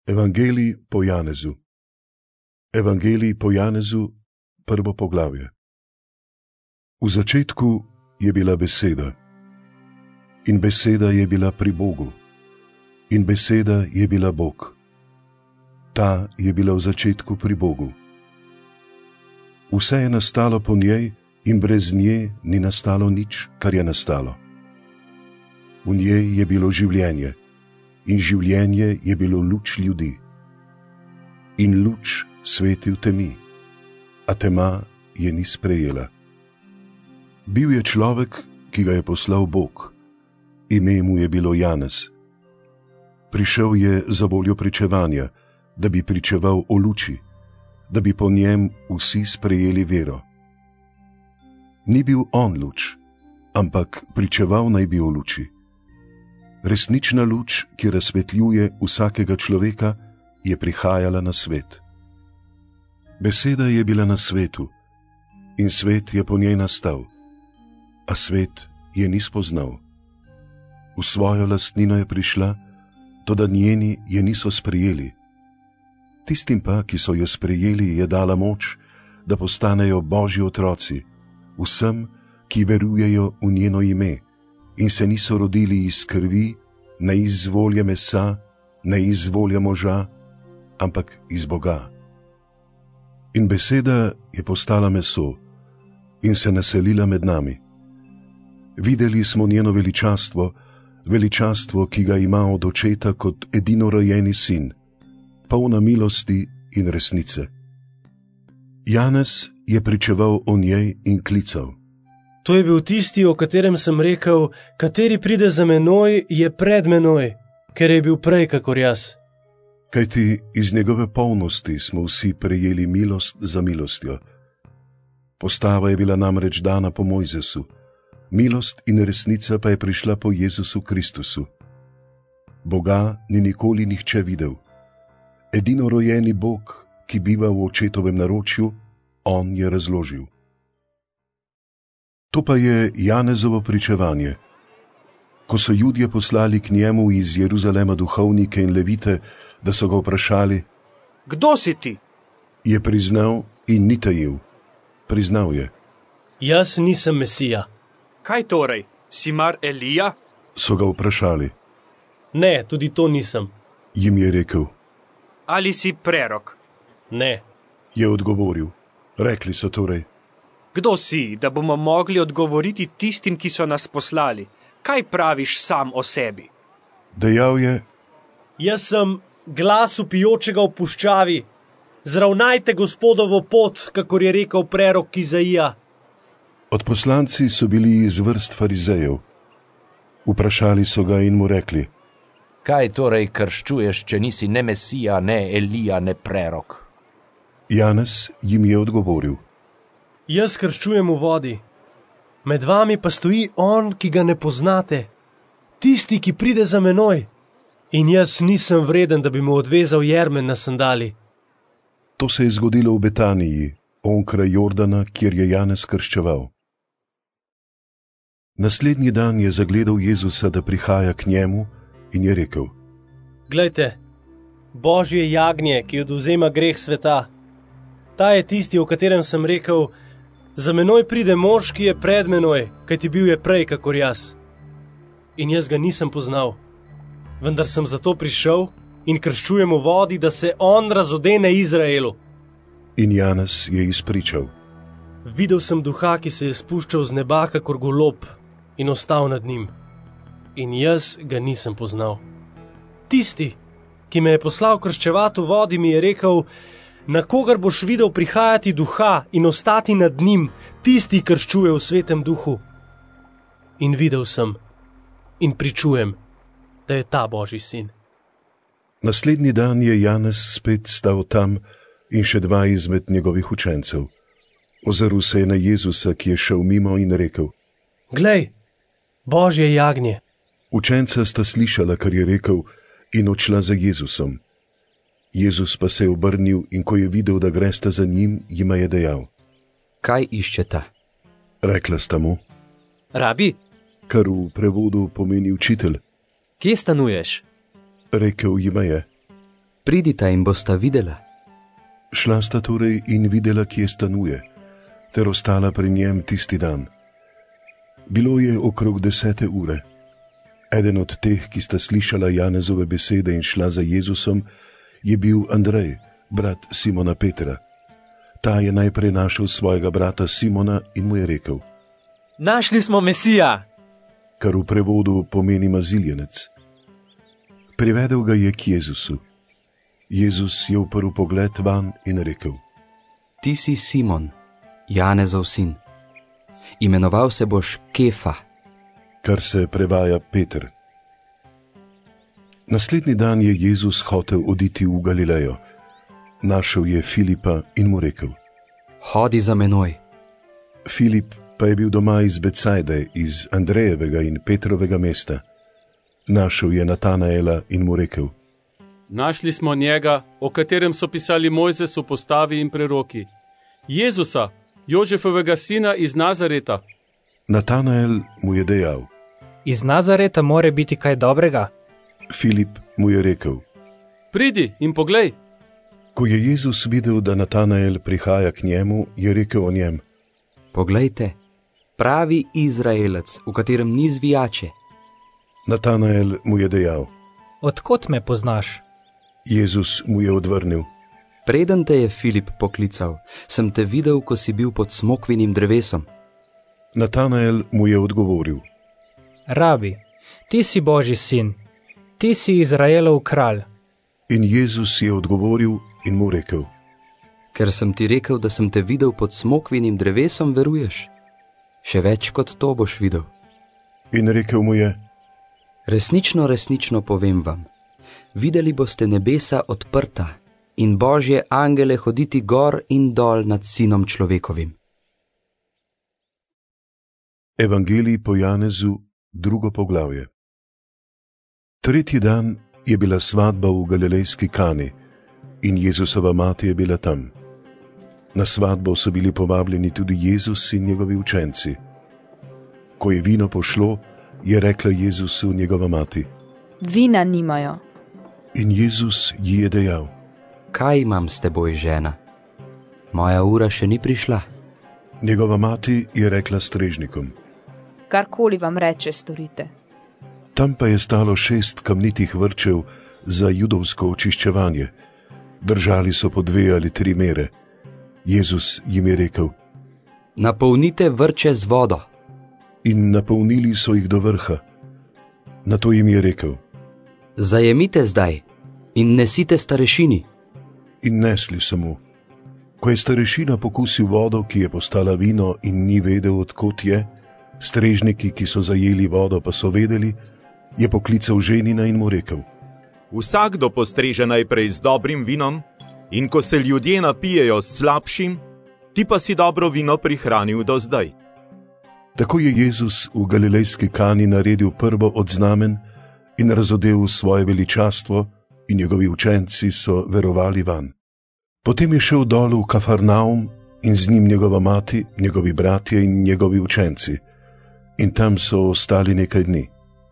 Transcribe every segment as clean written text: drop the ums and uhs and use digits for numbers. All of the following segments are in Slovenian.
Evangelij po Janezu. Evangelij po Janezu, prvo poglavje. V začetku je bila beseda, in beseda je bila pri Bogu, in beseda je bila Bog. Ta je bila v začetku pri Bogu. Vse je nastalo po njej in brez nje ni nastalo nič, kar je nastalo. V njej je bilo življenje, in življenje je bilo luč ljudi. In luč sveti v temi, a tema je ni sprejela. Bil je človek, ki ga je poslal Bog. Ime mu je bilo Janez. Prišel je za voljo pričevanja, da bi pričeval o luči, da bi po njem vsi sprejeli vero. Ni bil on luč, ampak pričeval naj bi o luči. Resnična luč, ki razsvetljuje vsakega človeka, je prihajala na svet. Beseda je bila na svetu in svet je po njej nastal, a svet je ni spoznal. V svojo lastnino je prišla, toda njeni je niso sprejeli. Tistim pa, ki so jo sprejeli, je dala moč, da postanejo Božji otroci, vsem, ki verujejo v njeno ime in se niso rodili iz krvi, ne iz volje mesa, ne iz volje moža, ampak iz Boga. In beseda je postala meso in se naselila med nami. Videli smo njeno veličastvo, veličastvo, ki ga ima od očeta kot edinorojeni sin, polna milosti in resnice. Janez je pričeval o njej in klical: To je bil tisti, o katerem sem rekel, kateri pride za menoj, je pred menoj, ker je bil prej kakor jaz. Kajti iz njegove polnosti smo vsi prejeli milost za milostjo. Postava je bila namreč dana po Mojzesu, milost in resnica pa je prišla po Jezusu Kristusu. Boga ni nikoli nihče videl. Edinorojeni Bog, ki biva v očetovem naročju, on je razložil. To pa je Janezovo pričevanje. Ko so Judje poslali k njemu iz Jeruzalema duhovnike in levite, da so ga vprašali: Kdo si ti? Je priznal in ni tajil. Priznal je: Jaz nisem Mesija. Kaj torej, si mar Elija? So ga vprašali. Ne, tudi to nisem. Jim je rekel: Ali si prerok? Ne. Je odgovoril. Rekli so torej: Kdo si, da bomo mogli odgovoriti tistim, ki so nas poslali? Kaj praviš sam o sebi? Dejal je: Jaz sem glas vpijočega v puščavi. Zravnajte Gospodovo pot, kakor je rekel prerok Izaija. Odposlanci so bili iz vrst farizejev. Vprašali so ga in mu rekli: Kaj torej krščuješ, če nisi ne Mesija, ne Elija, ne prerok? Janez jim je odgovoril: Jaz krščujem v vodi. Med vami pa stoji on, ki ga ne poznate, tisti, ki pride za menoj. In jaz nisem vreden, da bi mu odvezal jermen na sandali. To se je zgodilo v Betaniji, onkraj Jordana, kjer je Janez krščeval. Naslednji dan je zagledal Jezusa, da prihaja k njemu, in je rekel: Glejte, Božje jagnje, ki odvzema greh sveta. Ta je tisti, o katerem sem rekel: Za menoj pride mož, ki je pred menoj, kajti bil je prej kakor jaz. In jaz ga nisem poznal, vendar sem zato prišel in krščujem v vodi, da se on razodene Izraelu. In Janez je izpričal: Videl sem duha, ki se je spuščal z neba kakor golob in ostal nad njim. In jaz ga nisem poznal. Tisti, ki me je poslal krščevati v vodi, mi je rekel: Na kogar boš videl prihajati duha in ostati nad njim, tisti krščuje v svetem duhu. In videl sem in pričujem, da je ta Božji sin. Naslednji dan je Janez spet stal tam in še dva izmed njegovih učencev. Ozrl se je na Jezusa, ki je šel mimo, in rekel: Glej, Božje jagnje. Učenca sta slišala, kar je rekel, in odšla za Jezusom. Jezus pa se je obrnil in ko je videl, da gresta za njim, jima je dejal: Kaj iščeta? Rekla sta mu: Rabi, kar v prevodu pomeni učitelj. kje stanuješ? Rekel jima je: Pridita in bosta videla. Šla sta torej in videla, kje stanuje, ter ostala pri njem tisti dan. Bilo je okrog 10. ure. Eden od teh, ki sta slišala Janezove besede in šla za Jezusom, je bil Andrej, brat Simona Petra. Ta je najprej našel svojega brata Simona in mu je rekel: Našli smo Mesija! Kar v prevodu pomeni maziljenec. Privedel ga je k Jezusu. Jezus je uprl pogled van in rekel: Ti si Simon, Janezov sin. Imenoval se boš Kefa. Kar se prevaja Peter. Naslednji dan je Jezus hotel oditi v Galilejo. Našel je Filipa in mu rekel: Hodi za menoj. Filip pa je bil doma iz Becajde, iz Andrejevega in Petrovega mesta. Našel je Natanaela in mu rekel: Našli smo njega, o katerem so pisali Mojzes v postavi in preroki. Jezusa, Jožefovega sina iz Nazareta. Natanael mu je dejal: Iz Nazareta more biti kaj dobrega? Filip mu je rekel: Pridi in poglej. Ko je Jezus videl, da Natanael prihaja k njemu, je rekel o njem: Poglejte, pravi Izraelec, v katerem ni zvijače. Natanael mu je dejal: Odkot me poznaš? Jezus mu je odvrnil: Preden te je Filip poklical, sem te videl, ko si bil pod smokvinim drevesom. Natanael mu je odgovoril: Rabi, ti si Božji sin, ti si Izraelov kralj. In Jezus je odgovoril in mu rekel: Ker sem ti rekel, da sem te videl pod smokvinim drevesom, veruješ? Še več kot to boš videl. In rekel mu je: Resnično, resnično povem vam, videli boste nebesa odprta in Božje angele hoditi gor in dol nad Sinom človekovim. Evangelij po Janezu, 2. poglavje. Tretji dan je bila svatba v galilejski Kani in Jezusova mati je bila tam. Na svatbo so bili povabljeni tudi Jezus in njegovi učenci. Ko je vino pošlo, je rekla Jezusu njegova mati: Vina nimajo. In Jezus ji je dejal: Kaj imam s teboj, žena? Moja ura še ni prišla. Njegova mati je rekla strežnikom: Karkoli vam reče, storite. Tam pa je stalo 6 kamnitih vrčev za judovsko očiščevanje. Držali so po 2 ali 3 mere. Jezus jim je rekel: Napolnite vrče z vodo. In napolnili so jih do vrha. Nato jim je rekel: Zajemite zdaj in nesite starešini. In nesli so mu. Ko je starešina pokusil vodo, ki je postala vino in ni vedel, odkot je, strežniki, ki so zajeli vodo, pa so vedeli, je poklical ženina in mu rekel: Vsakdo postreže najprej z dobrim vinom, in ko se ljudje napijejo s slabšim, ti pa si dobro vino prihranil do zdaj. Tako je Jezus v galilejski Kani naredil prvo od znamen in razodel svoje veličastvo, in njegovi učenci so verovali vanj. Potem je šel dol v Kafarnaum in z njim njegova mati, njegovi bratje in njegovi učenci, in tam so ostali nekaj dni.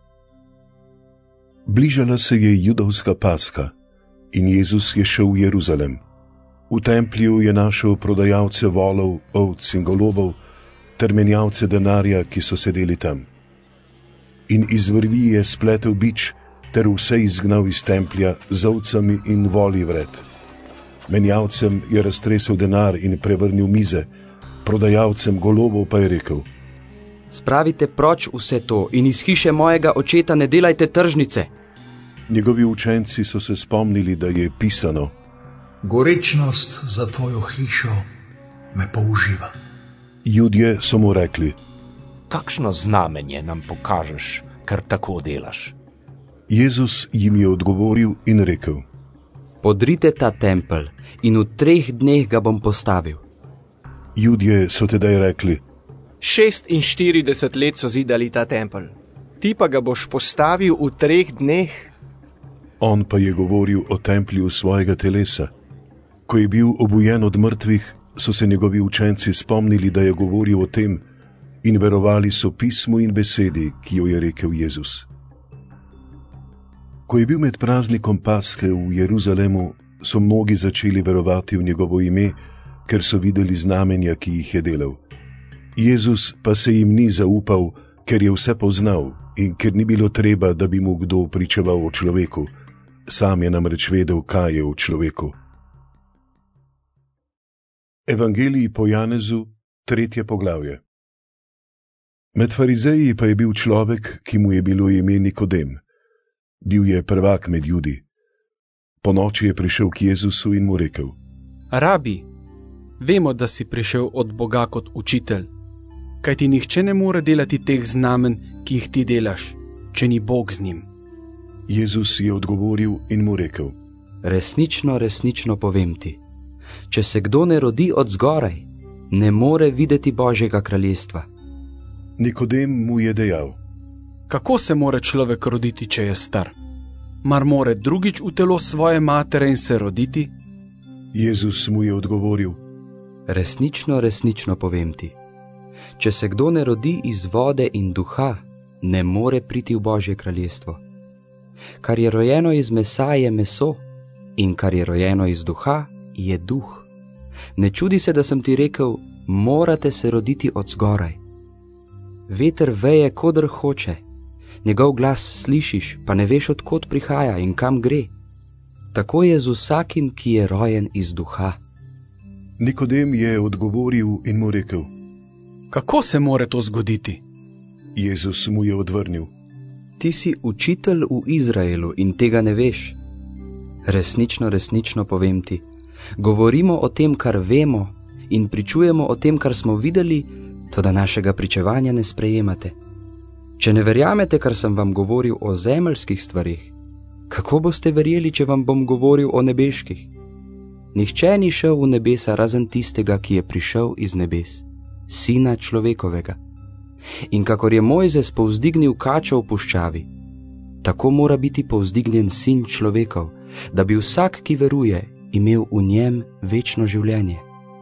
Bližala se je judovska Paska in Jezus je šel v Jeruzalem. V templju je našel prodajalce volov, ovc in golobov ter menjalce denarja, ki so sedeli tam. In iz vrvi je spletel bič ter vse izgnal iz templja z ovcami in voli vred. Menjalcem je raztresel denar in prevrnil mize, prodajalcem golobov pa je rekel: Spravite proč vse to in iz hiše mojega očeta ne delajte tržnice. Njegovi učenci so se spomnili, da je pisano: Gorečnost za tvojo hišo me použiva. Judje so mu rekli: Kakšno znamenje nam pokažeš, kar tako delaš? Jezus jim je odgovoril in rekel: Podrite ta tempelj in v 3 dneh ga bom postavil. Judje so tedaj rekli: 46 let so zidali ta tempelj, ti pa ga boš postavil v 3 dneh? On pa je govoril o templju svojega telesa. Ko je bil obujen od mrtvih, so se njegovi učenci spomnili, da je govoril o tem, in verovali so pismu in besedi, ki jo je rekel Jezus. Ko je bil med praznikom Paske v Jeruzalemu, so mnogi začeli verovati v njegovo ime, ker so videli znamenja, ki jih je delal. Jezus pa se jim ni zaupal, ker je vse poznal in ker ni bilo treba, da bi mu kdo pričeval o človeku. Sam je namreč vedel, kaj je v človeku. Evangeliji po Janezu, 3. poglavje. Med farizeji pa je bil človek, ki mu je bilo ime Nikodem. Bil je prvak med Judi. Ponoči je prišel k Jezusu in mu rekel: Rabi, vemo, da si prišel od Boga kot učitelj, kajti nihče ne more delati teh znamen, ki jih ti delaš, če ni Bog z njim. Jezus je odgovoril in mu rekel: Resnično, resnično povem ti, če se kdo ne rodi od zgoraj, ne more videti Božjega kraljestva. Nikodem mu je dejal: Kako se more človek roditi, če je star? Mar more drugič v telo svoje matere in se roditi? Jezus mu je odgovoril: Resnično, resnično povem ti, če se kdo ne rodi iz vode in duha, ne more priti v Božje kraljestvo. Kar je rojeno iz mesa, je meso, in kar je rojeno iz duha, je duh. Ne čudi se, da sem ti rekel, morate se roditi od zgoraj. Veter veje, kodr hoče, njegov glas slišiš, pa ne veš, od kod prihaja in kam gre. Tako je z vsakim, ki je rojen iz duha. Nikodem je odgovoril in mu rekel: Kako se more to zgoditi? Jezus mu je odvrnil: Ti si učitelj v Izraelu in tega ne veš. Resnično, resnično povem ti, govorimo o tem, kar vemo, in pričujemo o tem, kar smo videli, toda našega pričevanja ne sprejemate. Če ne verjamete, kar sem vam govoril o zemeljskih stvarih, kako boste verjeli, če vam bom govoril o nebeških? Nihče ni šel v nebesa razen tistega, ki je prišel iz nebes, Sina človekovega. In kakor je Mojzes povzdignil kačo v puščavi, tako mora biti povzdignjen Sin človekov, da bi vsak, ki veruje, imel v njem večno življenje.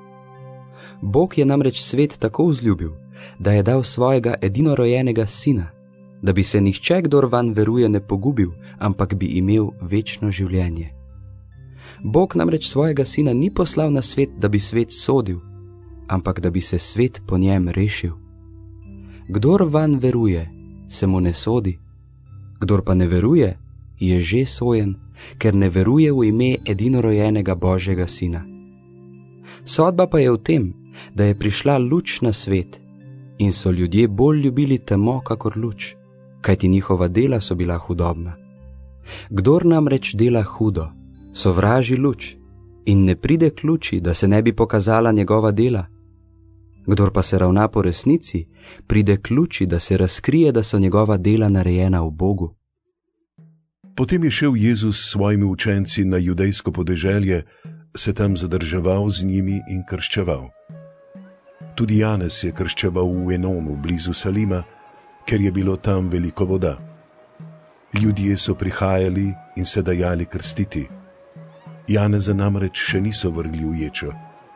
Bog je namreč svet tako vzljubil, da je dal svojega edinorojenega Sina, da bi se nihče, kdor vanj veruje, ne pogubil, ampak bi imel večno življenje. Bog namreč svojega Sina ni poslal na svet, da bi svet sodil, ampak da bi se svet po njem rešil. Kdor vanj veruje, se mu ne sodi, kdor pa ne veruje, je že sojen, ker ne veruje v ime edinorojenega Božjega Sina. Sodba pa je v tem, da je prišla luč na svet in so ljudje bolj ljubili temo kakor luč, kajti njihova dela so bila hudobna. Kdor namreč dela hudo, sovraži luč in ne pride k luči, da se ne bi pokazala njegova dela. Kdor pa se ravna po resnici, pride k luči, da se razkrije, da so njegova dela narejena v Bogu. Potem je šel Jezus s svojimi učenci na judejsko podeželje, se tam zadrževal z njimi in krščeval. Tudi Janez je krščeval v Enomu, blizu Salima, ker je bilo tam veliko voda. Ljudje so prihajali in se dajali krstiti. Janeza namreč še niso vrgli v ječo.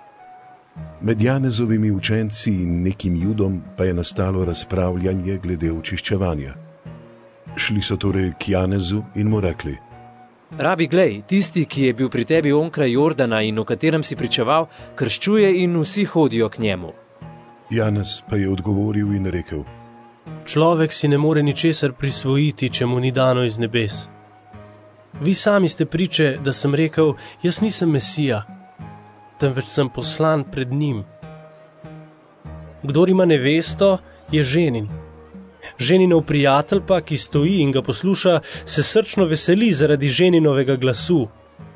Med Janezovimi učenci in nekim Judom pa je nastalo razpravljanje glede očiščevanja. Šli so torej k Janezu in mu rekli: Rabi, glej, tisti, ki je bil pri tebi onkraj Jordana in o katerem si pričeval, krščuje in vsi hodijo k njemu. Janez pa je odgovoril in rekel: Človek si ne more ničesar prisvojiti, če mu ni dano iz nebes. Vi sami ste priče, da sem rekel, jaz nisem Mesija, temveč sem poslan pred njim. Kdor ima nevesto, je ženin. Ženinov prijatelj pa, ki stoji in ga posluša, se srčno veseli zaradi ženinovega glasu.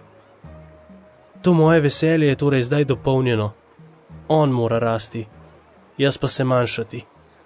To moje veselje je torej zdaj dopolnjeno. On mora rasti, jaz pa se manjšati.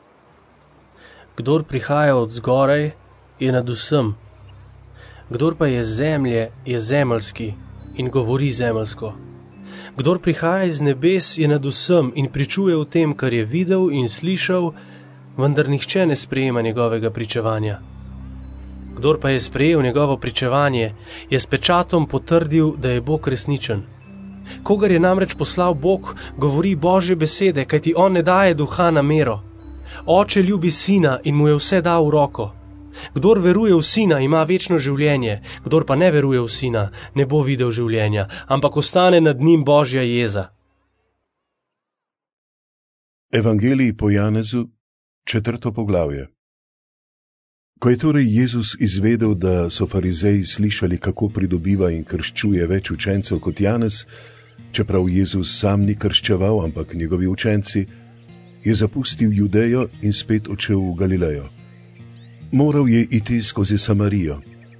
Kdor prihaja od zgoraj, je nad vsem. Kdor pa je z zemlje, je zemeljski in govori zemeljsko. Kdor prihaja iz nebes, je nad vsem in pričuje o tem, kar je videl in slišal, vendar nihče ne sprejema njegovega pričevanja. Kdor pa je sprejel njegovo pričevanje, je s pečatom potrdil, da je Bog resničen. Kogar je namreč poslal Bog, govori Božje besede, kajti on ne daje duha na mero. Oče ljubi sina in mu je vse dal v roko. Kdor veruje v Sina, ima večno življenje, kdor pa ne veruje v Sina, ne bo videl življenja, ampak ostane nad njim Božja jeza. Evangelij po Janezu, 4. poglavje. Ko je torej Jezus izvedel, da so farizeji slišali, kako pridobiva in krščuje več učencev kot Janez, čeprav Jezus sam ni krščeval, ampak njegovi učenci, je zapustil Judejo in spet odšel v Galilejo. Moral je iti skozi Samarijo.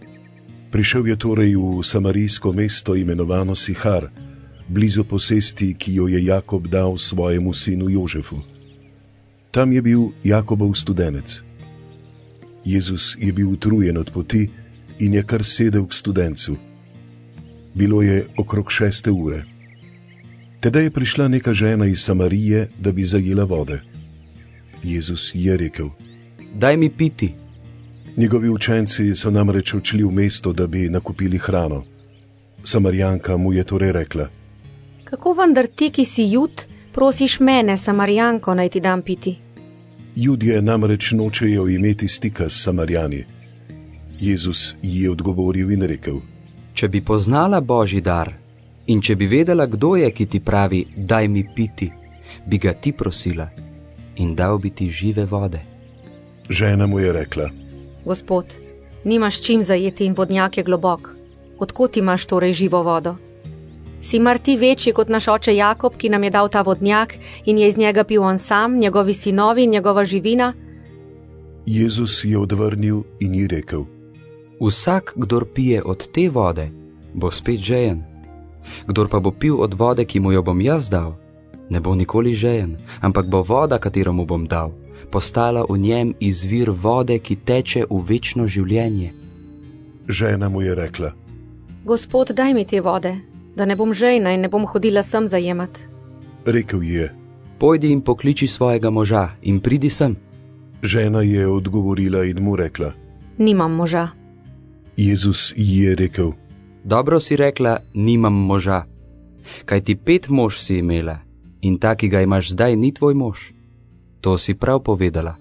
Prišel je torej v samarijsko mesto imenovano Sihar, blizu posesti, ki jo je Jakob dal svojemu sinu Jožefu. Tam je bil Jakobov studenec. Jezus je bil utrujen od poti in je kar sedel k studencu. Bilo je okrog 6. ure. Tedaj je prišla neka žena iz Samarije, da bi zajela vode. Jezus je rekel: Daj mi piti. Njegovi učenci so namreč odšli v mesto, da bi nakupili hrano. Samarijanka mu je torej rekla: Kako vendar ti, ki si Jud, prosiš mene, Samarijanko, naj ti dam piti? Judje namreč nočejo imeti stika s Samarijani. Jezus ji je odgovoril in rekel: Če bi poznala Božji dar in če bi vedela, kdo je, ki ti pravi, daj mi piti, bi ga ti prosila in dal bi ti žive vode. Žena mu je rekla: Gospod, nimaš čim zajeti in vodnjak je globok. Odkot imaš torej živo vodo? Si mar ti večji kot naš oče Jakob, ki nam je dal ta vodnjak in je iz njega pil on sam, njegovi sinovi in njegova živina? Jezus je odvrnil in ji rekel: Vsak, kdor pije od te vode, bo spet žejen. Kdor pa bo pil od vode, ki mu jo bom jaz dal, ne bo nikoli žejen, ampak bo voda, katero mu bom dal, postala v njem izvir vode, ki teče v večno življenje. Žena mu je rekla: Gospod, daj mi te vode, da ne bom žejna in ne bom hodila sem zajemat. Rekel je: Pojdi in pokliči svojega moža in pridi sem. Žena je odgovorila in mu rekla: Nimam moža. Jezus ji je rekel: Dobro si rekla, nimam moža. Kajti 5 mož si imela in ta, ki ga imaš zdaj, ni tvoj mož. To si prav povedala.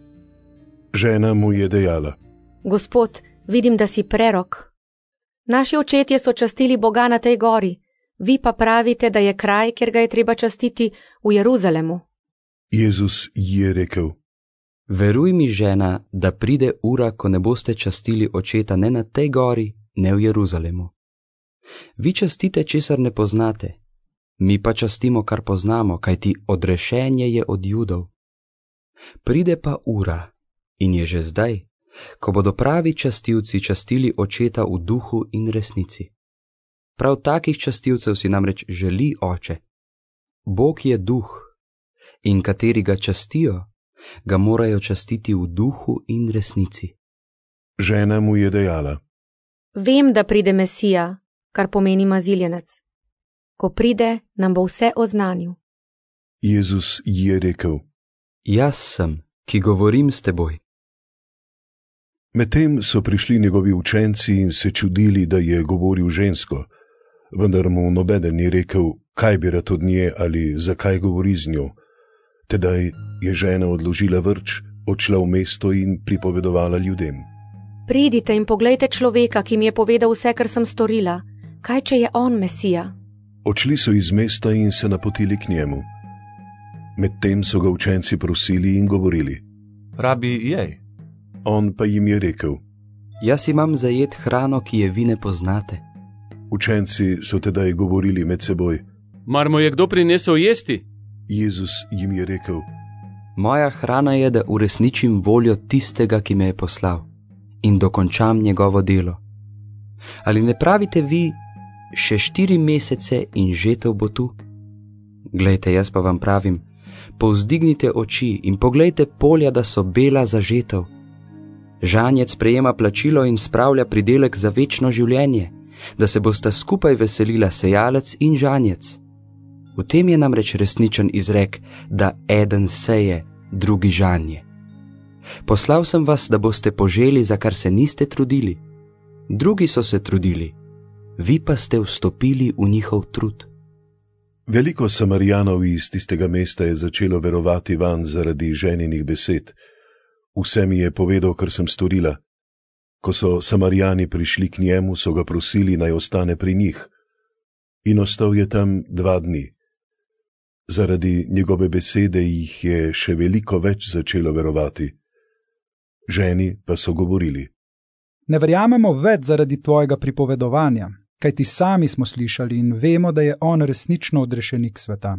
Žena mu je dejala: Gospod, vidim, da si prerok. Naši očetje so častili Boga na tej gori, vi pa pravite, da je kraj, kjer ga je treba častiti, v Jeruzalemu. Jezus ji je rekel: Veruj mi, žena, da pride ura, ko ne boste častili očeta ne na tej gori, ne v Jeruzalemu. Vi častite, česar ne poznate, mi pa častimo, kar poznamo, kajti odrešenje je od Judov. Pride pa ura, in je že zdaj, ko bodo pravi častilci častili očeta v duhu in resnici. Prav takih častilcev si namreč želi oče. Bog je duh, in kateri ga častijo, ga morajo častiti v duhu in resnici. Žena mu je dejala: Vem, da pride Mesija, kar pomeni maziljenec. Ko pride, nam bo vse oznanil. Jezus ji je rekel: Jaz sem, ki govorim s teboj. Medtem so prišli njegovi učenci in se čudili, da je govoril žensko, vendar mu nobeden ni rekel, kaj bi rad od nje ali zakaj govori z njo. Tedaj je žena odložila vrč, odšla v mesto in pripovedovala ljudem: Pridite in poglejte človeka, ki mi je povedal vse, kar sem storila. Kaj, če je on Mesija? Odšli so iz mesta in se napotili k njemu. Medtem so ga učenci prosili in govorili: Rabi, jej. On pa jim je rekel: Jaz imam zajet hrano, ki je vi ne poznate. Učenci so tedaj govorili med seboj: Mar mu je kdo prinesel jesti? Jezus jim je rekel: Moja hrana je, da uresničim voljo tistega, ki me je poslal, in dokončam njegovo delo. Ali ne pravite vi, še 4 mesece in žetev bo tu? Glejte, jaz pa vam pravim, povzdignite oči in poglejte polja, da so bela za žetev. Žanjec prejema plačilo in spravlja pridelek za večno življenje, da se bosta skupaj veselila sejalec in žanjec. V tem je namreč resničen izrek, da eden seje, drugi žanje. Poslal sem vas, da boste poželi, za kar se niste trudili. Drugi so se trudili, vi pa ste vstopili v njihov trud. Veliko Samarijanov iz tistega mesta je začelo verovati vanj zaradi ženinih besed. Vse mi je povedal, kar sem storila. Ko so Samarijani prišli k njemu, so ga prosili, naj ostane pri njih. In ostal je tam 2 dni. Zaradi njegove besede jih je še veliko več začelo verovati. Ženi pa so govorili: Ne verjamemo več zaradi tvojega pripovedovanja, kajti sami smo slišali in vemo, da je on resnično odrešenik sveta.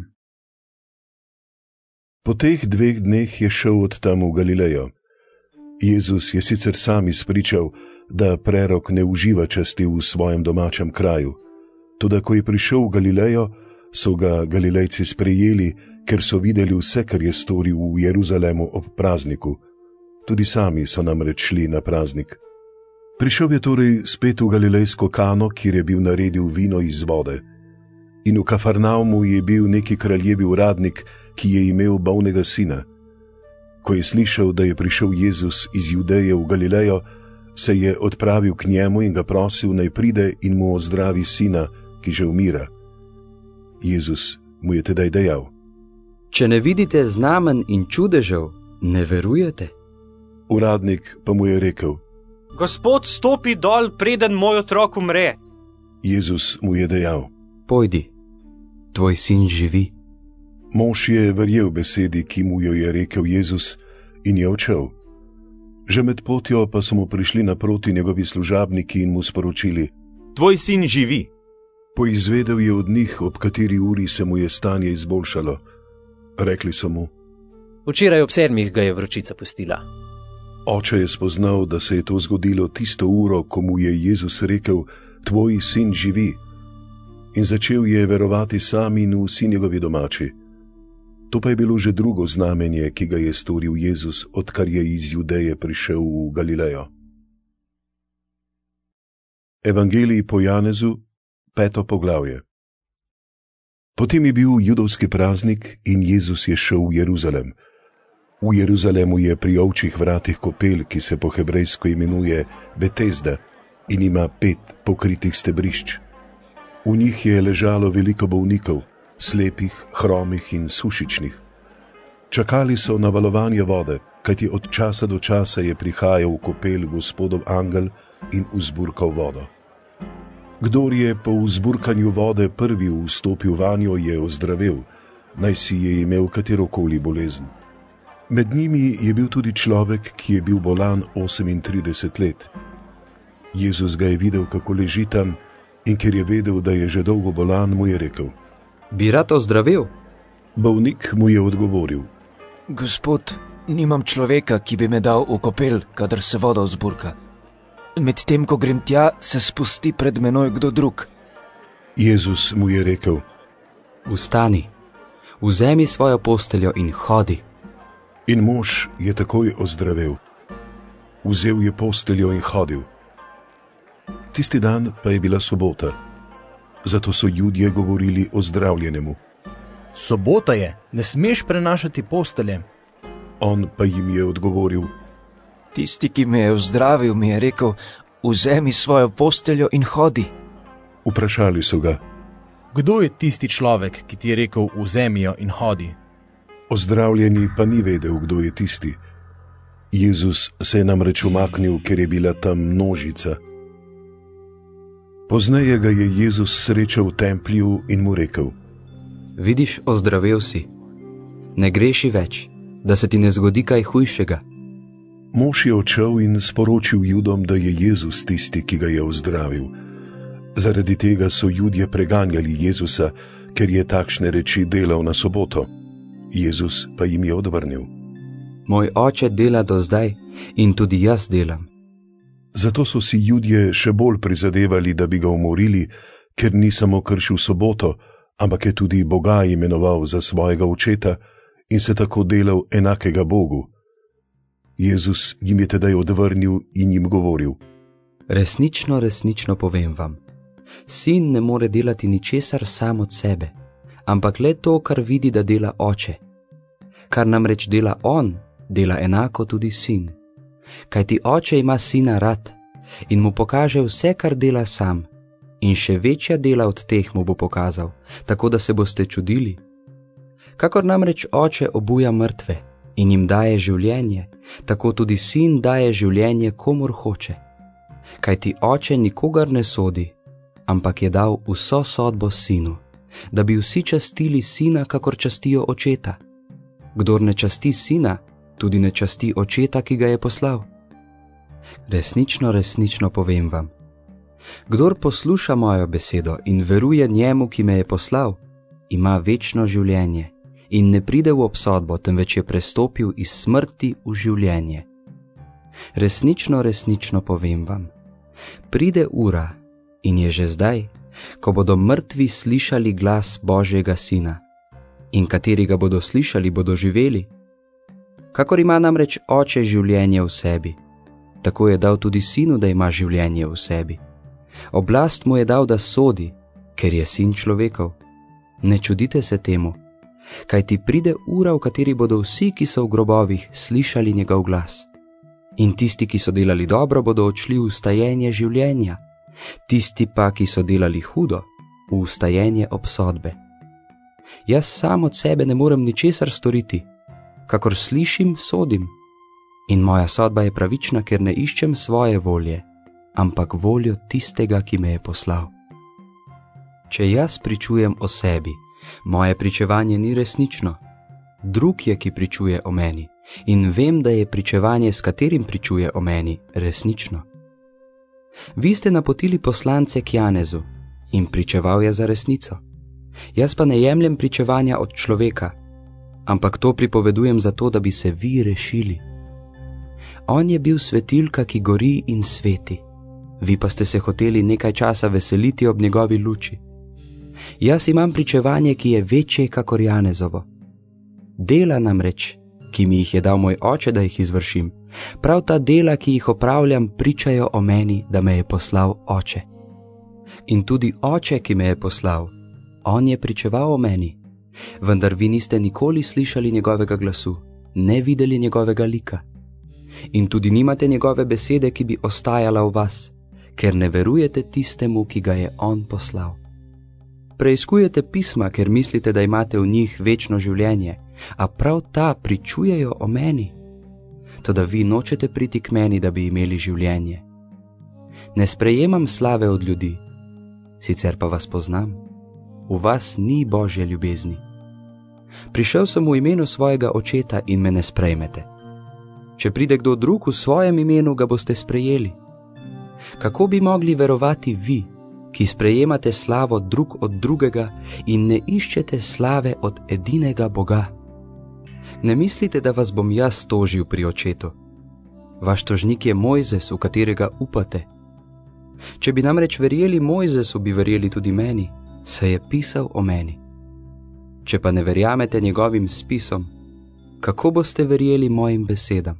Po teh 2 dneh je šel od tam v Galilejo. Jezus je sicer sam izpričal, da prerok ne uživa časti v svojem domačem kraju. Toda ko je prišel v Galilejo, so ga Galilejci sprejeli, ker so videli vse, kar je storil v Jeruzalemu ob prazniku. Tudi sami so namreč šli na praznik. Prišel je torej spet v galilejsko Kano, kjer je bil naredil vino iz vode. In v Kafarnaumu je bil neki kraljevi uradnik, ki je imel bolnega sina. Ko je slišal, da je prišel Jezus iz Judeje v Galilejo, se je odpravil k njemu in ga prosil, naj pride in mu ozdravi sina, ki že umira. Jezus mu je tedaj dejal: Če ne vidite znamen in čudežev, ne verujete? Uradnik pa mu je rekel: Gospod, stopi dol, preden moj otrok umre. Jezus mu je dejal: Pojdi, tvoj sin živi. Mož je verjel besedi, ki mu jo je rekel Jezus, in je odšel. Že med potjo pa so mu prišli naproti njegovi služabniki in mu sporočili: Tvoj sin živi. Poizvedel je od njih, ob kateri uri se mu je stanje izboljšalo. Rekli so mu: Včeraj ob 7 ga je vročica pustila. Oče je spoznal, da se je to zgodilo tisto uro, ko mu je Jezus rekel: Tvoj sin živi. In začel je verovati sam in vsi njegovi domači. To pa je bilo že drugo znamenje, ki ga je storil Jezus, odkar je iz Judeje prišel v Galilejo. Evangelij po Janezu, 5. poglavje. Potem je bil judovski praznik in Jezus je šel v Jeruzalem. V Jeruzalemu je pri ovčjih vratih kopel, ki se po hebrejsko imenuje Betesda in ima 5 pokritih stebrišč. V njih je ležalo veliko bolnikov, slepih, hromih in sušičnih. Čakali so na valovanje vode, kajti od časa do časa je prihajal v kopel Gospodov angel in vzburkal vodo. Kdor je po vzburkanju vode prvi vstopil vanjo, je ozdravel, naj si je imel katerokoli bolezen. Med njimi je bil tudi človek, ki je bil bolan 38 let. Jezus ga je videl, kako leži tam, in ker je vedel, da je že dolgo bolan, mu je rekel: Bi rad ozdravel? Bolnik mu je odgovoril: Gospod, nimam človeka, ki bi me dal v kopel, kadar se voda vzburka. Medtem, ko grem tja, se spusti pred menoj kdo drug. Jezus mu je rekel: Vstani, vzemi svojo posteljo in hodi. In mož je takoj ozdravel. Vzel je posteljo in hodil. Tisti dan pa je bila sobota. Zato so Judje govorili o zdravljenemu. Sobota je, ne smeš prenašati postelje. On pa jim je odgovoril: Tisti, ki me je ozdravil, mi je rekel: Vzemi svojo posteljo in hodi. Vprašali so ga: Kdo je tisti človek, ki ti je rekel: Vzemi jo in hodi? Ozdravljeni pa ni vedel, kdo je tisti. Jezus se je namreč umaknil, ker je bila tam množica. Pozneje ga je Jezus srečal v templju in mu rekel: Vidiš, ozdravel si. Ne greši več, da se ti ne zgodi kaj hujšega. Mož je odšel in sporočil Judom, da je Jezus tisti, ki ga je ozdravil. Zaradi tega so Judje preganjali Jezusa, ker je takšne reči delal na soboto. Jezus pa jim je odvrnil: Moj oče dela do zdaj in tudi jaz delam. Zato so si Judje še bolj prizadevali, da bi ga umorili, ker ni samo kršil soboto, ampak je tudi Boga imenoval za svojega očeta in se tako delal enakega Bogu. Jezus jim je tedaj odvrnil in jim govoril: Resnično, resnično povem vam, sin ne more delati ničesar sam od sebe, ampak le to, kar vidi, da dela oče. Kar namreč dela on, dela enako tudi sin. Kajti oče ima sina rad in mu pokaže vse, kar dela sam, in še večja dela od teh mu bo pokazal, tako da se boste čudili. Kakor namreč oče obuja mrtve in jim daje življenje, tako tudi sin daje življenje komur hoče. Kajti oče nikogar ne sodi, ampak je dal vso sodbo sinu, da bi vsi častili sina, kakor častijo očeta. Kdor ne časti sina, tudi ne časti očeta, ki ga je poslal. Resnično, resnično povem vam, kdor posluša mojo besedo in veruje njemu, ki me je poslal, ima večno življenje in ne pride v obsodbo, temveč je prestopil iz smrti v življenje. Resnično, resnično povem vam, pride ura in je že zdaj, ko bodo mrtvi slišali glas Božjega sina. In kateri ga bodo slišali, bodo živeli. Kakor ima namreč oče življenje v sebi, tako je dal tudi sinu, da ima življenje v sebi. Oblast mu je dal, da sodi, ker je sin človekov. Ne čudite se temu, kajti pride ura, v kateri bodo vsi, ki so v grobovih, slišali njegov glas. In tisti, ki so delali dobro, bodo odšli v ustajenje življenja, tisti pa, ki so delali hudo, v ustajenje obsodbe. Jaz sam od sebe ne morem ničesar storiti, kakor slišim, sodim. In moja sodba je pravična, ker ne iščem svoje volje, ampak voljo tistega, ki me je poslal. Če jaz pričujem o sebi, moje pričevanje ni resnično. Drug je, ki pričuje o meni, in vem, da je pričevanje, s katerim pričuje o meni, resnično. Vi ste napotili poslance k Janezu in pričeval je za resnico. Jaz pa ne jemljem pričevanja od človeka, ampak to pripovedujem zato, da bi se vi rešili. On je bil svetilka, ki gori in sveti, vi pa ste se hoteli nekaj časa veseliti ob njegovi luči. Jaz imam pričevanje, ki je večje kakor Janezovo. Dela namreč, ki mi jih je dal moj oče, da jih izvršim, prav ta dela, ki jih opravljam, pričajo o meni, da me je poslal oče. In tudi oče, ki me je poslal, on je pričeval o meni, vendar vi niste nikoli slišali njegovega glasu, ne videli njegovega lika. In tudi nimate njegove besede, ki bi ostajala v vas, ker ne verujete tistemu, ki ga je on poslal. Preiskujete pisma, ker mislite, da imate v njih večno življenje, a prav ta pričujejo o meni. Toda vi nočete priti k meni, da bi imeli življenje. Ne sprejemam slave od ljudi, sicer pa vas poznam. V vas ni Božje ljubezni. Prišel sem v imenu svojega očeta in me ne sprejmete. Če pride kdo drug v svojem imenu, ga boste sprejeli. Kako bi mogli verovati vi, ki sprejemate slavo drug od drugega in ne iščete slave od edinega Boga? Ne mislite, da vas bom jaz tožil pri očetu. Vaš tožnik je Mojzes, v katerega upate. Če bi namreč verjeli Mojzesu, bi verjeli tudi meni, saj je pisal o meni. Če pa ne verjamete njegovim spisom, kako boste verjeli mojim besedam?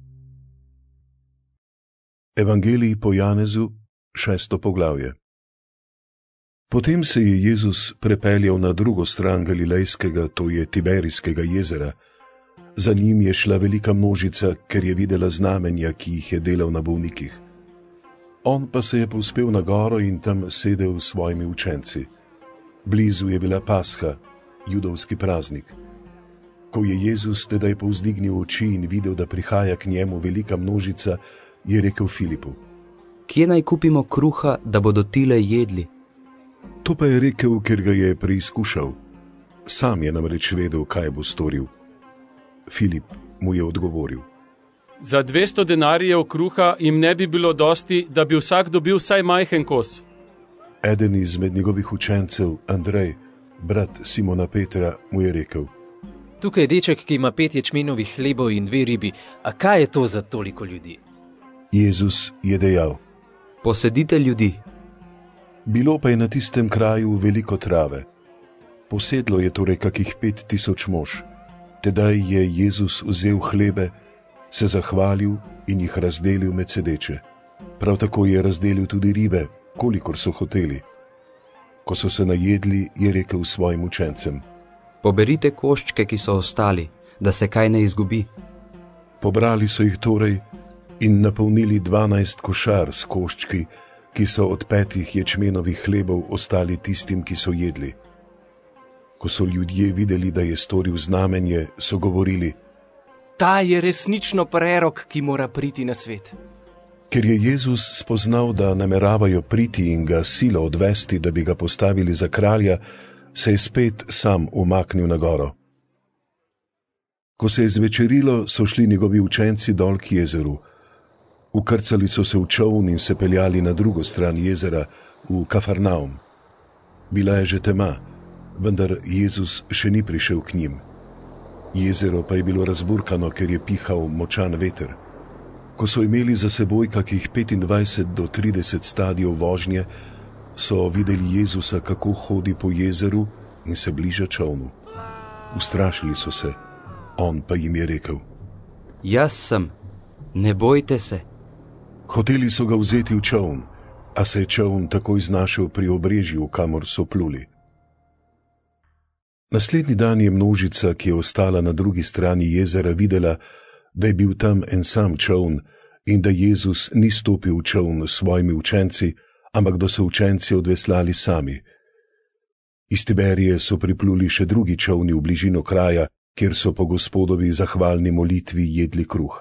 Evangelij po Janezu, 6. poglavje. Potem se je Jezus prepeljal na drugo stran Galilejskega, to je Tiberijskega jezera. Za njim je šla velika množica, ker je videla znamenja, ki jih je delal na bolnikih. On pa se je povzpel na goro in tam sedel s svojimi učenci. Blizu je bila Pasha, judovski praznik. Ko je Jezus tedaj povzdignil oči in videl, da prihaja k njemu velika množica, je rekel Filipu: Kje naj kupimo kruha, da bodo tile jedli? To pa je rekel, ker ga je preizkušal. Sam je namreč vedel, kaj bo storil. Filip mu je odgovoril: Za 200 denarjev kruha jim ne bi bilo dosti, da bi vsak dobil vsaj majhen kos. Eden izmed njegovih učencev, Andrej, brat Simona Petra, mu je rekel: Tukaj je deček, ki ima 5 ječmenovih hlebov in 2 ribi. A kaj je to za toliko ljudi? Jezus je dejal: Posedite ljudi. Bilo pa je na tistem kraju veliko trave. Posedlo je torej kakih 5000 mož. Tedaj je Jezus vzel hlebe, se zahvalil in jih razdelil med sedeče. Prav tako je razdelil tudi ribe, kolikor so hoteli. Ko so se najedli, je rekel svojim učencem: Poberite koščke, ki so ostali, da se kaj ne izgubi. Pobrali so jih torej in napolnili 12 košar s koščki, ki so od 5 ječmenovih hlebov ostali tistim, ki so jedli. Ko so ljudje videli, da je storil znamenje, so govorili: Ta je resnično prerok, ki mora priti na svet. Ker je Jezus spoznal, da nameravajo priti in ga silo odvesti, da bi ga postavili za kralja, se je spet sam umaknil na goro. Ko se je zvečerilo, so šli njegovi učenci dol k jezeru. Ukrcali so se v čoln in se peljali na drugo stran jezera, v Kafarnaum. Bila je že tema, vendar Jezus še ni prišel k njim. Jezero pa je bilo razburkano, ker je pihal močan veter. Ko so imeli za seboj kakih 25 do 30 stadijev vožnje, so videli Jezusa, kako hodi po jezeru in se bliža čolnu. Ustrašili so se, on pa jim je rekel: Jaz sem, ne bojte se. Hoteli so ga vzeti v čoln, a se je čoln takoj znašel pri obrežju, kamor so pluli. Naslednji dan je množica, ki je ostala na drugi strani jezera, videla, da je bil tam en sam čoln in da Jezus ni stopil v čoln s svojimi učenci, ampak da so učenci odveslali sami. Iz Tiberije so pripluli še drugi čolni v bližino kraja, kjer so po Gospodovi zahvalni molitvi jedli kruh.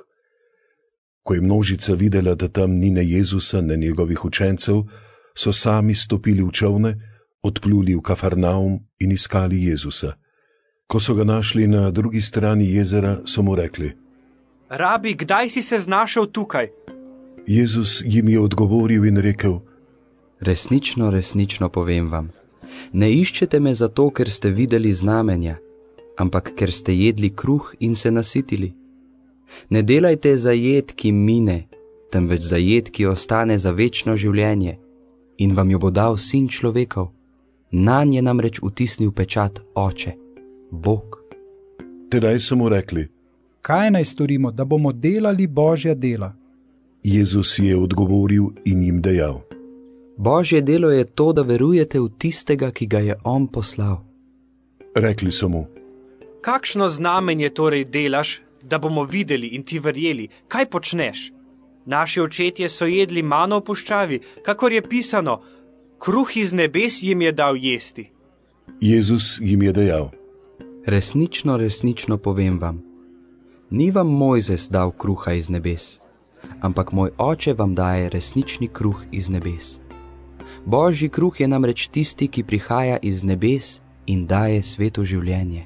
Ko je množica videla, da tam ni ne Jezusa, ne njegovih učencev, so sami stopili v čolne, odpluli v Kafarnaum in iskali Jezusa. Ko so ga našli na drugi strani jezera, so mu rekli: Rabi, kdaj si se znašel tukaj? Jezus jim je odgovoril in rekel: Resnično, resnično povem vam, ne iščete me zato, ker ste videli znamenja, ampak ker ste jedli kruh in se nasitili. Ne delajte za jed, ki mine, temveč za jed, ki ostane za večno življenje, in vam jo bo dal Sin človekov. Nanj je namreč vtisnil pečat Oče, Bog. Tedaj so mu rekli: Kaj naj storimo, da bomo delali Božja dela? Jezus je odgovoril in jim dejal: Božje delo je to, da verujete v tistega, ki ga je on poslal. Rekli so mu: Kakšno znamenje torej delaš, da bomo videli in ti verjeli? Kaj počneš? Naši očetje so jedli mano v puščavi, kakor je pisano: Kruh iz nebes jim je dal jesti. Jezus jim je dejal: Resnično, resnično povem vam, ni vam Mojzes dal kruha iz nebes, ampak moj Oče vam daje resnični kruh iz nebes. Božji kruh je namreč tisti, ki prihaja iz nebes in daje sveto življenje.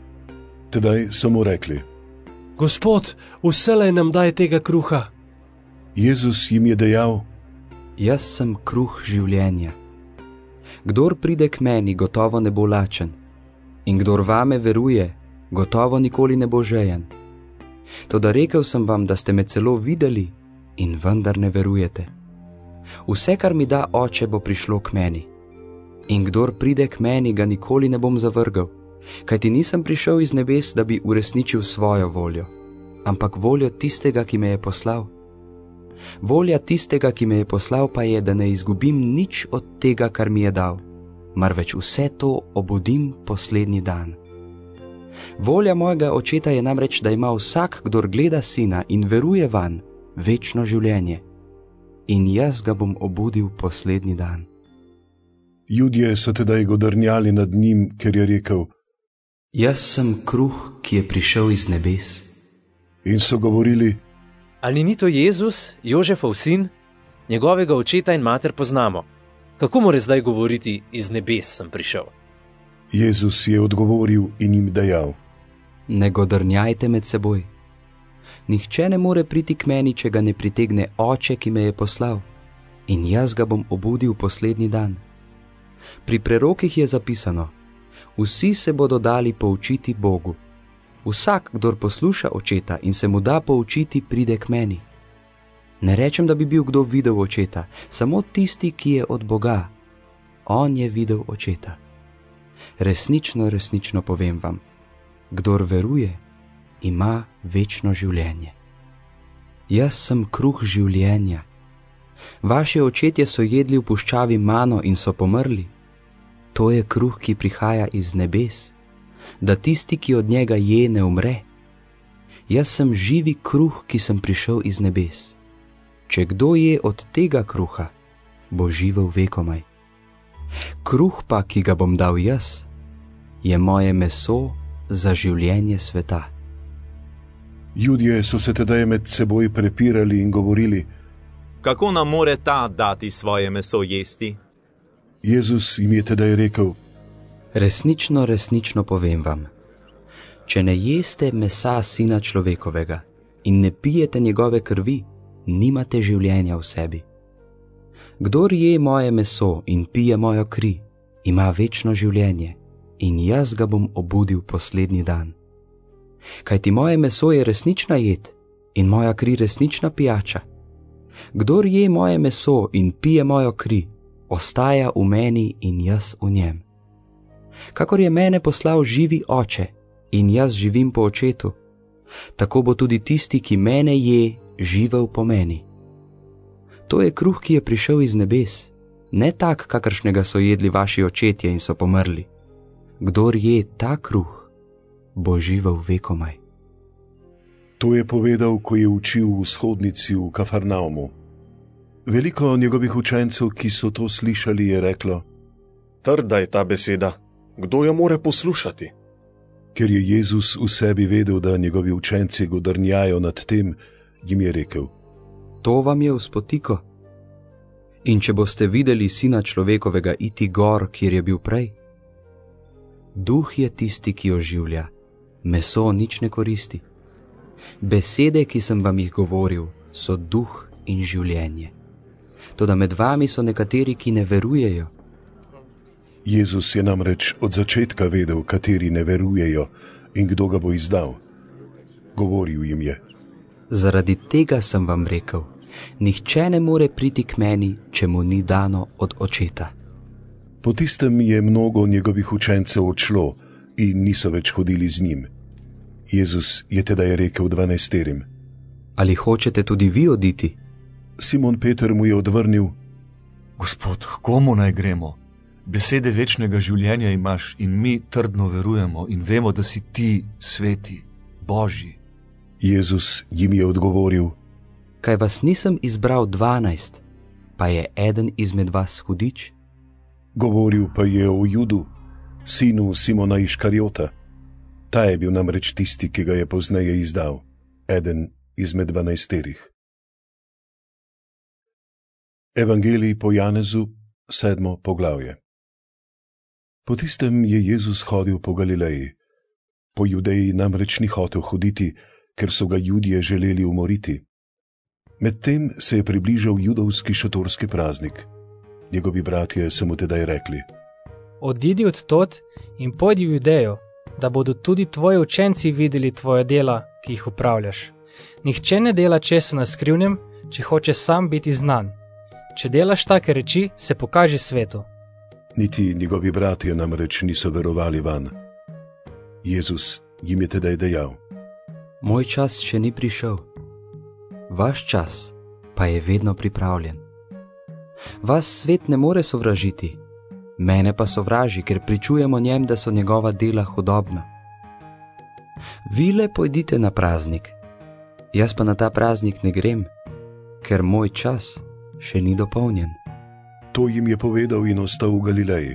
Tedaj so mu rekli: Gospod, vselej nam daj tega kruha. Jezus jim je dejal: Jaz sem kruh življenja. Kdor pride k meni, gotovo ne bo lačen, in kdor vame veruje, gotovo nikoli ne bo žejen. Toda rekel sem vam, da ste me celo videli in vendar ne verujete. Vse, kar mi da Oče, bo prišlo k meni. In kdor pride k meni, ga nikoli ne bom zavrgel, kajti nisem prišel iz nebes, da bi uresničil svojo voljo, ampak voljo tistega, ki me je poslal. Volja tistega, ki me je poslal, pa je, da ne izgubim nič od tega, kar mi je dal, marveč vse to obudim poslednji dan. Volja mojega Očeta je namreč, da ima vsak, kdor gleda Sina in veruje vanj, večno življenje. In jaz ga bom obudil poslednji dan. Judje so tedaj godrnjali nad njim, ker je rekel: Jaz sem kruh, ki je prišel iz nebes. In so govorili: Ali ni to Jezus, Jožefov sin? Njegovega očeta in mater poznamo. Kako more zdaj govoriti: iz nebes sem prišel? Jezus je odgovoril in jim dejal: Ne godrnjajte med seboj. Nihče ne more priti k meni, če ga ne pritegne Oče, ki me je poslal, in jaz ga bom obudil poslednji dan. Pri prerokih je zapisano: Vsi se bodo dali poučiti Bogu. Vsak, kdor posluša Očeta in se mu da poučiti, pride k meni. Ne rečem, da bi bil kdo videl Očeta, samo tisti, ki je od Boga. On je videl Očeta. Resnično, resnično povem vam, kdor veruje, ima večno življenje. Jaz sem kruh življenja. Vaši očetje so jedli v puščavi mano in so pomrli. To je kruh, ki prihaja iz nebes, da tisti, ki od njega je, ne umre. Jaz sem živi kruh, ki sem prišel iz nebes. Če kdo je od tega kruha, bo živel vekomaj. Kruh pa, ki ga bom dal jaz, je moje meso za življenje sveta. Judje so se tedaj med seboj prepirali in govorili: kako nam more ta dati svoje meso jesti? Jezus jim je tedaj rekel: Resnično, resnično povem vam, če ne jeste mesa Sina človekovega in ne pijete njegove krvi, nimate življenja v sebi. Kdor je moje meso in pije mojo kri, ima večno življenje in jaz ga bom obudil poslednji dan. Kajti moje meso je resnična jed in moja kri resnična pijača. Kdor je moje meso in pije mojo kri, ostaja v meni in jaz v njem. Kakor je mene poslal živi Oče in jaz živim po Očetu, tako bo tudi tisti, ki mene je, živel po meni. To je kruh, ki je prišel iz nebes, ne tak, kakršnega so jedli vaši očetje in so pomrli. Kdor je ta kruh, bo živel vekomaj. To je povedal, ko je učil v shodnici v Kafarnaumu. Veliko njegovih učencev, ki so to slišali, je reklo: Trda je ta beseda, kdo jo more poslušati? Ker je Jezus v sebi vedel, da njegovi učenci godrnjajo nad tem, jim je rekel: To vam je vzpotiko. In če boste videli Sina človekovega iti gor, kjer je bil prej? Duh je tisti, ki oživlja, meso nič ne koristi. Besede, ki sem vam jih govoril, so duh in življenje. Toda med vami so nekateri, ki ne verujejo. Jezus je namreč od začetka vedel, kateri ne verujejo in kdo ga bo izdal. Govoril jim je: Zaradi tega sem vam rekel, nihče ne more priti k meni, če mu ni dano od Očeta. Po tistem je mnogo njegovih učencev odšlo in niso več hodili z njim. Jezus je tedaj rekel 12. Ali hočete tudi vi oditi? Simon Peter mu je odvrnil: Gospod, komu naj gremo? Besede večnega življenja imaš in mi trdno verujemo in vemo, da si ti sveti, Božji. Jezus jim je odgovoril: Kaj vas nisem izbral 12, pa je eden izmed vas hudič? Govoril pa je o Judu, sinu Simona Iškarjota. Ta je bil namreč tisti, ki ga je pozneje izdal, eden izmed 12. Evangelij po Janezu, 7. poglavje. Po tistem je Jezus hodil po Galileji. Po Judeji namreč ni hotel hoditi, ker so ga Judje želeli umoriti. Medtem se je približal judovski šotorski praznik. Njegovi bratje so mu tedaj rekli: Odidi od tod in pojdi v Judejo, da bodo tudi tvoji učenci videli tvoje dela, ki jih upravljaš. Nihče ne dela česa na skrivnem, če hoče sam biti znan. Če delaš take reči, se pokaži svetu. Niti njegovi bratje namreč niso verovali van. Jezus jim je tedaj dejal: Moj čas še ni prišel. Vaš čas pa je vedno pripravljen. Vas svet ne more sovražiti, mene pa sovraži, ker pričujem o njem, da so njegova dela hudobna. Vi le pojdite na praznik, jaz pa na ta praznik ne grem, ker moj čas še ni dopolnjen. To jim je povedal in ostal v Galileji.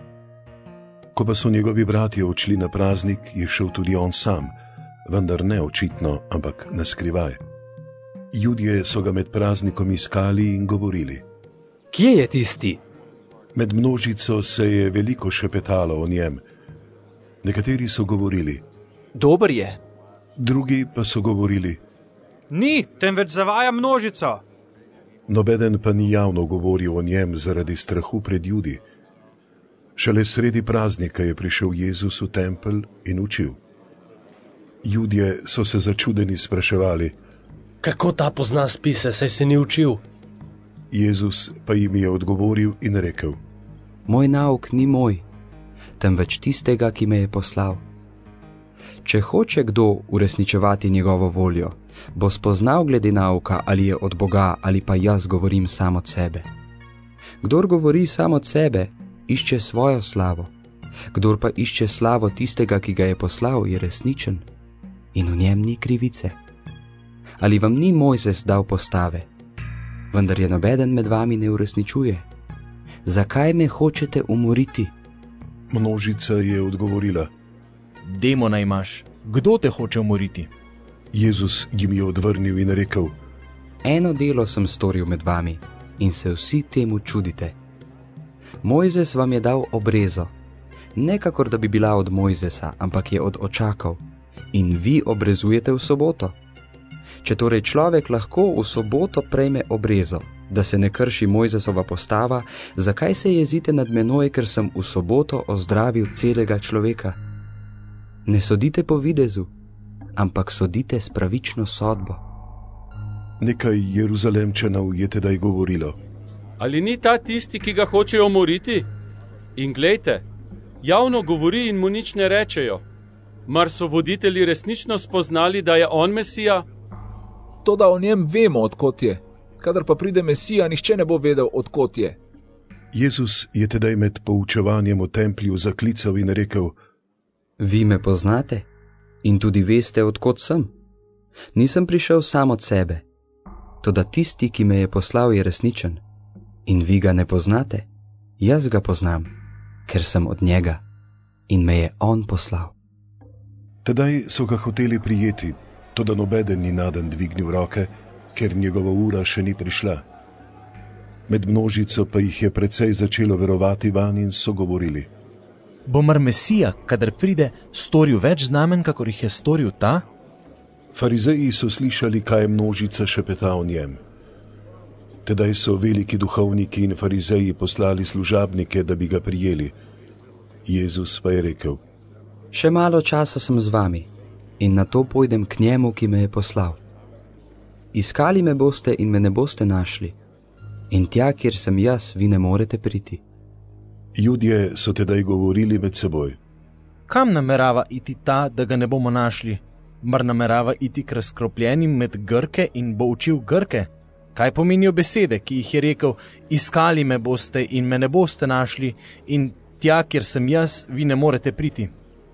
Ko pa so njegovi bratje odšli na praznik, je šel tudi on sam, vendar ne očitno, ampak na skrivaj. Judje so ga med praznikom iskali in govorili: Kje je tisti? Med množico se je veliko šepetalo o njem. Nekateri so govorili: Dober je. Drugi pa so govorili: Ni, temveč zavaja množico. Nobeden pa ni javno govoril o njem zaradi strahu pred Judi. Šele sredi praznika je prišel Jezus v tempelj in učil. Judje so se začudeni spraševali: Kako ta pozna spise, saj se ni učil? Jezus pa jim je odgovoril in rekel: Moj nauk ni moj, temveč tistega, ki me je poslal. Če hoče kdo uresničevati njegovo voljo, bo spoznal glede nauka, ali je od Boga ali pa jaz govorim sam od sebe. Kdor govori sam od sebe, išče svojo slavo. Kdor pa išče slavo tistega, ki ga je poslal, je resničen in v njem ni krivice. Ali vam ni Mojzes dal postave, vendar je nobeden med vami ne uresničuje? Zakaj me hočete umoriti? Množica je odgovorila: Demona imaš, kdo te hoče umoriti? Jezus jim je odvrnil in rekel: eno delo sem storil med vami in se vsi temu čudite. Mojzes vam je dal obrezo, ne kakor da bi bila od Mojzesa, ampak je od očakov, in vi obrezujete v soboto. Če torej človek lahko v soboto prejme obrezo, da se ne krši Mojzesova postava, zakaj se jezite nad menoj, ker sem v soboto ozdravil celega človeka? Ne sodite po videzu, ampak sodite s pravično sodbo. Nekaj Jeruzalemčanov je tedaj govorilo: Ali ni ta tisti, ki ga hočejo umoriti? In glejte, javno govori in mu nič ne rečejo. Mar so voditelji resnično spoznali, da je on Mesija? Toda o njem vemo, odkot je. Kadar pa pride Mesija, nihče ne bo vedel, odkot je. Jezus je tedaj med poučevanjem v templju zaklical in rekel: Vi me poznate in tudi veste, odkot sem. Nisem prišel sam od sebe, toda tisti, ki me je poslal, je resničen. In vi ga ne poznate, jaz ga poznam, ker sem od njega in me je on poslal. Tedaj so ga hoteli prijeti, toda nobeden ni naden dvignil roke, ker njegova ura še ni prišla. Med množico pa jih je precej začelo verovati vanj in so govorili: Bo mar Mesija, kadar pride, storil več znamen, kakor jih je storil ta? Farizeji so slišali, kaj množica šepeta o njem. Tedaj so veliki duhovniki in farizeji poslali služabnike, da bi ga prijeli. Jezus pa je rekel: Še malo časa sem z vami in nato pojdem k njemu, ki me je poslal. Iskali me boste in me ne boste našli, in tja, kjer sem jaz, vi ne morete priti. Judje so tedaj govorili med seboj: Kam namerava iti ta, da ga ne bomo našli? Mar namerava iti k razkropljenim med Grke in bo učil Grke? Kaj pomenijo besede, ki jih je rekel: Iskali me boste in me ne boste našli, in tja, kjer sem jaz, vi ne morete priti?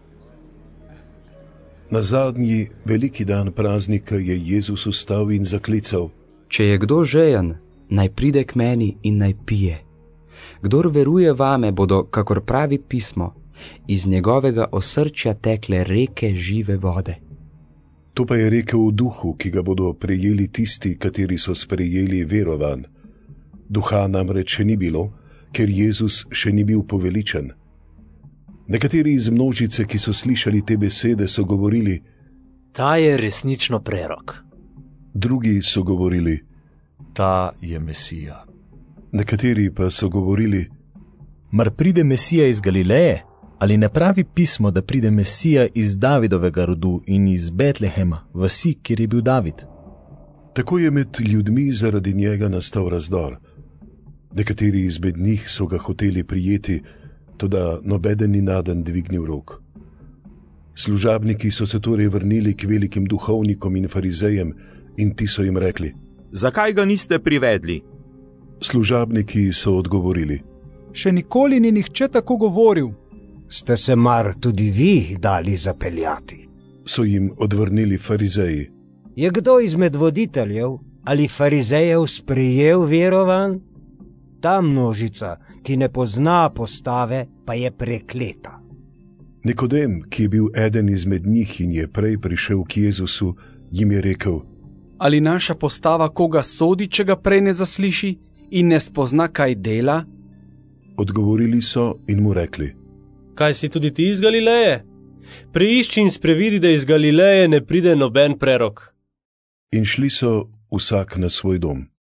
Na zadnji veliki dan praznika je Jezus vstal in zaklical: Če je kdo žejen, naj pride k meni in naj pije. Kdor veruje vame, bodo, kakor pravi pismo, iz njegovega osrčja tekle reke žive vode. To pa je rekel v duhu, ki ga bodo prejeli tisti, kateri so sprejeli verovanj. Duha namreč še ni bilo, ker Jezus še ni bil poveličen. Nekateri iz množice, ki so slišali te besede, so govorili: Ta je resnično prerok. Drugi so govorili: Ta je Mesija. Nekateri pa so govorili: Mar pride Mesija iz Galileje? Ali ne pravi pismo, da pride Mesija iz Davidovega rodu in iz Betlehema, vasi, kjer je bil David? Tako je med ljudmi zaradi njega nastal razdor. Nekateri izmed njih so ga hoteli prijeti, toda nobeden ni naden dvignil rok. Služabniki so se torej vrnili k velikim duhovnikom in farizejem in ti so jim rekli: Zakaj ga niste privedli? Služabniki so odgovorili: Še nikoli ni nihče tako govoril. Ste se mar tudi vi dali zapeljati? So jim odvrnili farizeji: Je kdo izmed voditeljev ali farizejev sprejel verovanj? Ta množica, ki ne pozna postave, pa je prekleta. Nikodem, ki je bil eden izmed njih in je prej prišel k Jezusu, jim je rekel: Ali naša postava koga sodi, če ga prej ne zasliši in ne spozna, kaj dela? Odgovorili so in mu rekli: Kaj si tudi ti iz Galileje? Preišči in sprevidi, da iz Galileje ne pride noben prerok. In šli so vsak na svoj dom.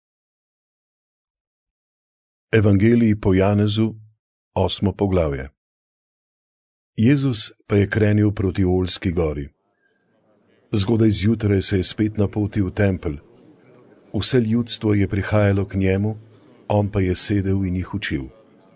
Evangelij po Janezu, 8. poglavje. Jezus pa je krenil proti Oljski gori. Zgodaj zjutraj se je spet napotil v tempelj. Vse ljudstvo je prihajalo k njemu, on pa je sedel in jih učil.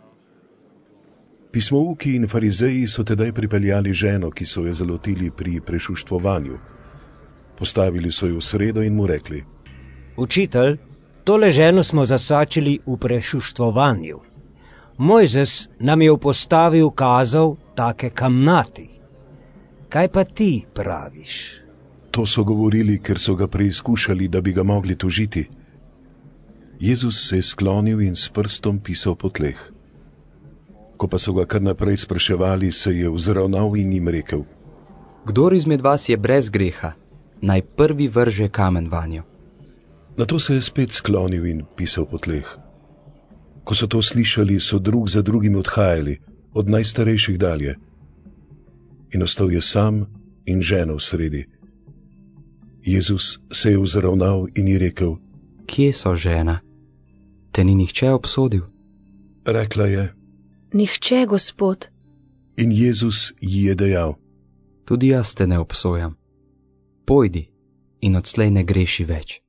Pismouki in farizeji so tedaj pripeljali ženo, ki so jo zalotili pri prešuštvovanju. Postavili so jo v sredo in mu rekli: Učitelj, tole ženo smo zasačili v prešuštvovanju. Mojzes nam je v postavi ukazal take kamnati. Kaj pa ti praviš? To so govorili, ker so ga preizkušali, da bi ga mogli tožiti. Jezus se je sklonil in s prstom pisal po tleh. Ko pa so ga kar naprej spraševali, se je vzravnal in jim rekel: Kdor izmed vas je brez greha, naj prvi vrže kamen vanjo. Nato se je spet sklonil in pisal po tleh. Ko so to slišali, so drug za drugim odhajali, od najstarejših dalje. In ostal je sam in žena v sredi. Jezus se je vzravnal in ji rekel: Kje so, žena? Te ni nihče obsodil? Rekla je: Nihče, Gospod. In Jezus ji je dejal: Tudi jaz te ne obsojam. Pojdi in odslej ne greši več.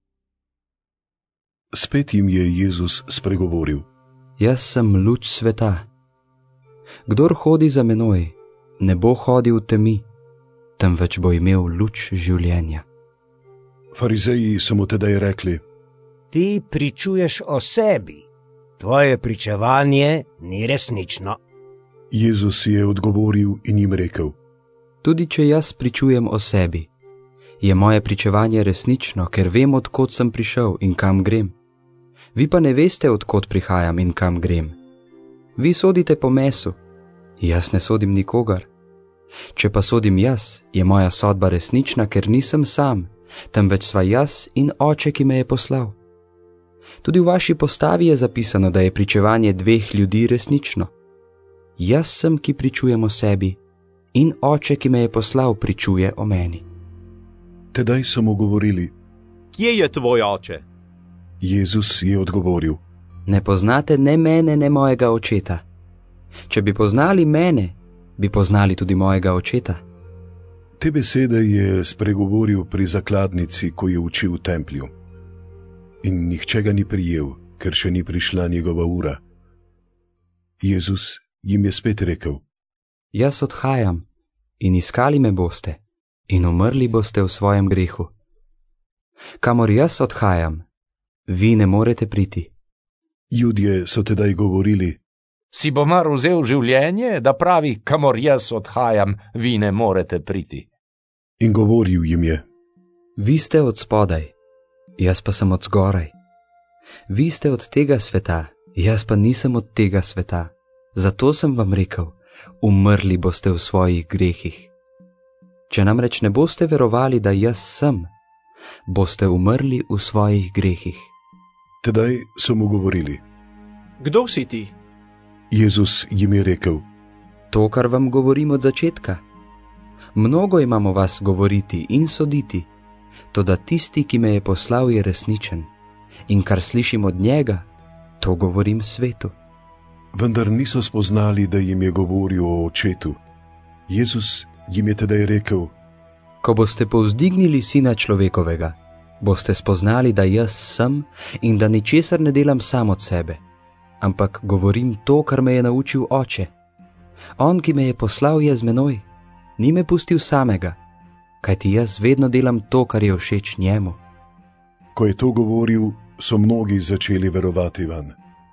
Spet jim je Jezus spregovoril: Jaz sem luč sveta. Kdor hodi za menoj, ne bo hodil v temi, temveč bo imel luč življenja. Farizeji so mu tedaj rekli: Ti pričuješ o sebi, tvoje pričevanje ni resnično. Jezus je odgovoril in jim rekel: Tudi če jaz pričujem o sebi, je moje pričevanje resnično, ker vem, od kod sem prišel in kam grem. Vi pa ne veste, od kod prihajam in kam grem. Vi sodite po mesu, jaz ne sodim nikogar. Če pa sodim jaz, je moja sodba resnična, ker nisem sam, temveč sva jaz in Oče, ki me je poslal. Tudi v vaši postavi je zapisano, da je pričevanje dveh ljudi resnično. Jaz sem, ki pričujem o sebi, in Oče, ki me je poslal, pričuje o meni. Tedaj so mu govorili: Kje je tvoj oče? Jezus je odgovoril: Ne poznate ne mene, ne mojega očeta. Če bi poznali mene, bi poznali tudi mojega očeta. Te besede je spregovoril pri zakladnici, ko je učil v templju. In nihče ga ni prijel, ker še ni prišla njegova ura. Jezus jim je spet rekel: Jaz odhajam in iskali me boste in umrli boste v svojem grehu. Kamor jaz odhajam, vi ne morete priti. Judje so tedaj govorili: Si bo mar vzel življenje, da pravi, kamor jaz odhajam, vi ne morete priti. In govoril jim je: Vi ste od spodaj, jaz pa sem od zgoraj. Vi ste od tega sveta, jaz pa nisem od tega sveta. Zato sem vam rekel, umrli boste v svojih grehih. Če namreč ne boste verovali, da jaz sem, boste umrli v svojih grehih. Tedaj so mu govorili: Kdo si ti? Jezus jim je rekel: To, kar vam govorim od začetka. Mnogo imamo vas govoriti in soditi, toda tisti, ki me je poslal, je resničen. In kar slišim od njega, to govorim svetu. Vendar niso spoznali, da jim je govoril o očetu. Jezus jim je tedaj rekel: Ko boste povzdignili Sina človekovega, boste spoznali, da jaz sem in da ničesar ne delam sam od sebe, ampak govorim to, kar me je naučil Oče. On, ki me je poslal, je z menoj, ni me pustil samega, kajti jaz vedno delam to, kar je všeč njemu. Ko je to govoril, so mnogi začeli verovati vanj.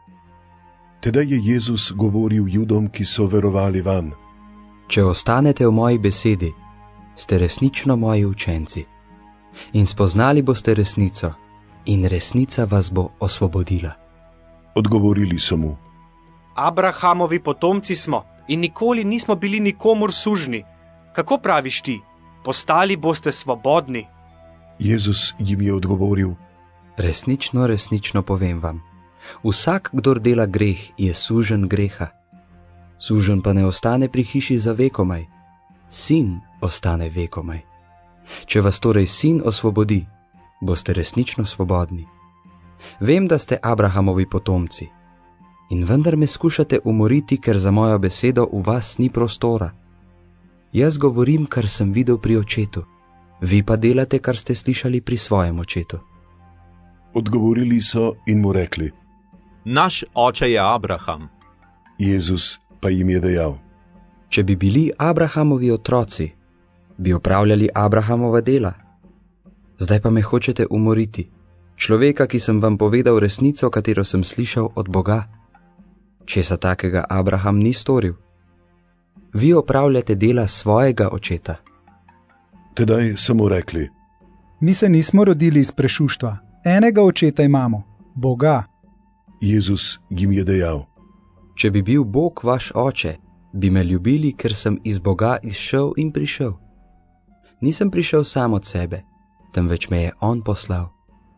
Tedaj je Jezus govoril Judom, ki so verovali vanj: Če ostanete v moji besedi, ste resnično moji učenci. In spoznali boste resnico, in resnica vas bo osvobodila. Odgovorili so mu: Abrahamovi potomci smo in nikoli nismo bili nikomur sužni. Kako praviš ti? Postali boste svobodni. Jezus jim je odgovoril: Resnično, resnično povem vam, vsak, kdor dela greh, je suženj greha. Suženj pa ne ostane pri hiši za vekomaj, sin ostane vekomaj. Če vas torej sin osvobodi, boste resnično svobodni. Vem, da ste Abrahamovi potomci, in vendar me skušate umoriti, ker za mojo besedo v vas ni prostora. Jaz govorim, kar sem videl pri očetu, vi pa delate, kar ste slišali pri svojem očetu. Odgovorili so in mu rekli: Naš oče je Abraham. Jezus pa jim je dejal: Če bi bili Abrahamovi otroci, bi opravljali Abrahamova dela. Zdaj pa me hočete umoriti, človeka, ki sem vam povedal resnico, katero sem slišal od Boga. Česa takega Abraham ni storil. Vi opravljate dela svojega očeta. Tedaj so mu rekli: Mi se nismo rodili iz prešuštva, enega očeta imamo, Boga. Jezus jim je dejal: Če bi bil Bog vaš oče, bi me ljubili, ker sem iz Boga izšel in prišel. Nisem prišel sam od sebe, temveč me je On poslal.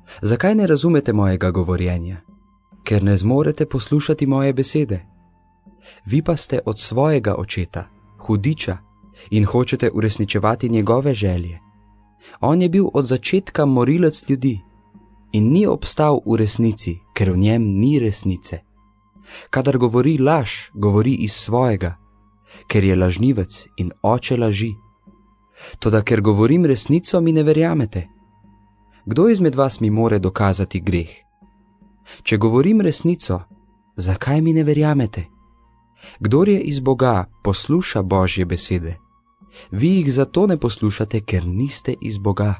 Zakaj ne razumete mojega govorjenja? Ker ne zmorete poslušati moje besede. Vi pa ste od svojega očeta, hudiča, in hočete uresničevati njegove želje. On je bil od začetka morilec ljudi in ni obstal v resnici, ker v njem ni resnice. Kadar govori laž, govori iz svojega, ker je lažnivec in oče laži. Toda ker govorim resnico, mi ne verjamete. Kdo izmed vas mi more dokazati greh? Če govorim resnico, zakaj mi ne verjamete? Kdor je iz Boga, posluša Božje besede. Vi jih zato ne poslušate, ker niste iz Boga.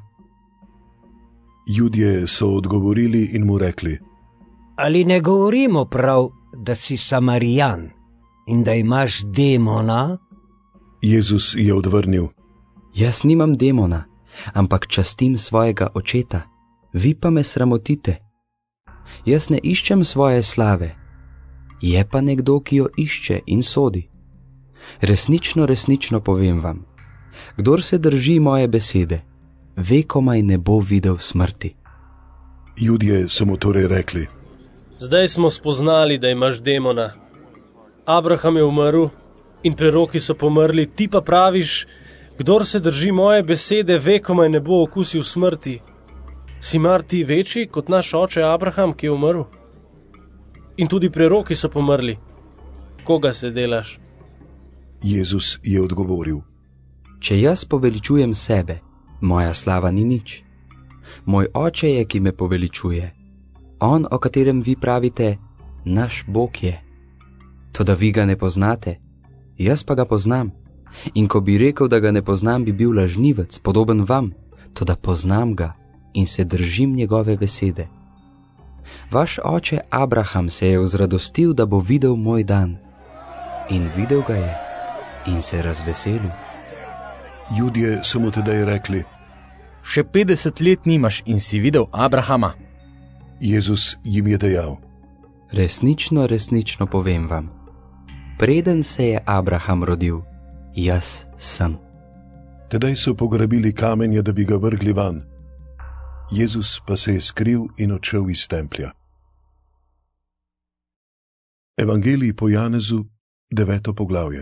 Judje so odgovorili in mu rekli: Ali ne govorimo prav, da si Samarijan in da imaš demona? Jezus je odvrnil: Jaz nimam demona, ampak častim svojega očeta, vi pa me sramotite. Jaz ne iščem svoje slave, je pa nekdo, ki jo išče in sodi. Resnično, resnično povem vam, kdor se drži moje besede, vekomaj ne bo videl smrti. Judje so mu torej rekli: Zdaj smo spoznali, da imaš demona. Abraham je umrl in preroki so pomrli, ti pa praviš, kdor se drži moje besede, vekomaj ne bo okusil smrti. Si mar ti večji kot naš oče Abraham, ki je umrl? In tudi preroki so pomrli. Koga se delaš? Jezus je odgovoril: Če jaz poveličujem sebe, moja slava ni nič. Moj oče je, ki me poveličuje. On, o katerem vi pravite, naš Bog je. Toda vi ga ne poznate, jaz pa ga poznam. In ko bi rekel, da ga ne poznam, bi bil lažnivec, podoben vam, toda poznam ga in se držim njegove besede. Vaš oče Abraham se je vzradostil, da bo videl moj dan. In videl ga je in se razveselil. Judje so mu tedaj rekli: Še 50 let nimaš in si videl Abrahama. Jezus jim je dejal: Resnično, resnično povem vam, preden se je Abraham rodil, jaz sem. Tedaj so pograbili kamenje, da bi ga vrgli van. Jezus pa se je skril in odšel iz templja. Evangelij po Janezu, 9. poglavje.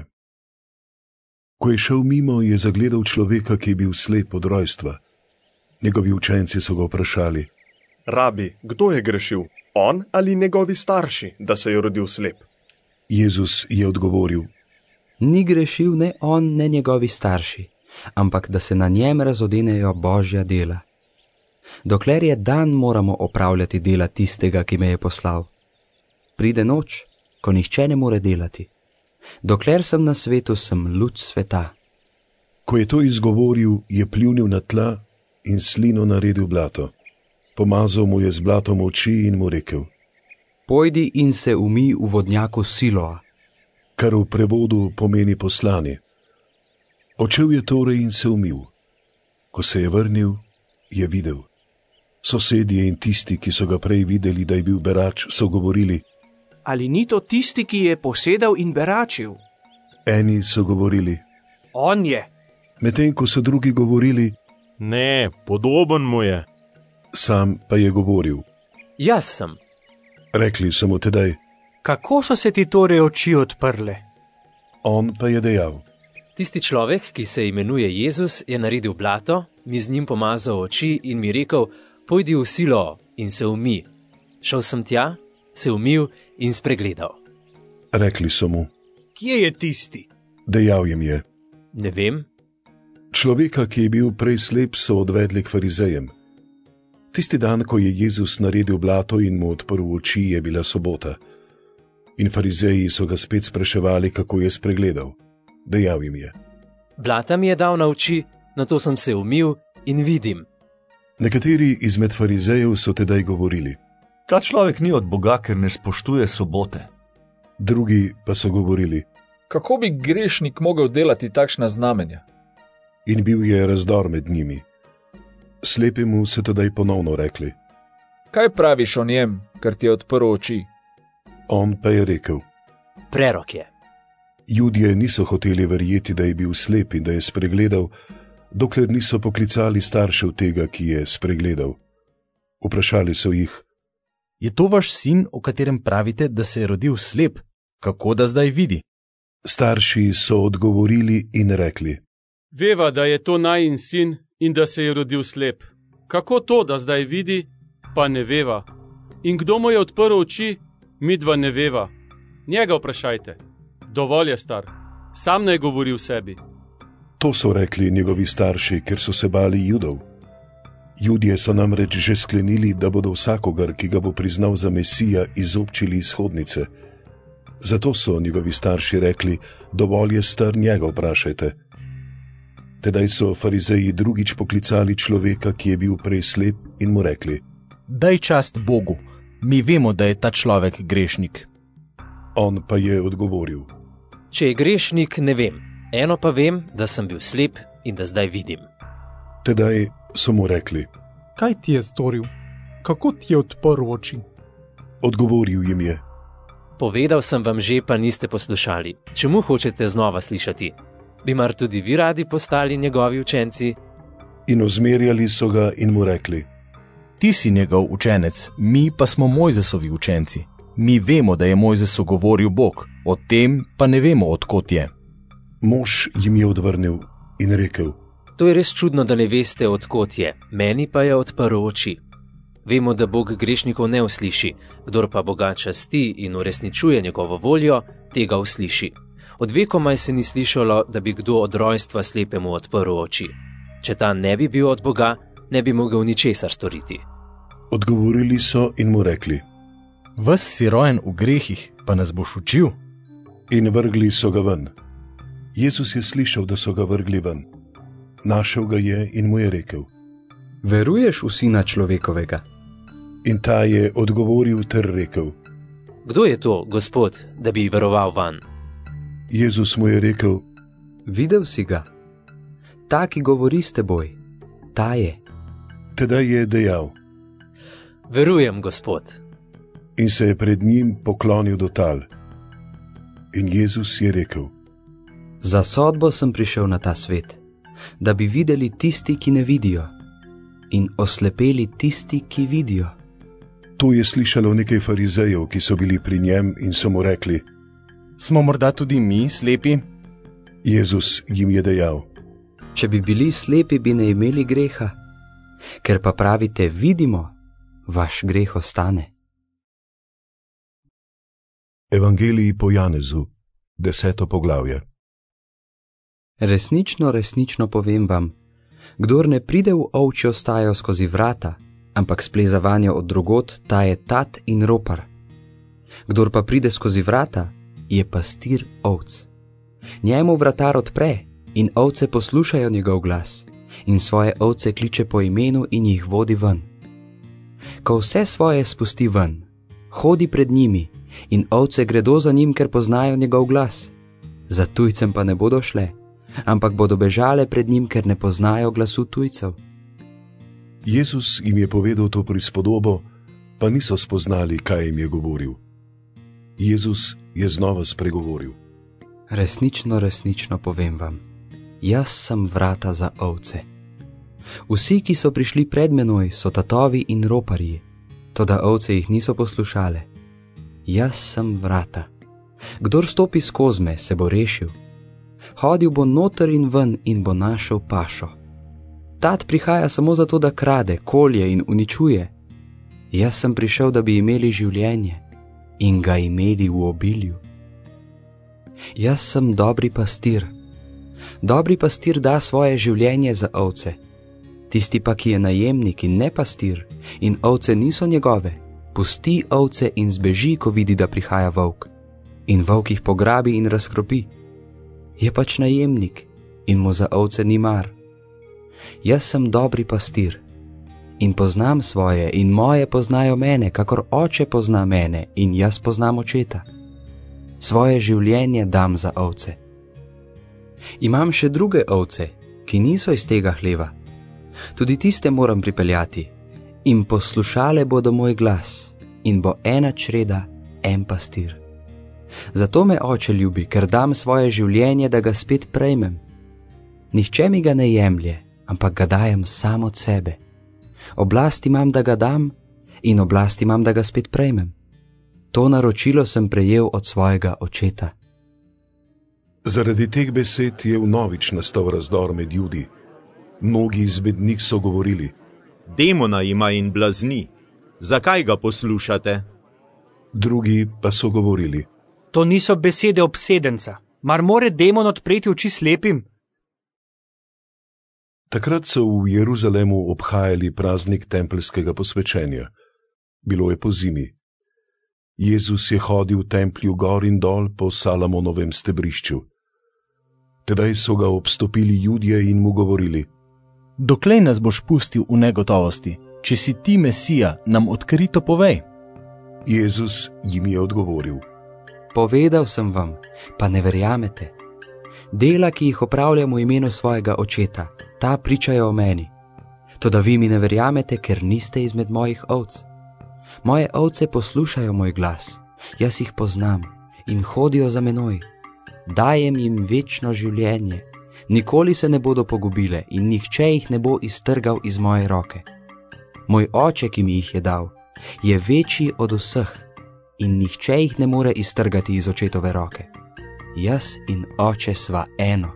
Ko je šel mimo, je zagledal človeka, ki je bil slep od rojstva. Njegovi učenci so ga vprašali: Rabi, kdo je grešil, on ali njegovi starši, da se je rodil slep? Jezus je odgovoril: Ni grešil ne on, ne njegovi starši, ampak da se na njem razodenejo Božja dela. Dokler je dan, moramo opravljati dela tistega, ki me je poslal. Pride noč, ko nihče ne more delati. Dokler sem na svetu, sem luč sveta. Ko je to izgovoril, je pljunil na tla in slino naredil blato. Pomazal mu je z blatom oči in mu rekel: Pojdi in se umij v vodnjaku Siloa. Kar v prevodu pomeni poslani. Odšel je torej in se umil. Ko se je vrnil, je videl. Sosedje in tisti, ki so ga prej videli, da je bil berač, so govorili: Ali ni to tisti, ki je posedal in beračil? Eni so govorili: On je. Medtem ko so drugi govorili: Ne, podoben mu je. Sam pa je govoril: Jaz sem. Rekli so mu tedaj: Kako so se ti torej oči odprle? On pa je dejal: Tisti človek, ki se imenuje Jezus, je naredil blato, mi z njim pomazal oči in mi rekel: Pojdi v Silo in se umij. Šel sem tja, se umil in spregledal. Rekli so mu: Kje je tisti? Dejal jim je: Ne vem. Človeka, ki je bil prej slep, so odvedli k farizejem. Tisti dan, ko je Jezus naredil blato in mu odprl oči, je bila sobota. In farizeji so ga spet spraševali, kako je spregledal. Dejal jim je: Blata mi je dal na oči, nato sem se umil in vidim. Nekateri izmed farizejev so tedaj govorili: Ta človek ni od Boga, ker ne spoštuje sobote. Drugi pa so govorili: Kako bi grešnik mogel delati takšna znamenja? In bil je razdor med njimi. Slepemu so tedaj ponovno rekli: Kaj praviš o njem, ker ti je odprl oči? On pa je rekel: Prerok je. Judje niso hoteli verjeti, da je bil slep in da je spregledal, dokler niso poklicali staršev tega, ki je spregledal. Vprašali so jih: Je to vaš sin, o katerem pravite, da se je rodil slep? Kako da zdaj vidi? Starši so odgovorili in rekli: Veva, da je to najin sin in da se je rodil slep. Kako to, da zdaj vidi, pa ne veva? In kdo mu je odprl oči, midva ne veva. Njega vprašajte. Dovolj je star, sam naj govori v sebi. To so rekli njegovi starši, ker so se bali Judov. Judje so namreč že sklenili, da bodo vsakogar, ki ga bo priznal za Mesija, izobčili iz hodnice. Zato so njegovi starši rekli: dovolj je star, njega vprašajte. Tedaj so farizeji drugič poklicali človeka, ki je bil prej slep, in mu rekli: Daj čast Bogu, mi vemo, da je ta človek grešnik. On pa je odgovoril: Če je grešnik, ne vem. Eno pa vem, da sem bil slep in da zdaj vidim. Tedaj so mu rekli: Kaj ti je storil? Kako ti je odprl oči? Odgovoril jim je: Povedal sem vam že, pa niste poslušali. Čemu hočete znova slišati? Bi mar tudi vi radi postali njegovi učenci? In ozmerjali so ga in mu rekli: Ti si njegov učenec, mi pa smo Mojzesovi učenci. Mi vemo, da je Mojzesu govoril Bog, o tem pa ne vemo, odkot je. Mož jim je odvrnil in rekel: To je res čudno, da ne veste, odkot je. Meni pa je odprl oči. Vemo, da Bog grešnikov ne usliši, kdor pa Boga časti in uresničuje njegovo voljo, tega usliši. Od vekomaj se ni slišalo, da bi kdo od rojstva slepemu odprl oči. Če ta ne bi bil od Boga, ne bi mogel ničesar storiti. Odgovorili so in mu rekli: Ves si rojen v grehih, pa nas boš učil? In vrgli so ga ven. Jezus je slišal, da so ga vrgli ven. Našel ga je in mu je rekel: Veruješ v Sina človekovega? In ta je odgovoril ter rekel: Kdo je to, Gospod, da bi veroval vanj? Jezus mu je rekel: Videl si ga. Ta, ki govori s teboj, ta je. Tedaj je dejal: Verujem, Gospod. In se je pred njim poklonil do tal. In Jezus je rekel: Za sodbo sem prišel na ta svet, da bi videli tisti, ki ne vidijo, in oslepeli tisti, ki vidijo. To je slišalo nekaj farizejev, ki so bili pri njem, in so mu rekli: Smo morda tudi mi slepi? Jezus jim je dejal: Če bi bili slepi, bi ne imeli greha. Ker pa pravite, vidimo, vaš greh ostane. Evangeliji po Janezu, 10. poglavje. Resnično, resnično povem vam, kdor ne pride v ovčjo stajo skozi vrata, ampak spleza vanjo od drugot, ta je tat in ropar. Kdor pa pride skozi vrata, je pastir ovc. Njemu vratar odpre in ovce poslušajo njegov glas in svoje ovce kliče po imenu in jih vodi ven. Ko vse svoje spusti ven, hodi pred njimi in ovce gredo za njim, ker poznajo njegov glas. Za tujcem pa ne bodo šle, ampak bodo bežale pred njim, ker ne poznajo glasu tujcev. Jezus jim je povedal to prispodobo, pa niso spoznali, kaj jim je govoril. Jezus je znova spregovoril: Resnično, resnično povem vam, jaz sem vrata za ovce. Vsi, ki so prišli pred menoj, so tatovi in roparji, toda ovce jih niso poslušale. Jaz sem vrata. Kdor stopi skozi me, se bo rešil. Hodil bo noter in ven in bo našel pašo. Tat prihaja samo zato, da krade, kolje in uničuje. Jaz sem prišel, da bi imeli življenje in ga imeli v obilju. Jaz sem dobri pastir. Dobri pastir da svoje življenje za ovce. Tisti pa, ki je najemnik in ne pastir, in ovce niso njegove, pusti ovce in zbeži, ko vidi, da prihaja volk. In volk jih pograbi in razkropi. Je pač najemnik in mu za ovce ni mar. Jaz sem dobri pastir in poznam svoje in moje poznajo mene, kakor oče pozna mene in jaz poznam očeta. Svoje življenje dam za ovce. Imam še druge ovce, ki niso iz tega hleva. Tudi tiste moram pripeljati in poslušale bodo moj glas in bo ena čreda, en pastir. Zato me oče ljubi, ker dam svoje življenje, da ga spet prejmem. Nihče mi ga ne jemlje, ampak ga dajem sam od sebe. Oblast imam, da ga dam, in oblast imam, da ga spet prejmem. To naročilo sem prejel od svojega očeta. Zaradi teh besed je vnovič nastal razdor med Judi. Mnogi izmed njih so govorili: Demona ima in blazni, zakaj ga poslušate? Drugi pa so govorili: To niso besede obsedenca, mar more demon odpreti oči slepim? Takrat so v Jeruzalemu obhajali praznik tempeljskega posvečenja. Bilo je pozimi. Jezus je hodil v templju gor in dol po Salomonovem stebrišču. Tedaj so ga obstopili Judje in mu govorili: Doklej nas boš pustil v negotovosti? Če si ti Mesija, nam odkrito povej. Jezus jim je odgovoril: Povedal sem vam, pa ne verjamete. Dela, ki jih opravljam v imenu svojega očeta, ta pričajo o meni. Toda vi mi ne verjamete, ker niste izmed mojih ovc. Moje ovce poslušajo moj glas, jaz jih poznam in hodijo za menoj. Dajem jim večno življenje, nikoli se ne bodo pogubile in nihče jih ne bo iztrgal iz moje roke. Moj oče, ki mi jih je dal, je večji od vseh in nihče jih ne more iztrgati iz očetove roke. Jaz in oče sva eno.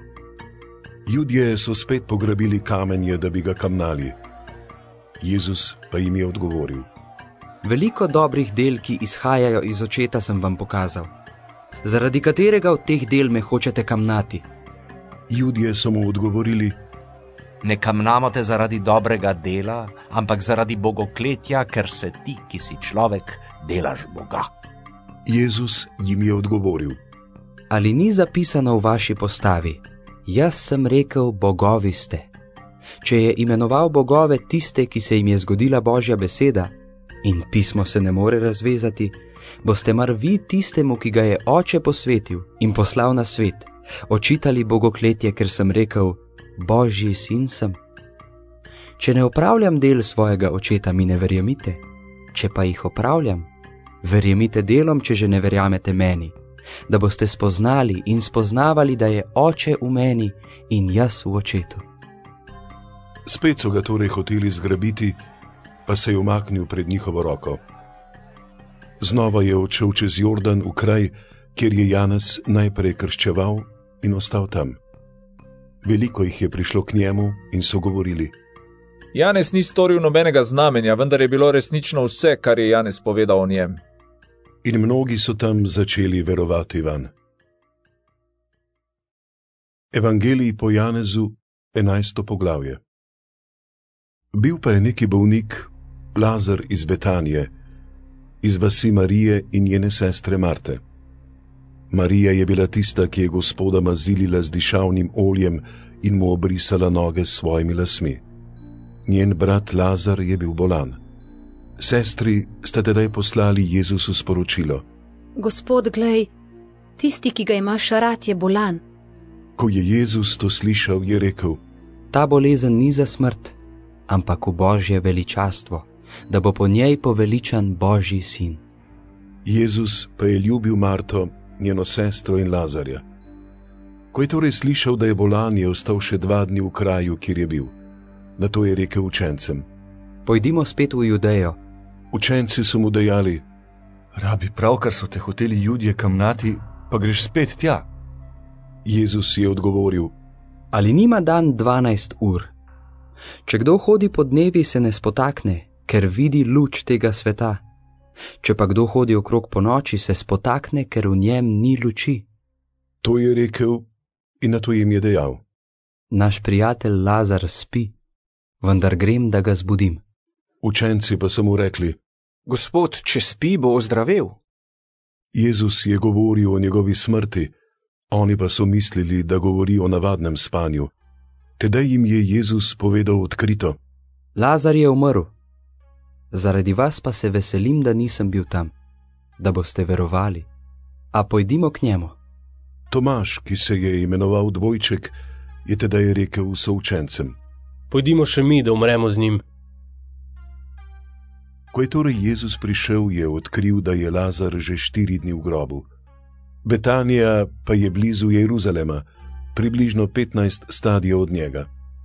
Judje so spet pograbili kamenje, da bi ga kamnali. Jezus pa jim je odgovoril: Veliko dobrih del, ki izhajajo iz očeta, sem vam pokazal. Zaradi katerega od teh del me hočete kamnati? Judje so mu odgovorili: Ne kamnamo te zaradi dobrega dela, ampak zaradi bogokletja, ker se ti, ki si človek, delaš Boga. Jezus jim je odgovoril: Ali ni zapisano v vaši postavi: Jaz sem rekel, bogovi ste. Če je imenoval bogove tiste, ki se jim je zgodila Božja beseda, in pismo se ne more razvezati, boste mar vi tistemu, ki ga je oče posvetil in poslal na svet, očitali bogokletje, ker sem rekel, Božji sin sem? Če ne opravljam del svojega očeta, mi ne verjemite. Če pa jih opravljam, verjemite delom, če že ne verjamete meni, da boste spoznali in spoznavali, da je oče v meni in jaz v očetu. Spet so ga torej hoteli zgrabiti, pa se je umaknil pred njihovo roko. Znova je odšel čez Jordan v kraj, kjer je Janez najprej krščeval in ostal tam. Veliko jih je prišlo k njemu in so govorili: Janez ni storil nobenega znamenja, vendar je bilo resnično vse, kar je Janez povedal o njem. In mnogi so tam začeli verovati vanj. Evangelij po Janezu, 11. poglavje. Bil pa je neki bolnik, Lazar iz Betanije, iz vasi Marije in njene sestre Marte. Marija je bila tista, ki je Gospoda mazilila z dišavnim oljem in mu obrisala noge s svojimi lasmi. Njen brat Lazar je bil bolan. Sestri sta tedaj poslali Jezusu sporočilo: Gospod, glej, tisti, ki ga imaš rad, je bolan. Ko je Jezus to slišal, je rekel: Ta bolezen ni za smrt, ampak v Božje veličastvo, da bo po njej poveličan Božji sin. Jezus pa je ljubil Marto, njeno sestro in Lazarja. Ko je torej slišal, da je bolan, je ostal še 2 dni v kraju, kjer je bil. Nato je rekel učencem: Pojdimo spet v Judejo. Učenci so mu dejali: Rabi, pravkar so te hoteli Judje kamnati, pa greš spet tja. Jezus je odgovoril: Ali nima dan 12 ur? Če kdo hodi po dnevi, se ne spotakne, ker vidi luč tega sveta. Če pa kdo hodi okrog po noči, se spotakne, ker v njem ni luči. To je rekel in nato jim je dejal: Naš prijatelj Lazar spi, vendar grem, da ga zbudim. Učenci pa so mu rekli: Gospod, če spi, bo ozdravel. Jezus je govoril o njegovi smrti, oni pa so mislili, da govori o navadnem spanju. Tedaj jim je Jezus povedal odkrito: Lazar je umrl. Zaradi vas pa se veselim, da nisem bil tam, da boste verovali. A pojdimo k njemu. Tomaž, ki se je imenoval Dvojček, je tedaj rekel součencem: Pojdimo še mi, da umremo z njim. Ko je torej Jezus prišel, je odkril, da je Lazar že 4 dni v grobu. Betanija pa je blizu Jeruzalema, približno 15 stadijev od njega.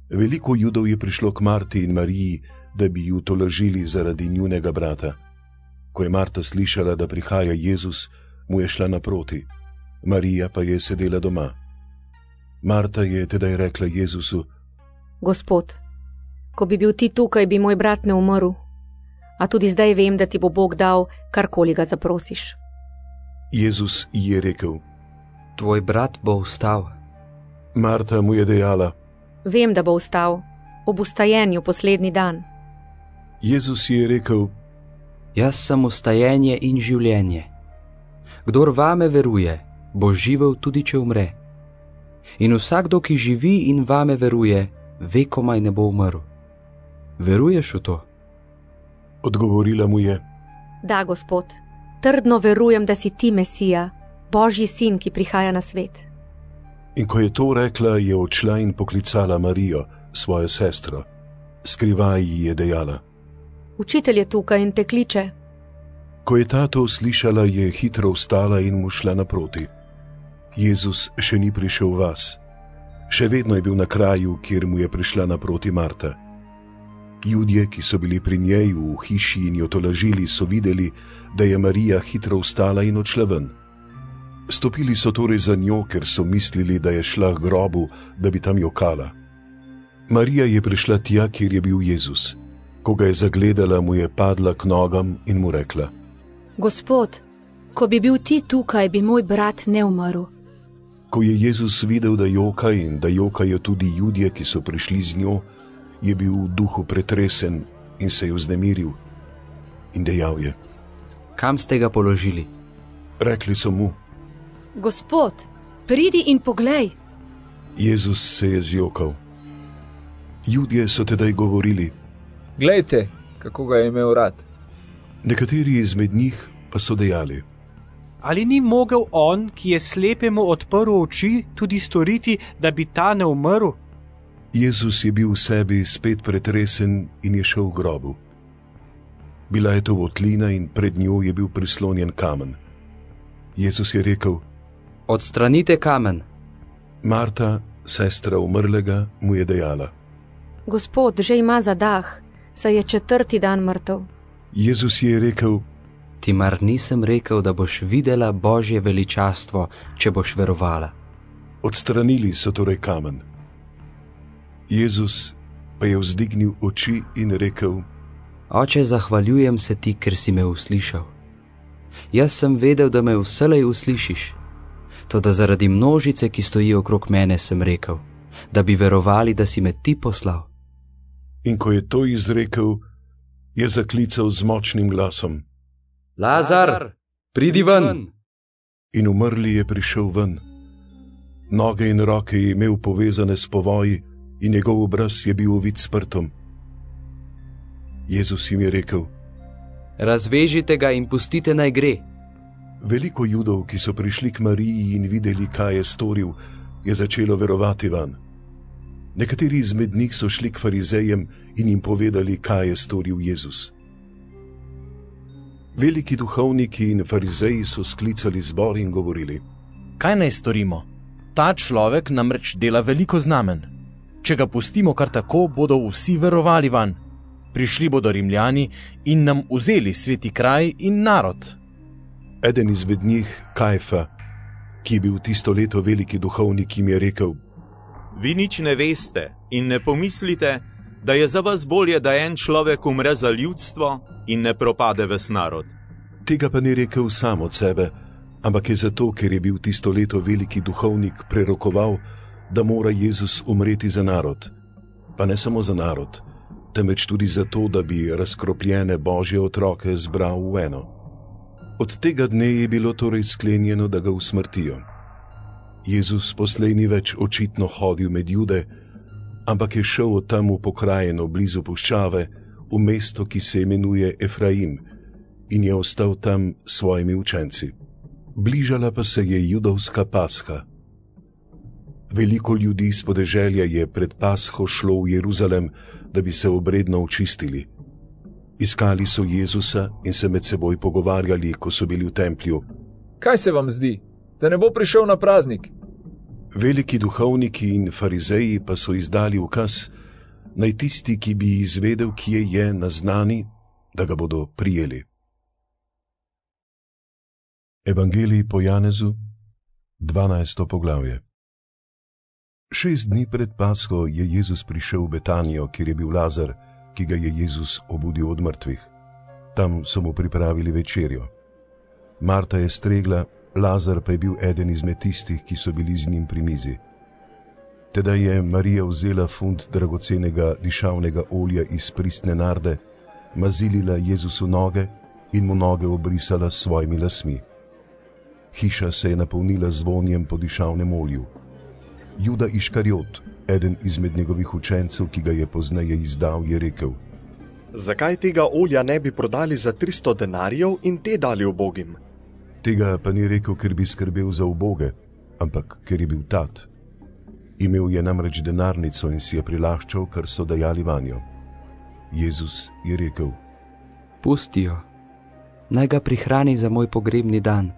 Veliko Judov je prišlo k Marti in Mariji, da bi ju tolažili zaradi njunega brata. Ko je Marta slišala, da prihaja Jezus, mu je šla naproti, Marija pa je sedela doma. Marta je tedaj rekla Jezusu: Gospod, ko bi bil ti tukaj, bi moj brat ne umrl, a tudi zdaj vem, da ti bo Bog dal, karkoli ga zaprosiš. Jezus ji je rekel: Tvoj brat bo vstal. Marta mu je dejala: Vem, da bo vstal, ob vstajenju poslednji dan. Jezus ji je rekel: Jaz sem vstajenje in življenje. Kdor vame veruje, bo živel tudi, če umre. In vsakdo, ki živi in vame veruje, vekomaj ne bo umrl. Veruješ v to? Odgovorila mu je: Da, Gospod, trdno verujem, da si ti Mesija, Božji sin, ki prihaja na svet. In ko je to rekla, je odšla in poklicala Marijo, svojo sestro. Skrivaj ji je dejala: Učitelj je tukaj in te kliče. Ko je ta to slišala, je hitro vstala in mu šla naproti. Jezus še ni prišel v vas. Še vedno je bil na kraju, kjer mu je prišla naproti Marta. Judje, ki so bili pri njej v hiši in jo tolažili, so videli, da je Marija hitro vstala in odšla ven. Stopili so torej za njo, ker so mislili, da je šla k grobu, da bi tam jokala. Marija je prišla tja, kjer je bil Jezus. Ko ga je zagledala, mu je padla k nogam in mu rekla: Gospod, ko bi bil ti tukaj, bi moj brat ne umrl. Ko je Jezus videl, da joka in da jokajo tudi Judje, ki so prišli z njo, je bil v duhu pretresen in se je vznemiril. In dejal je: Kam ste ga položili? Rekli so mu: Gospod, pridi in poglej. Jezus se je zjokal. Judje so tedaj govorili: Glejte, kako ga je imel rad. Nekateri izmed njih pa so dejali: Ali ni mogel on, ki je slepemu odprl oči, tudi storiti, da bi ta ne umrl? Jezus je bil v sebi spet pretresen in je šel v grobu. Bila je to votlina in pred njo je bil prislonjen kamen. Jezus je rekel: Odstranite kamen. Marta, sestra umrlega, mu je dejala: Gospod, že ima zadah, saj je 4. dan mrtev. Jezus je rekel: Ti mar nisem rekel, da boš videla Božje veličastvo, če boš verovala. Odstranili so torej kamen. Jezus pa je vzdignil oči in rekel: Oče, zahvaljujem se ti, ker si me uslišal. Jaz sem vedel, da me vselej uslišiš. Toda zaradi množice, ki stoji okrog mene, sem rekel, da bi verovali, da si me ti poslal. In ko je to izrekel, je zaklical z močnim glasom: Lazar, pridi ven! In umrli je prišel ven. Noge in roke je imel povezane s povoji in njegov obraz je bil ovit s prtom. Jezus jim je rekel: Razvežite ga in pustite naj gre. Veliko Judov, ki so prišli k Mariji in videli, kaj je storil, je začelo verovati van. Nekateri izmed njih so šli k farizejem in jim povedali, kaj je storil Jezus. Veliki duhovniki in farizeji so sklicali zbor in govorili: Kaj naj storimo? Ta človek namreč dela veliko znamen. Če ga pustimo kar tako, bodo vsi verovali van. Prišli bodo Rimljani in nam vzeli sveti kraj in narod. Eden izmed njih, Kajfa, ki je bil tisto leto veliki duhovnik, jim je rekel: Vi nič ne veste in ne pomislite, da je za vas bolje, da en človek umre za ljudstvo in ne propade ves narod. Tega pa ni rekel sam od sebe, ampak je zato, ker je bil tisto leto veliki duhovnik prerokoval, da mora Jezus umreti za narod. Pa ne samo za narod, temveč tudi zato, da bi razkropljene Božje otroke zbral v eno. Od tega dne je bilo torej sklenjeno, da ga usmrtijo. Jezus poslej ni več očitno hodil med Jude, ampak je šel od tam v pokrajino blizu puščave, v mesto, ki se imenuje Efraim, in je ostal tam s svojimi učenci. Bližala pa se je judovska Pasha. Veliko ljudi s podeželja je pred Pasho šlo v Jeruzalem, da bi se obredno očistili. Iskali so Jezusa in se med seboj pogovarjali, ko so bili v templju. Kaj se vam zdi, da ne bo prišel na praznik? Veliki duhovniki in farizeji pa so izdali ukaz, naj tisti, ki bi izvedel, kje je, naznani, da ga bodo prijeli. Evangelij po Janezu, 12. poglavje. 6 dni pred Pasko je Jezus prišel v Betanijo, kjer je bil Lazar, ki ga je Jezus obudil od mrtvih. Tam so mu pripravili večerjo. Marta je stregla, Lazar pa je bil eden izmed tistih, ki so bili z njim pri mizi. Tedaj je Marija vzela funt dragocenega dišavnega olja iz pristne narde, mazilila Jezusu noge in mu noge obrisala s svojimi lasmi. Hiša se je napolnila z vonjem po dišavnem olju. Juda Iškariot, eden izmed njegovih učencev, ki ga je pozneje izdal, je rekel: Zakaj tega olja ne bi prodali za 300 denarjev in te dali ubogim? Tega pa ni rekel, ker bi skrbel za uboge, ampak ker je bil tat. Imel je namreč denarnico in si je prilaščal, kar so dajali vanjo. Jezus je rekel: Pusti jo, naj ga prihrani za moj pogrebni dan.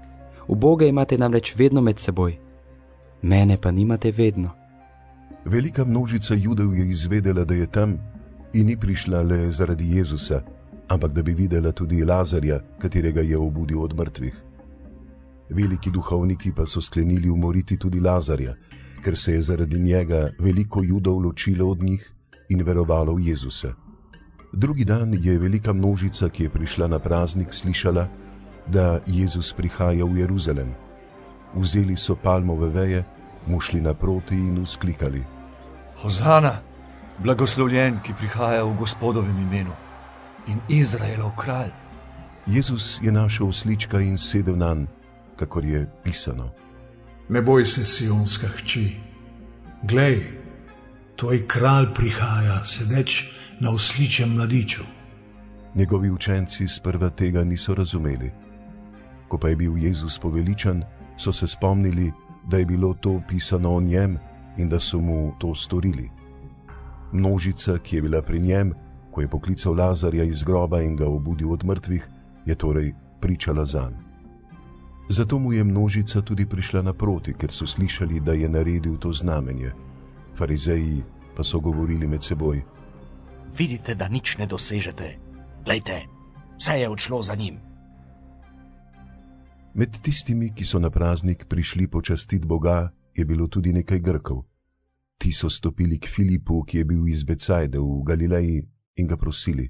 Uboge imate namreč vedno med seboj, mene pa nimate vedno. Velika množica Judov je izvedela, da je tam, in ni prišla le zaradi Jezusa, ampak da bi videla tudi Lazarja, katerega je obudil od mrtvih. Veliki duhovniki pa so sklenili umoriti tudi Lazarja, ker se je zaradi njega veliko Judov ločilo od njih in verovalo v Jezusa. Drugi dan je velika množica, ki je prišla na praznik, slišala, da Jezus prihaja v Jeruzalem. Vzeli so palmove veje, mu šli naproti in vzklikali: Hozana, blagoslovljen, ki prihaja v Gospodovem imenu, in Izraelov kralj. Jezus je našel oslička in sedel nanj, kakor je pisano: Ne boj se, Sionska hči, glej, tvoj kralj prihaja, sedeč na osličjem mladiču. Njegovi učenci sprva tega niso razumeli. Ko pa je bil Jezus poveličan, so se spomnili, da je bilo to pisano o njem in da so mu to storili. Množica, ki je bila pri njem, ko je poklical Lazarja iz groba in ga obudil od mrtvih, je torej pričala zanj. Zato mu je množica tudi prišla naproti, ker so slišali, da je naredil to znamenje. Farizeji pa so govorili med seboj: Vidite, da nič ne dosežete. Glejte, vse je odšlo za njim. Med tistimi, ki so na praznik prišli počastiti Boga, je bilo tudi nekaj Grkov. Ti so stopili k Filipu, ki je bil iz Becajde v Galileji, in ga prosili: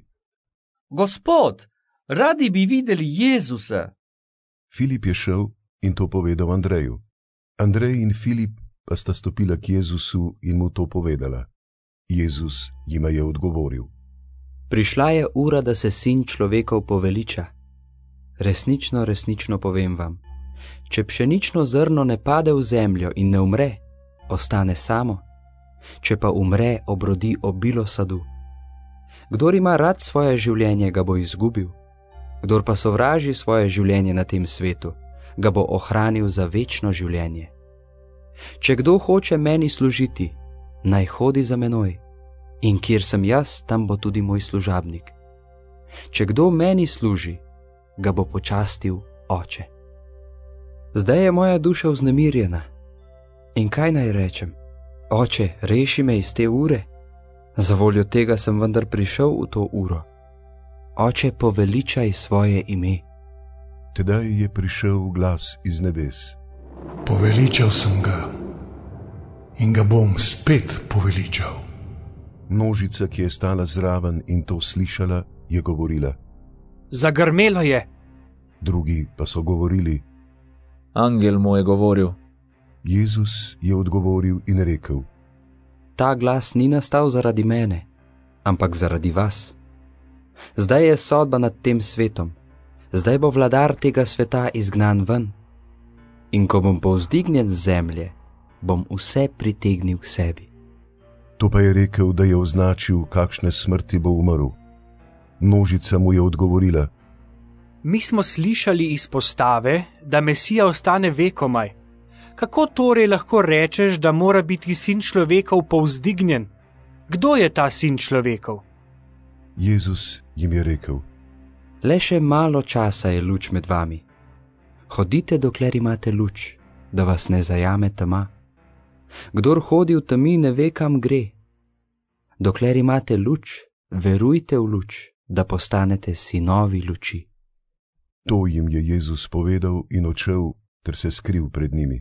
Gospod, radi bi videli Jezusa. Filip je šel in to povedal Andreju. Andrej in Filip pa sta stopila k Jezusu in mu to povedala. Jezus jima je odgovoril: Prišla je ura, da se Sin človekov poveliča. Resnično, resnično povem vam, če pšenično zrno ne pade v zemljo in ne umre, ostane samo, če pa umre, obrodi obilo sadu. Kdor ima rad svoje življenje, ga bo izgubil, kdor pa sovraži svoje življenje na tem svetu, ga bo ohranil za večno življenje. Če kdo hoče meni služiti, naj hodi za menoj, in kjer sem jaz, tam bo tudi moj služabnik. Če kdo meni služi, ga bo počastil Oče. Zdaj je moja duša vznemirjena. In kaj naj rečem? Oče, reši me iz te ure. Za voljo tega sem vendar prišel v to uro. Oče, poveličaj svoje ime. Tedaj je prišel glas iz nebes: Poveličal sem ga in ga bom spet poveličal. Množica, ki je stala zraven in to slišala, je govorila: Zagrmelo je. Drugi pa so govorili: Angel mu je govoril. Jezus je odgovoril in rekel: Ta glas ni nastal zaradi mene, ampak zaradi vas. Zdaj je sodba nad tem svetom. Zdaj bo vladar tega sveta izgnan ven. In ko bom povzdignjen z zemlje, bom vse pritegnil k sebi. To pa je rekel, da je označil, kakšne smrti bo umrl. Množica mu je odgovorila: Mi smo slišali izpostave, da Mesija ostane vekomaj. Kako torej lahko rečeš, da mora biti Sin človekov povzdignjen? Kdo je ta Sin človekov? Jezus jim je rekel: Le še malo časa je luč med vami. Hodite, dokler imate luč, da vas ne zajame tema. Kdor hodi v temi, ne ve, kam gre. Dokler imate luč, verujte v luč, da postanete sinovi luči. To jim je Jezus povedal in odšel ter se skril pred njimi.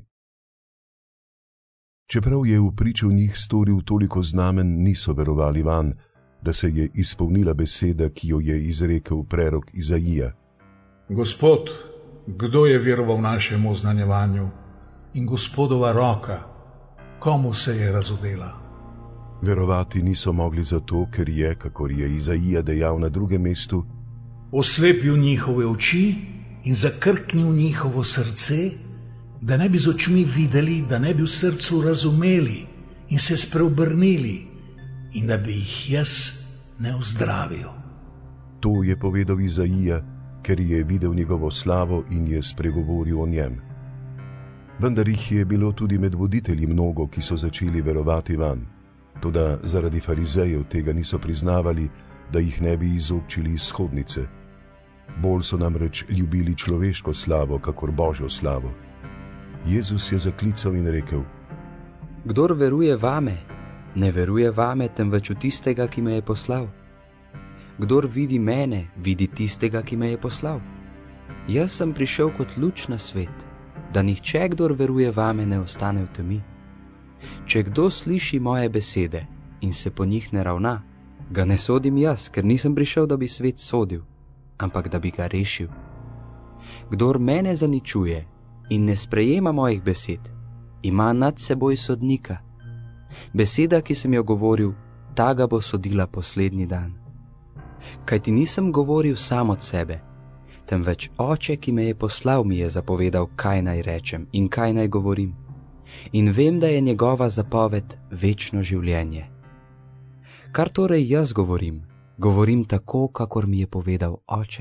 Čeprav je v priču njih storil toliko znamen, niso verovali vanj, da se je izpolnila beseda, ki jo je izrekel prerok Izaija. Gospod, kdo je veroval našemu oznanjevanju in Gospodova roka, komu se je razodela? Verovati niso mogli zato, ker je, kakor je Izaija dejal na drugem mestu, oslepil njihove oči in zakrknil njihovo srce, da ne bi z očmi videli, da ne bi v srcu razumeli in se spreobrnili in da bi jih jaz ne ozdravil. To je povedal Izaija, ker je videl njegovo slavo in je spregovoril o njem. Vendar jih je bilo tudi med voditelji mnogo, ki so začeli verovati vanj. Toda zaradi farizejev tega niso priznavali, da jih ne bi izobčili iz shodnice. Bolj so namreč ljubili človeško slavo, kakor Božjo slavo. Jezus je zaklical in rekel: Kdor veruje vame, ne veruje vame, temveč v tistega, ki me je poslal. Kdor vidi mene, vidi tistega, ki me je poslal. Jaz sem prišel kot luč na svet, da nihče, kdor veruje vame, ne ostane v temi. Če kdo sliši moje besede in se po njih ne ravna, ga ne sodim jaz, ker nisem prišel, da bi svet sodil, ampak da bi ga rešil. Kdor mene zaničuje in ne sprejema mojih besed, ima nad seboj sodnika. Beseda, ki sem jo govoril, ta ga bo sodila poslednji dan. Kajti nisem govoril sam od sebe, temveč Oče, ki me je poslal, mi je zapovedal, kaj naj rečem in kaj naj govorim. In vem, da je njegova zapoved večno življenje. Kar torej jaz govorim, govorim tako, kakor mi je povedal Oče.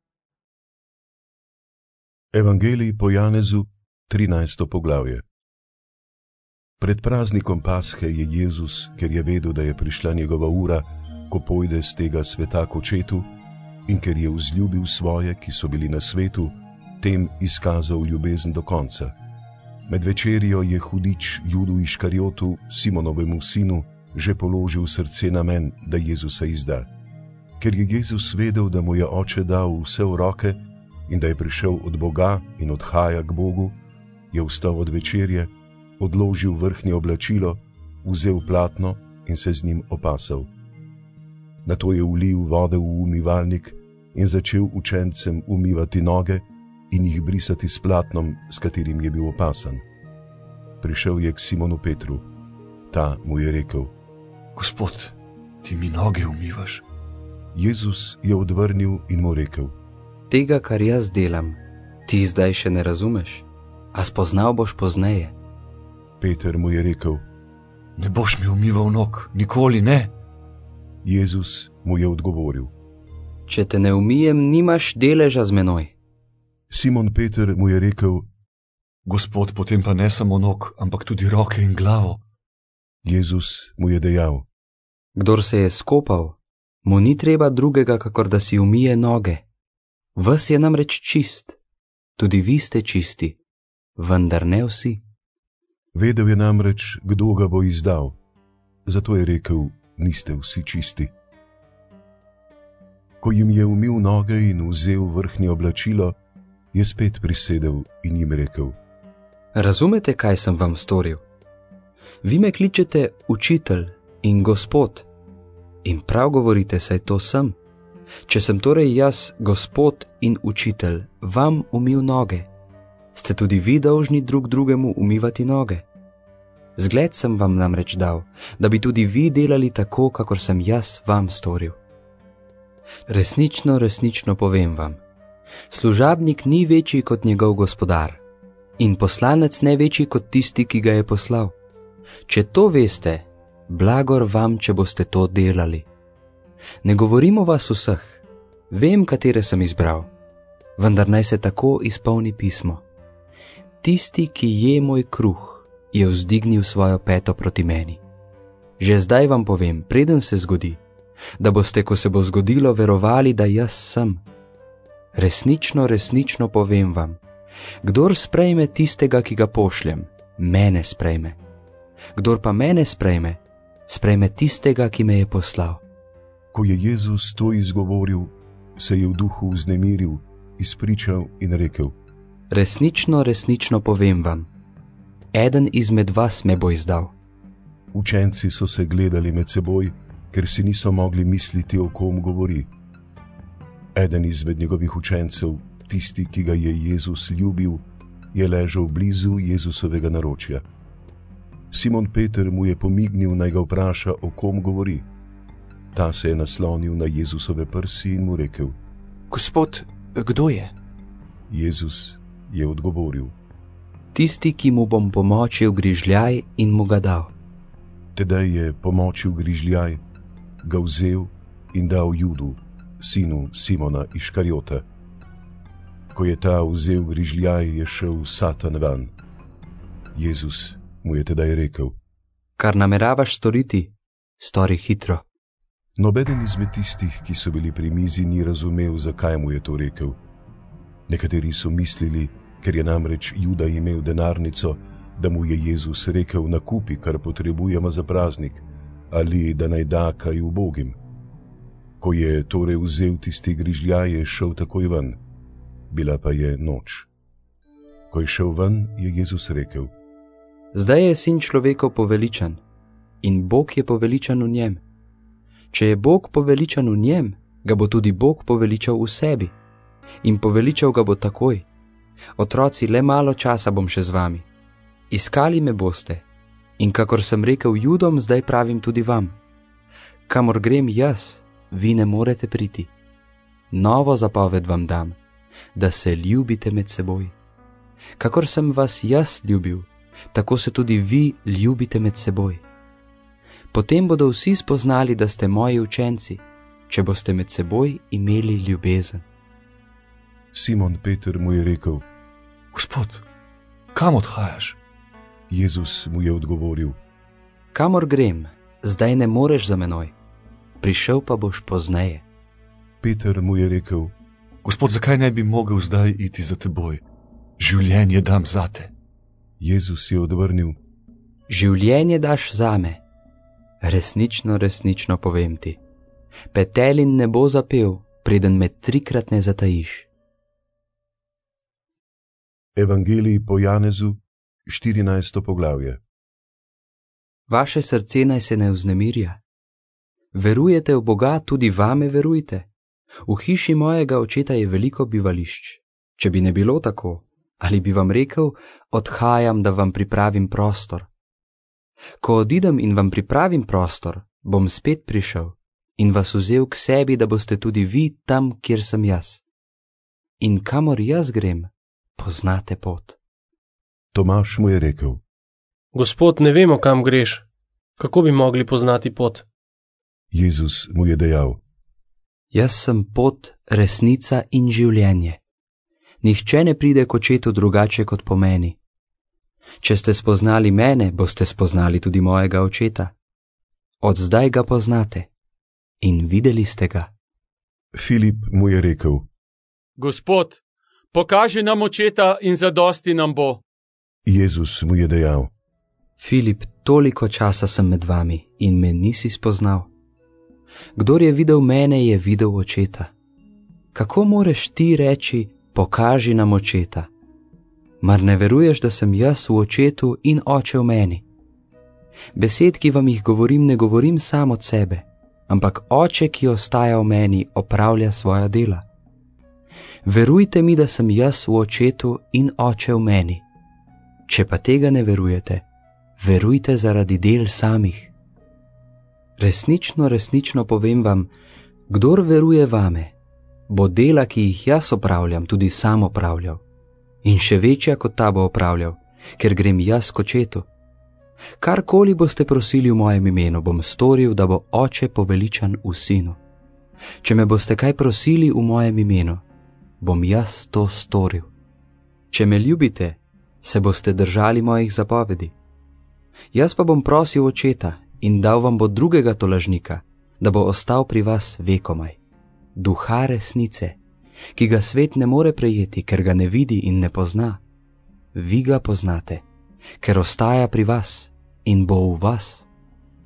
Evangelij po Janezu, 13. poglavje. Pred praznikom Pashe je Jezus, ker je vedel, da je prišla njegova ura, ko pojde z tega sveta k očetu, in ker je vzljubil svoje, ki so bili na svetu, tem izkazal ljubezen do konca. Med večerjo je hudič Judu Iškarjotu, Simonovemu sinu, že položil srce namen, da Jezusa izda. Ker je Jezus vedel, da mu je Oče dal vse v roke in da je prišel od Boga in odhaja k Bogu, je vstal od večerje, odložil vrhnje oblačilo, vzel platno in se z njim opasal. Nato je vlil vode v umivalnik in začel učencem umivati noge in jih brisati s platnom, s katerim je bil opasan. Prišel je k Simonu Petru. Ta mu je rekel: Gospod, ti mi noge umivaš? Jezus je odvrnil in mu rekel: Tega, kar jaz delam, ti zdaj še ne razumeš, a spoznal boš pozneje. Peter mu je rekel: Ne boš mi umival nog, nikoli ne. Jezus mu je odgovoril: Če te ne umijem, nimaš deleža z menoj. Simon Peter mu je rekel: Gospod, potem pa ne samo nog, ampak tudi roke in glavo. Jezus mu je dejal: Kdor se je skopal, mu ni treba drugega, kakor da si umije noge. Ves je namreč čist, tudi vi ste čisti, vendar ne vsi. Vedel je namreč, kdo ga bo izdal, zato je rekel: niste vsi čisti. Ko jim je umil noge in vzel vrhnje oblačilo, je spet prisedel in jim rekel: Razumete, kaj sem vam storil? Vi me kličete učitelj in gospod in prav govorite, saj to sem. Če sem torej jaz, gospod in učitelj, vam umil noge, ste tudi vi dolžni drug drugemu umivati noge. Zgled sem vam namreč dal, da bi tudi vi delali tako, kakor sem jaz vam storil. Resnično, resnično povem vam, služabnik ni večji kot njegov gospodar in poslanec ne večji kot tisti, ki ga je poslal. Če to veste, blagor vam, če boste to delali. Ne govorim o vas vseh, vem, katere sem izbral, vendar naj se tako izpolni pismo. Tisti, ki je moj kruh, je vzdignil svojo peto proti meni. Že zdaj vam povem, preden se zgodi, da boste, ko se bo zgodilo, verovali, da jaz sem. Resnično, resnično povem vam, kdor sprejme tistega, ki ga pošljem, mene sprejme. Kdor pa mene sprejme, sprejme tistega, ki me je poslal. Ko je Jezus to izgovoril, se je v duhu vznemiril, izpričal in rekel: Resnično, resnično povem vam, eden izmed vas me bo izdal. Učenci so se gledali med seboj, ker si niso mogli misliti, o kom govori. Eden izmed njegovih učencev, tisti, ki ga je Jezus ljubil, je ležal blizu Jezusovega naročja. Simon Peter mu je pomignil, naj ga vpraša, o kom govori. Ta se je naslonil na Jezusove prsi in mu rekel: Gospod, kdo je? Jezus je odgovoril: Tisti, ki mu bom pomočil grižljaj in mu ga dal. Tedaj je pomočil grižljaj, ga vzel in dal Judu, sinu Simona Iškariota. Ko je ta vzel grižljaj, je šel Satan van. Jezus mu je tedaj rekel: Kar nameravaš storiti, stori hitro. Nobeden izmed tistih, ki so bili pri mizi, ni razumel, zakaj mu je to rekel. Nekateri so mislili, ker je namreč Juda imel denarnico, da mu je Jezus rekel: nakupi, kar potrebujemo za praznik, ali da naj da kaj ubogim. Ko je torej vzel tisti grižljaj, je šel takoj ven. Bila pa je noč. Ko je šel ven, je Jezus rekel: Zdaj je sin človekov poveličan in Bog je poveličan v njem. Če je Bog poveličan v njem, ga bo tudi Bog poveličal v sebi in poveličal ga bo takoj. Otroci, le malo časa bom še z vami. Iskali me boste in kakor sem rekel Judom, zdaj pravim tudi vam. Kamor grem jaz, vi ne morete priti. Novo zapoved vam dam, da se ljubite med seboj. Kakor sem vas jaz ljubil, tako se tudi vi ljubite med seboj. Potem bodo vsi spoznali, da ste moji učenci, če boste med seboj imeli ljubezen. Simon Peter mu je rekel: Gospod, kam odhajaš? Jezus mu je odgovoril: Kamor grem, zdaj ne moreš za menoj, prišel pa boš pozneje. Peter mu je rekel: Gospod, zakaj ne bi mogel zdaj iti za teboj? Življenje dam zate. Jezus je odvrnil: Življenje daš zame. Resnično, resnično povem ti, petelin ne bo zapel, preden me 3-krat ne zatajiš. Evangelij po Janezu, 14. poglavje. Vaše srce naj se ne vznemirja. Verujete v Boga, tudi vame verujte. V hiši mojega očeta je veliko bivališč. Če bi ne bilo tako, ali bi vam rekel: odhajam, da vam pripravim prostor. Ko odidem in vam pripravim prostor, bom spet prišel in vas vzel k sebi, da boste tudi vi tam, kjer sem jaz. In kamor jaz grem, poznate pot. Tomaž mu je rekel: Gospod, ne vemo, kam greš. Kako bi mogli poznati pot? Jezus mu je dejal: Jaz sem pot, resnica in življenje. Nihče ne pride k očetu drugače kot po meni. Če ste spoznali mene, boste spoznali tudi mojega očeta. Od zdaj ga poznate in videli ste ga. Filip mu je rekel: Gospod, pokaži nam očeta in zadosti nam bo. Jezus mu je dejal: Filip, toliko časa sem med vami in me nisi spoznal. Kdor je videl mene, je videl očeta. Kako moreš ti reči: pokaži nam očeta? Mar ne veruješ, da sem jaz v očetu in oče v meni? Besed, ki vam jih govorim, ne govorim sam od sebe, ampak oče, ki ostaja v meni, opravlja svoja dela. Verujte mi, da sem jaz v očetu in oče v meni. Če pa tega ne verujete, verujte zaradi del samih. Resnično, resnično povem vam, kdor veruje vame, bo dela, ki jih jaz opravljam, tudi sam opravljal. In še večja kot ta bo opravljal, ker grem jaz k očetu. Karkoli boste prosili v mojem imenu, bom storil, da bo oče poveličan v sinu. Če me boste kaj prosili v mojem imenu, bom jaz to storil. Če me ljubite, se boste držali mojih zapovedi. Jaz pa bom prosil očeta in dal vam bo drugega tolažnika, da bo ostal pri vas vekomaj. Duha resnice, ki ga svet ne more prejeti, ker ga ne vidi in ne pozna. Vi ga poznate, ker ostaja pri vas in bo v vas.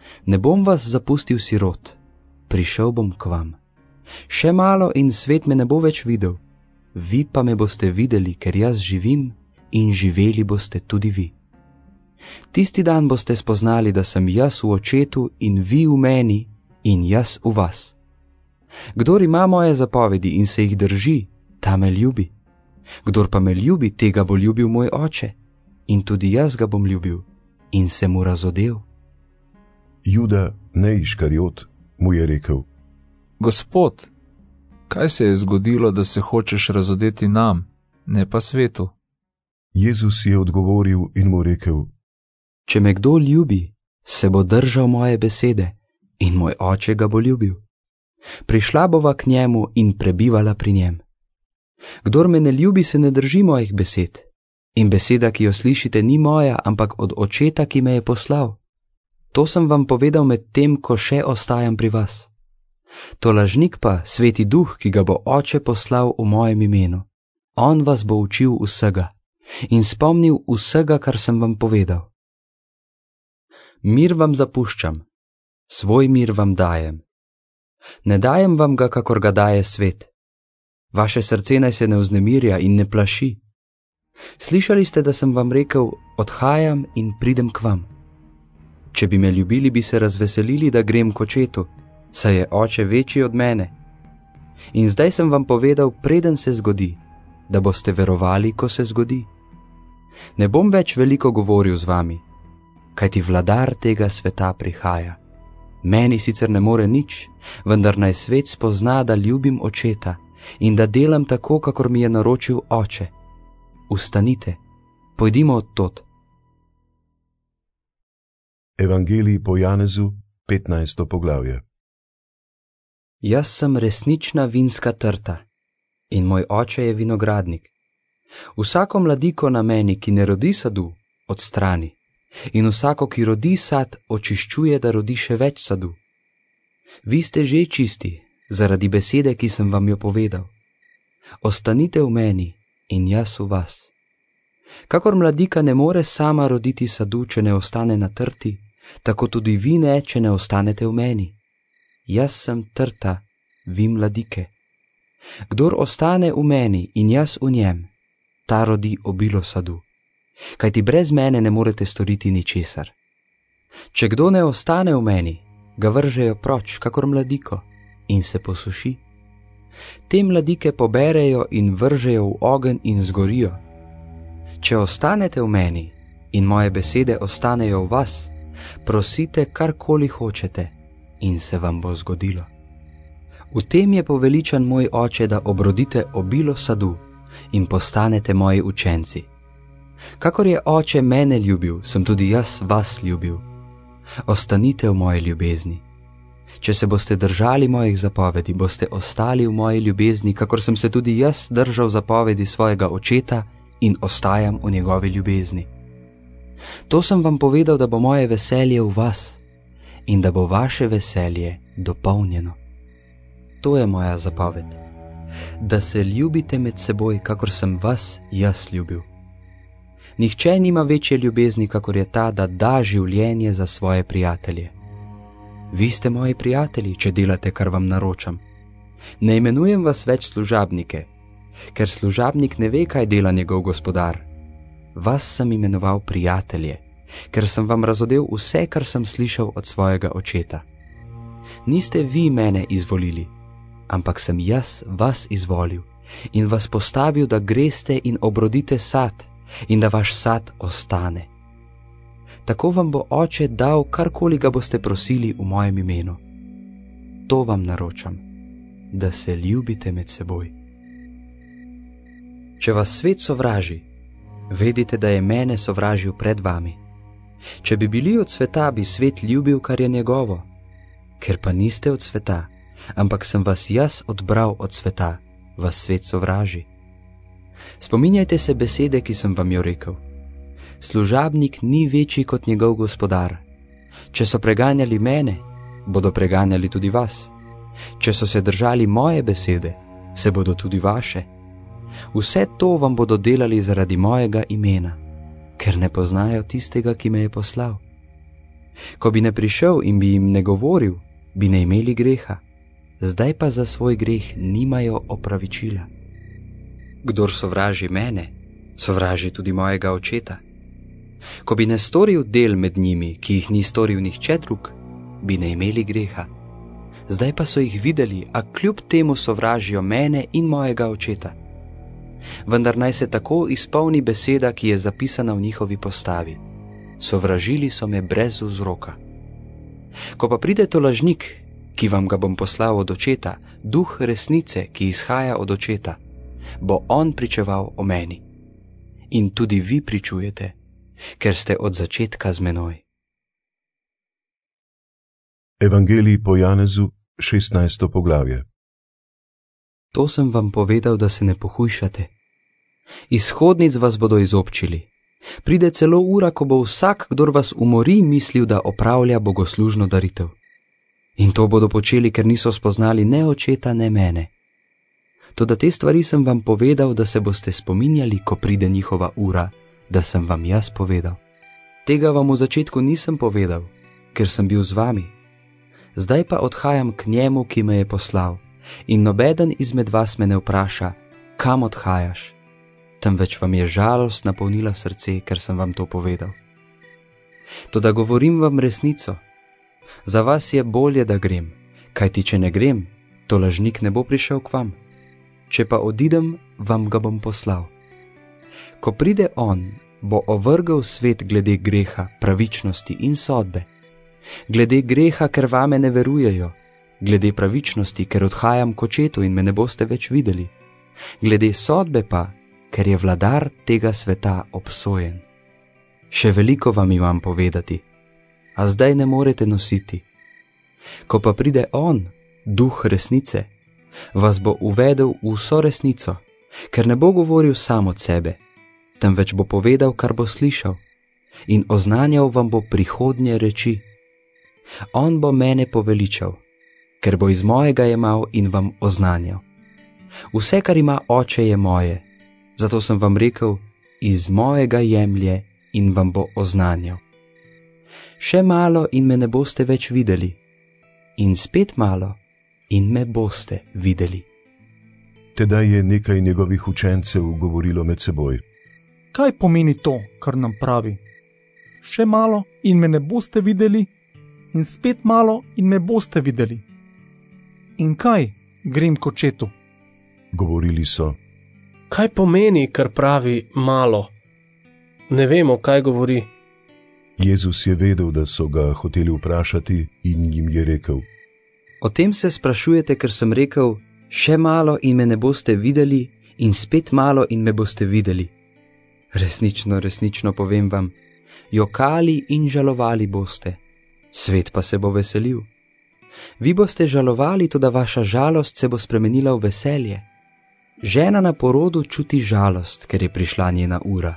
Ne bom vas zapustil sirot, prišel bom k vam. Še malo in svet me ne bo več videl, vi pa me boste videli, ker jaz živim in živeli boste tudi vi. Tisti dan boste spoznali, da sem jaz v Očetu in vi v meni in jaz v vas. Kdor ima moje zapovedi in se jih drži, ta me ljubi. Kdor pa me ljubi, tega bo ljubil moj Oče, in tudi jaz ga bom ljubil in se mu razodel. Juda, ne Iškariot, mu je rekel: Gospod, kaj se je zgodilo, da se hočeš razodeti nam, ne pa svetu? Jezus je odgovoril in mu rekel: Če me kdo ljubi, se bo držal moje besede in moj Oče ga bo ljubil. Prišla bova k njemu in prebivala pri njem. Kdor me ne ljubi, se ne drži mojih besed, in beseda, ki jo slišite, ni moja, ampak od Očeta, ki me je poslal. To sem vam povedal med tem, ko še ostajam pri vas. To lažnik pa, Sveti Duh, ki ga bo Oče poslal v mojem imenu, on vas bo učil vsega in spomnil vsega, kar sem vam povedal. Mir vam zapuščam, svoj mir vam dajem. Ne dajem vam ga, kakor ga daje svet. Vaše srce naj se ne vznemirja in ne plaši. Slišali ste, da sem vam rekel: odhajam in pridem k vam. Če bi me ljubili, bi se razveselili, da grem k Očetu, saj je Oče večji od mene. In zdaj sem vam povedal, preden se zgodi, da boste verovali, ko se zgodi. Ne bom več veliko govoril z vami, kajti vladar tega sveta prihaja. Meni sicer ne more nič, vendar naj svet spozna, da ljubim Očeta in da delam tako, kakor mi je naročil Oče. Vstanite, pojdimo odtod. Evangelij po Janezu, 15. poglavje. Jaz sem resnična vinska trta in moj Oče je vinogradnik. Vsako mladiko na meni, ki ne rodi sadu, odstrani, in vsako, ki rodi sad, očiščuje, da rodi še več sadu. Vi ste že čisti, zaradi besede, ki sem vam jo povedal. Ostanite v meni in jaz v vas. Kakor mladika ne more sama roditi sadu, če ne ostane na trti, tako tudi vi ne, če ne ostanete v meni. Jaz sem trta, vi mladike. Kdor ostane v meni in jaz v njem, ta rodi obilo sadu, kajti brez mene ne morete storiti ničesar. Če kdo ne ostane v meni, ga vržejo proč, kakor mladiko, in se posuši. Te mladike poberejo in vržejo v ogenj in zgorijo. Če ostanete v meni in moje besede ostanejo v vas, prosite karkoli hočete in se vam bo zgodilo. V tem je poveličan moj Oče, da obrodite obilo sadu in postanete moji učenci. Kakor je Oče mene ljubil, sem tudi jaz vas ljubil. Ostanite v moji ljubezni. Če se boste držali mojih zapovedi, boste ostali v moji ljubezni, kakor sem se tudi jaz držal zapovedi svojega Očeta in ostajam v njegovi ljubezni. To sem vam povedal, da bo moje veselje v vas in da bo vaše veselje dopolnjeno. To je moja zapoved, da se ljubite med seboj, kakor sem vas jaz ljubil. Nihče nima večje ljubezni, kakor je ta, da da življenje za svoje prijatelje. Vi ste moji prijatelji, če delate, kar vam naročam. Ne imenujem vas več služabnike, ker služabnik ne ve, kaj dela njegov gospodar. Vas sem imenoval prijatelje, ker sem vam razodel vse, kar sem slišal od svojega Očeta. Niste vi mene izvolili, ampak sem jaz vas izvolil in vas postavil, da greste in obrodite sad in da vaš sad ostane. Tako vam bo Oče dal, karkoli ga boste prosili v mojem imenu. To vam naročam, da se ljubite med seboj. Če vas svet sovraži, vedite, da je mene sovražil pred vami. Če bi bili od sveta, bi svet ljubil, kar je njegovo. Ker pa niste od sveta, ampak sem vas jaz odbral od sveta, vas svet sovraži. Spominjajte se besede, ki sem vam jo rekel. Služabnik ni večji kot njegov gospodar. Če so preganjali mene, bodo preganjali tudi vas. Če so se držali moje besede, se bodo tudi vaše. Vse to vam bodo delali zaradi mojega imena, ker ne poznajo tistega, ki me je poslal. Ko bi ne prišel in bi jim ne govoril, bi ne imeli greha, zdaj pa za svoj greh nimajo opravičila. Kdor sovraži mene, sovraži tudi mojega očeta. Ko bi ne storil del med njimi, ki jih ni storil nihče drug, bi ne imeli greha. Zdaj pa so jih videli, a kljub temu sovražijo mene in mojega očeta. Vendar naj se tako izpolni beseda, ki je zapisana v njihovi postavi. Sovražili so me brez vzroka. Ko pa pride to lažnik, ki vam ga bom poslal od očeta, duh resnice, ki izhaja od očeta, bo on pričeval o meni. In tudi vi pričujete, ker ste od začetka z menoj. Evangelij po Janezu, 16. poglavje. To sem vam povedal, da se ne pohujšate. Izhodnic vas bodo izobčili. Pride celo ura, ko bo vsak, kdor vas umori, mislil, da opravlja bogoslužno daritev. In to bodo počeli, ker niso spoznali ne očeta, ne mene. Toda te stvari sem vam povedal, da se boste spominjali, ko pride njihova ura, da sem vam jaz povedal. Tega vam v začetku nisem povedal, ker sem bil z vami. Zdaj pa odhajam k njemu, ki me je poslal, in nobeden izmed vas me ne vpraša, kam odhajaš, temveč vam je žalost napolnila srce, ker sem vam to povedal. Toda govorim vam resnico. Za vas je bolje, da grem, kajti če ne grem, to lažnik ne bo prišel k vam. Če pa odidem, vam ga bom poslal. Ko pride on, bo ovrgel svet glede greha, pravičnosti in sodbe. Glede greha, ker vame ne verujejo, glede pravičnosti, ker odhajam k očetu in me ne boste več videli, glede sodbe pa, ker je vladar tega sveta obsojen. Še veliko vam imam povedati, a zdaj ne morete nositi. Ko pa pride on, duh resnice, vas bo uvedel v vso resnico, ker ne bo govoril sam od sebe, temveč bo povedal, kar bo slišal, in oznanjal vam bo prihodnje reči. On bo mene poveličal, ker bo iz mojega jemal in vam oznanjal. Vse, kar ima oče, je moje, zato sem vam rekel, iz mojega jemlje in vam bo oznanjal. Še malo in me ne boste več videli, in spet malo in me boste videli. Tedaj je nekaj njegovih učencev govorilo med seboj. Kaj pomeni to, kar nam pravi? Še malo in me ne boste videli, in spet malo in me boste videli. In kaj, grem k očetu? Govorili so. Kaj pomeni, kar pravi malo? Ne vemo, kaj govori. Jezus je vedel, da so ga hoteli vprašati, in jim je rekel. O tem se sprašujete, ker sem rekel, še malo in me ne boste videli, in spet malo in me boste videli. Resnično, resnično povem vam, jokali in žalovali boste, svet pa se bo veselil. Vi boste žalovali, toda vaša žalost se bo spremenila v veselje. Žena na porodu čuti žalost, ker je prišla njena ura.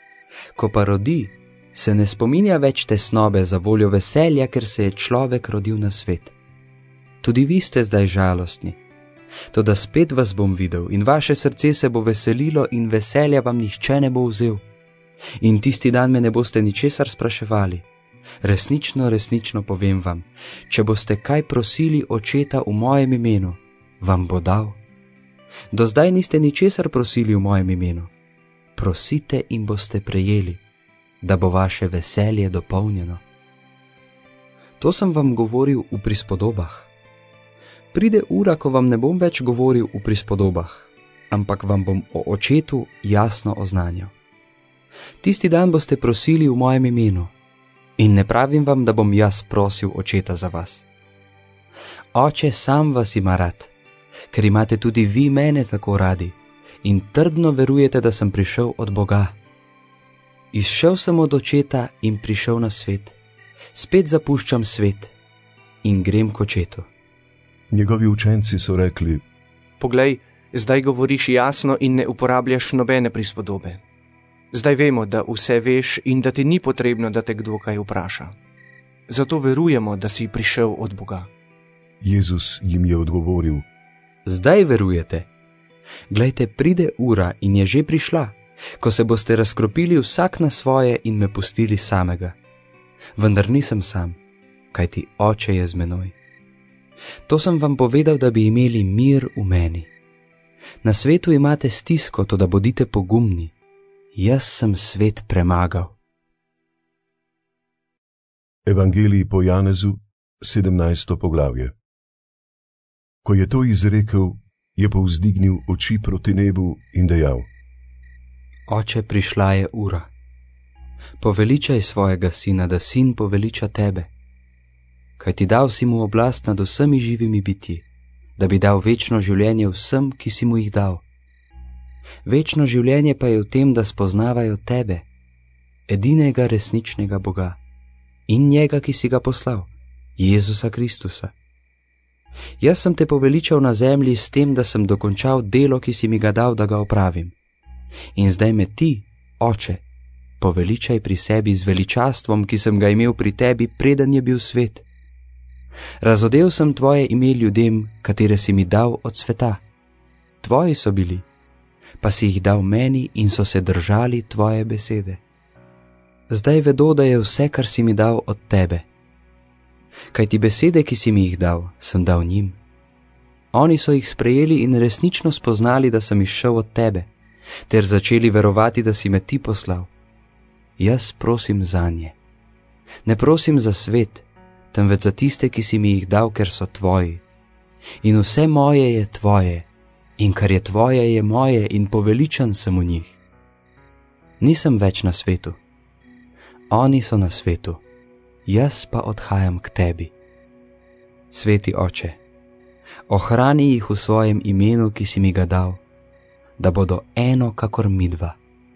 Ko pa rodi, se ne spominja več tesnobe za voljo veselja, ker se je človek rodil na svet. Tudi vi ste zdaj žalostni. Toda spet vas bom videl in vaše srce se bo veselilo in veselja vam nihče ne bo vzel. In tisti dan me ne boste ničesar spraševali. Resnično, resnično povem vam, če boste kaj prosili očeta v mojem imenu, vam bo dal. Do zdaj niste ničesar prosili v mojem imenu. Prosite in boste prejeli, da bo vaše veselje dopolnjeno. To sem vam govoril v prispodobah. Pride ura, ko vam ne bom več govoril v prispodobah, ampak vam bom o očetu jasno oznanjal. Tisti dan boste prosili v mojem imenu, in ne pravim vam, da bom jaz prosil očeta za vas. Oče sam vas ima rad, ker imate tudi vi mene tako radi in trdno verujete, da sem prišel od Boga. Izšel sem od očeta in prišel na svet, spet zapuščam svet in grem k očetu. Njegovi učenci so rekli: Poglej, zdaj govoriš jasno in ne uporabljaš nobene prispodobe. Zdaj vemo, da vse veš in da ti ni potrebno, da te kdo kaj vpraša. Zato verujemo, da si prišel od Boga. Jezus jim je odgovoril: Zdaj verujete. Glejte, pride ura in je že prišla, ko se boste razkropili vsak na svoje in me pustili samega. vendar nisem sam, kajti Oče je z menoj. To sem vam povedal, da bi imeli mir v meni. Na svetu imate stisko, toda bodite pogumni. Jaz sem svet premagal. Evangelij po Janezu, 17. poglavje. Ko je to izrekel, je povzdignil oči proti nebu in dejal: Oče, prišla je ura. Poveličaj svojega sina, da sin poveliča tebe. Kajti dal si mu oblast nad vsemi živimi bitji, da bi dal večno življenje vsem, ki si mu jih dal. Večno življenje pa je v tem, da spoznavajo tebe, edinega resničnega Boga, in njega, ki si ga poslal, Jezusa Kristusa. Jaz sem te poveličal na zemlji s tem, da sem dokončal delo, ki si mi ga dal, da ga opravim. In zdaj me ti, Oče, poveličaj pri sebi z veličastvom, ki sem ga imel pri tebi, preden je bil svet. Razodel sem tvoje ime ljudem, katere si mi dal od sveta. Tvoji so bili, pa si jih dal meni in so se držali tvoje besede. Zdaj vedo, da je vse, kar si mi dal, od tebe. Kajti besede, ki si mi jih dal, sem dal njim. Oni so jih sprejeli in resnično spoznali, da sem izšel od tebe, ter začeli verovati, da si me ti poslal. Jaz prosim zanje. Ne prosim za svet, temveč za tiste, ki si mi jih dal, ker so tvoji. In vse moje je tvoje, in kar je tvoje je moje, in poveličan sem v njih. Nisem več na svetu. Oni so na svetu, jaz pa odhajam k tebi. Sveti Oče, ohrani jih v svojem imenu, ki si mi ga dal, da bodo eno kakor midva.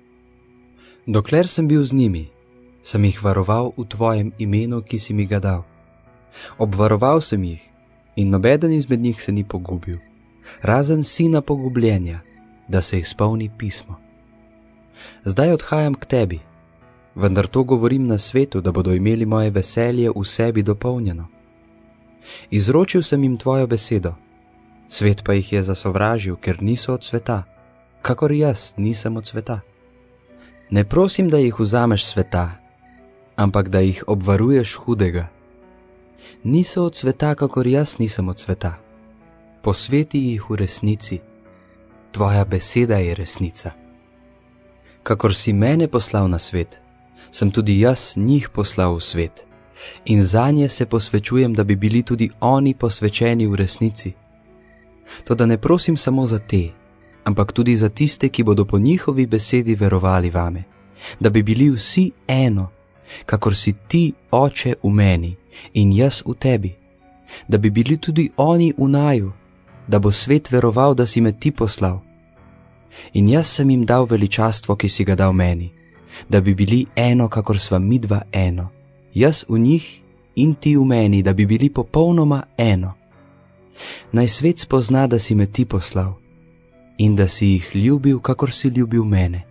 Dokler sem bil z njimi, sem jih varoval v tvojem imenu, ki si mi ga dal. Obvaroval sem jih in nobeden izmed njih se ni pogubil, razen sina pogubljenja, da se izpolni pismo. Zdaj odhajam k tebi, vendar to govorim na svetu, da bodo imeli moje veselje v sebi dopolnjeno. Izročil sem jim tvojo besedo, svet pa jih je zasovražil, ker niso od sveta, kakor jaz nisem od sveta. Ne prosim, da jih vzameš sveta, ampak da jih obvaruješ hudega. Niso od sveta, kakor jaz nisem od sveta. Posveti jih v resnici. Tvoja beseda je resnica. Kakor si mene poslal na svet, sem tudi jaz njih poslal v svet, in zanje se posvečujem, da bi bili tudi oni posvečeni v resnici. Toda ne prosim samo za te, ampak tudi za tiste, ki bodo po njihovi besedi verovali vame, da bi bili vsi eno, kakor si ti, Oče, v meni in jaz v tebi, da bi bili tudi oni v naju, da bo svet veroval, da si me ti poslal. In jaz sem jim dal veličastvo, ki si ga dal meni, da bi bili eno, kakor sva midva eno, jaz v njih in ti v meni, da bi bili popolnoma eno. Naj svet spozna, da si me ti poslal in da si jih ljubil, kakor si ljubil mene.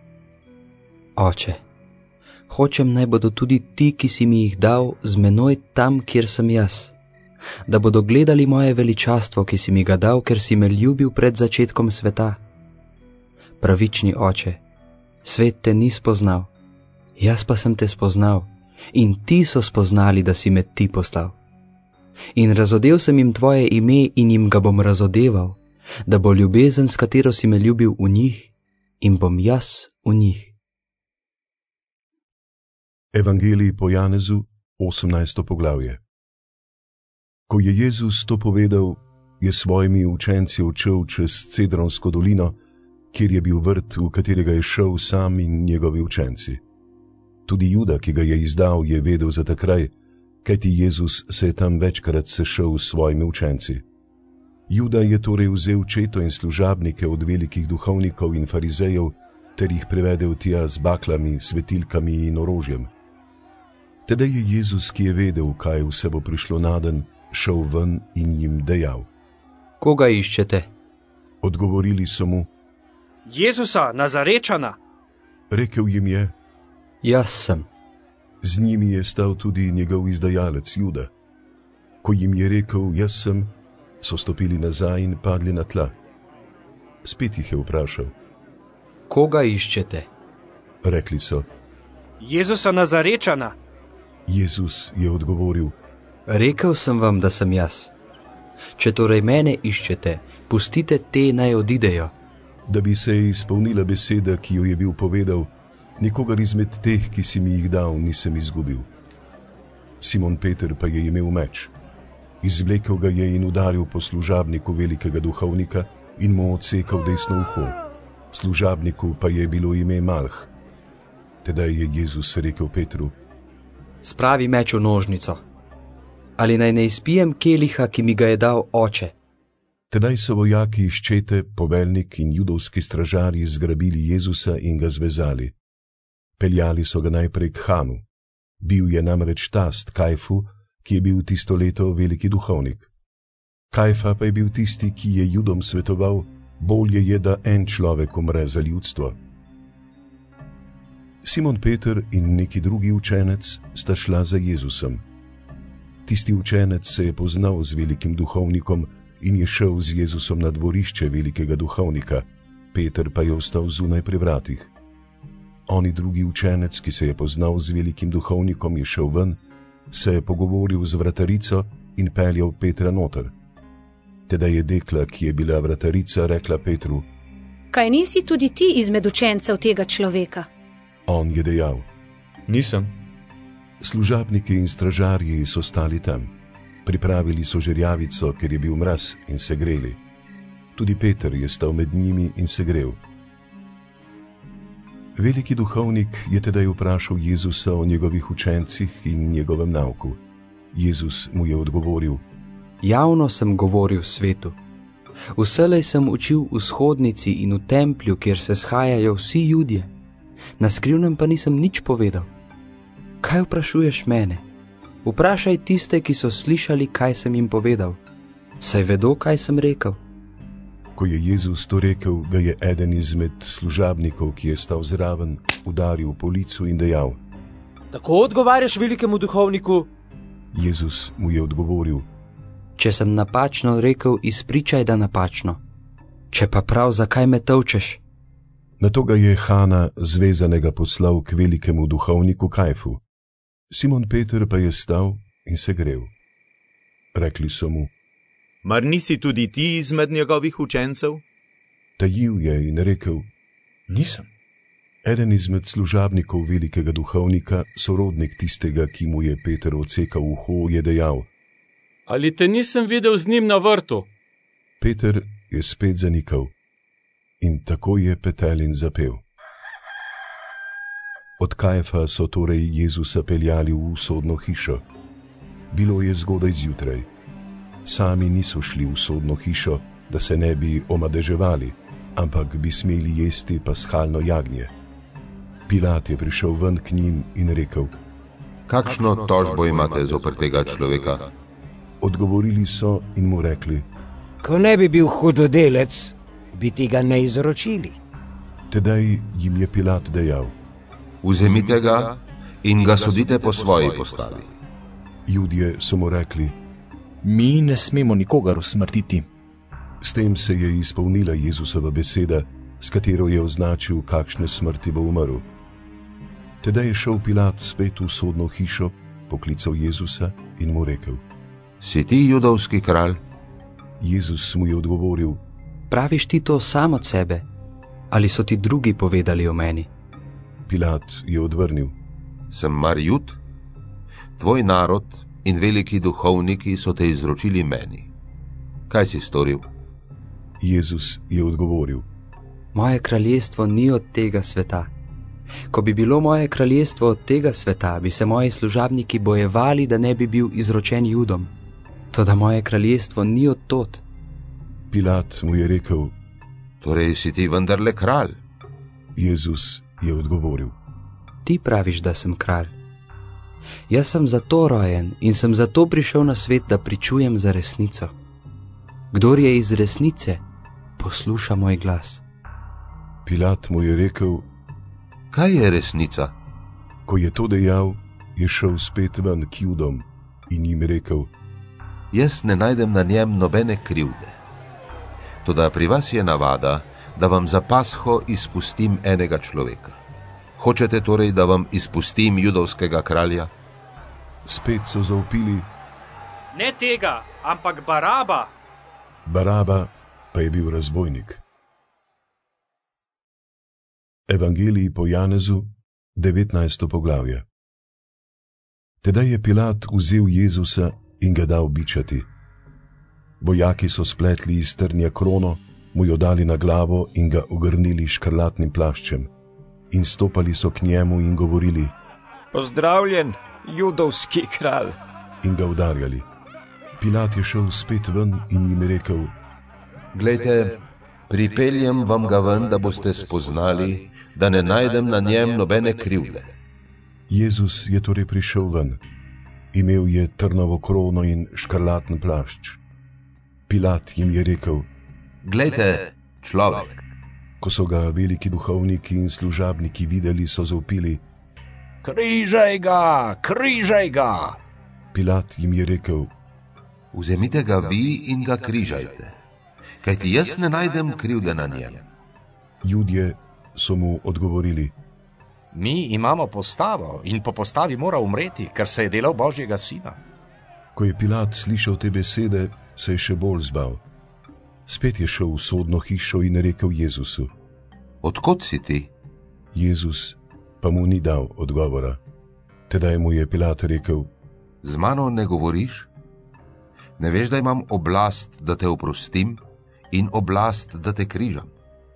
Oče, hočem, naj bodo tudi ti, ki si mi jih dal, z menoj tam, kjer sem jaz, da bodo gledali moje veličastvo, ki si mi ga dal, ker si me ljubil pred začetkom sveta. Pravični Oče, svet te ni spoznal, jaz pa sem te spoznal in ti so spoznali, da si me ti poslal. In razodel sem jim tvoje ime in jim ga bom razodeval, da bo ljubezen, s katero si me ljubil, v njih in bom jaz v njih. Evangelij po Janezu, 18. poglavje. Ko je Jezus to povedal, je s svojimi učenci odšel čez Cedronsko dolino, kjer je bil vrt, v katerega je šel sam in njegovi učenci. Tudi Juda, ki ga je izdal, je vedel za ta kraj, kajti Jezus se je tam večkrat sešel s svojimi učenci. Juda je torej vzel četo in služabnike od velikih duhovnikov in farizejev ter jih privedel tja z baklami, svetilkami in orožjem. Tedaj je Jezus, ki je vedel, kaj vse bo prišlo naden, šel ven in jim dejal: Koga iščete? Odgovorili so mu: Jezusa, Nazarečana. Rekel jim je: Jaz sem. Z njimi je stal tudi njegov izdajalec Juda. Ko jim je rekel: Jaz sem, so stopili nazaj in padli na tla. Spet jih je vprašal: Koga iščete? Rekli so: Jezusa, Nazarečana. Jezus je odgovoril: Rekel sem vam, da sem jaz. Če torej mene iščete, pustite te naj odidejo. Da bi se izpolnila beseda, ki jo je bil povedal: nikogar izmed teh, ki si mi jih dal, nisem izgubil. Simon Peter pa je imel meč. Izvlekel ga je in udaril po služabniku velikega duhovnika in mu odsekal desno uho. Služabniku pa je bilo ime Malh. Tedaj je Jezus rekel Petru: Spravi meč v nožnico. Ali naj ne izpijem keliha, ki mi ga je dal oče? Tedaj so vojaki iz čete, poveljnik in judovski stražarji zgrabili Jezusa in ga zvezali. Peljali so ga najprej k Hanu. Bil je namreč tast Kajfu, ki je bil tisto leto veliki duhovnik. Kajfa pa je bil tisti, ki je Judom svetoval: bolje je, da en človek umre za ljudstvo. Simon Peter in neki drugi učenec sta šla za Jezusom. Tisti učenec se je poznal z velikim duhovnikom in je šel z Jezusom na dvorišče velikega duhovnika, Peter pa je ostal zunaj pri vratih. Oni drugi učenec, ki se je poznal z velikim duhovnikom, je šel ven, se je pogovoril z vratarico in peljal Petra noter. Tedaj je dekla, ki je bila vratarica, rekla Petru: Kaj nisi tudi ti izmed učencev tega človeka? On je dejal: Nisem. Služabniki in stražarji so stali tam. Pripravili so žerjavico, ker je bil mraz, in se greli. Tudi Peter je stal med njimi in se grel. Veliki duhovnik je tedaj vprašal Jezusa o njegovih učencih in njegovem nauku. Jezus mu je odgovoril: Javno sem govoril svetu. Vselej sem učil v shodnici in v templju, kjer se shajajo vsi Judje. Na skrivnem pa nisem nič povedal. Kaj vprašuješ mene? Vprašaj tiste, ki so slišali, kaj sem jim povedal. Saj vedo, kaj sem rekel. Ko je Jezus to rekel, ga je eden izmed služabnikov, ki je stal zraven, udaril po licu in dejal: Tako odgovarjaš velikemu duhovniku? Jezus mu je odgovoril: Če sem napačno rekel, izpričaj, da napačno. Če pa prav, zakaj me tolčeš? Nato ga je Hana zvezanega poslal k velikemu duhovniku Kajfu. Simon Peter pa je stal in se grel. Rekli so mu: Mar nisi tudi ti izmed njegovih učencev? Tajil je in rekel: Nisem. Eden izmed služabnikov velikega duhovnika, sorodnik tistega, ki mu je Peter odsekal uho, je dejal: Ali te nisem videl z njim na vrtu? Peter je spet zanikal. In tako je Petelin zapel. Od Kajfa so torej Jezusa peljali v sodno hišo. Bilo je zgodaj zjutraj. Sami niso šli v sodno hišo, da se ne bi omadeževali, ampak bi smeli jesti paschalno jagnje. Pilat je prišel ven k njim in rekel: Kakšno tožbo imate zoper tega človeka? Odgovorili so in mu rekli: Ko ne bi bil hudodelec, bi ti ga ne izročili. Tedaj jim je Pilat dejal: Vzemite ga in ga sodite po svoji postavi. Judje so mu rekli: Mi ne smemo nikogar usmrtiti. S tem se je izpolnila Jezusova beseda, s katero je označil, kakšne smrti bo umrl. Tedaj je šel Pilat spet v sodno hišo, poklical Jezusa in mu rekel: Si ti judovski kralj? Jezus mu je odgovoril: Praviš ti to sam od sebe, ali so ti drugi povedali o meni? Pilat je odvrnil: Sem mar Jud? Tvoj narod in veliki duhovniki so te izročili meni. Kaj si storil? Jezus je odgovoril: Moje kraljestvo ni od tega sveta. Ko bi bilo moje kraljestvo od tega sveta, bi se moji služabniki bojevali, da ne bi bil izročen Judom. Toda moje kraljestvo ni od tod. Pilat mu je rekel: Torej si ti vendarle kralj? Jezus je odgovoril: Ti praviš, da sem kralj. Jaz sem zato rojen in sem zato prišel na svet, da pričujem za resnico. Kdor je iz resnice, posluša moj glas. Pilat mu je rekel: Kaj je resnica? Ko je to dejal, je šel spet ven k Judom in jim rekel: Jaz ne najdem na njem nobene krivde. Toda pri vas je navada, da vam za Pasho izpustim enega človeka. Hočete torej, da vam izpustim judovskega kralja? Spet so zavpili: Ne tega, ampak Baraba. Baraba pa je bil razbojnik. Evangelij po Janezu, 19. poglavje. Tedaj je Pilat vzel Jezusa in ga dal bičati. Vojaki so spletli iz trnja krono, mu jo dali na glavo in ga ogrnili škrlatnim plaščem. In stopali so k njemu in govorili: Pozdravljen, judovski kralj. In ga udarjali. Pilat je šel spet ven in jim rekel: Glejte, pripeljem vam ga ven, da boste spoznali, da ne najdem na njem nobene krivde. Jezus je torej prišel ven. Imel je trnovo krono in škrlaten plašč. Pilat jim je rekel: Glejte, človek. Ko so ga veliki duhovniki in služabniki videli, so zavpili: Križaj ga, križaj ga! Pilat jim je rekel: Vzemite ga vi in ga križajte, kajti jaz ne najdem krivde na njem. Judje so mu odgovorili: Mi imamo postavo in po postavi mora umreti, ker se je delal Božjega sina. Ko je Pilat slišal te besede, se je še bolj zbal. Spet je šel v sodno hišo in rekel Jezusu: Odkot si ti? Jezus pa mu ni dal odgovora. Tedaj mu je Pilat rekel: Z mano ne govoriš? Ne veš, da imam oblast, da te oprostim in oblast, da te križam?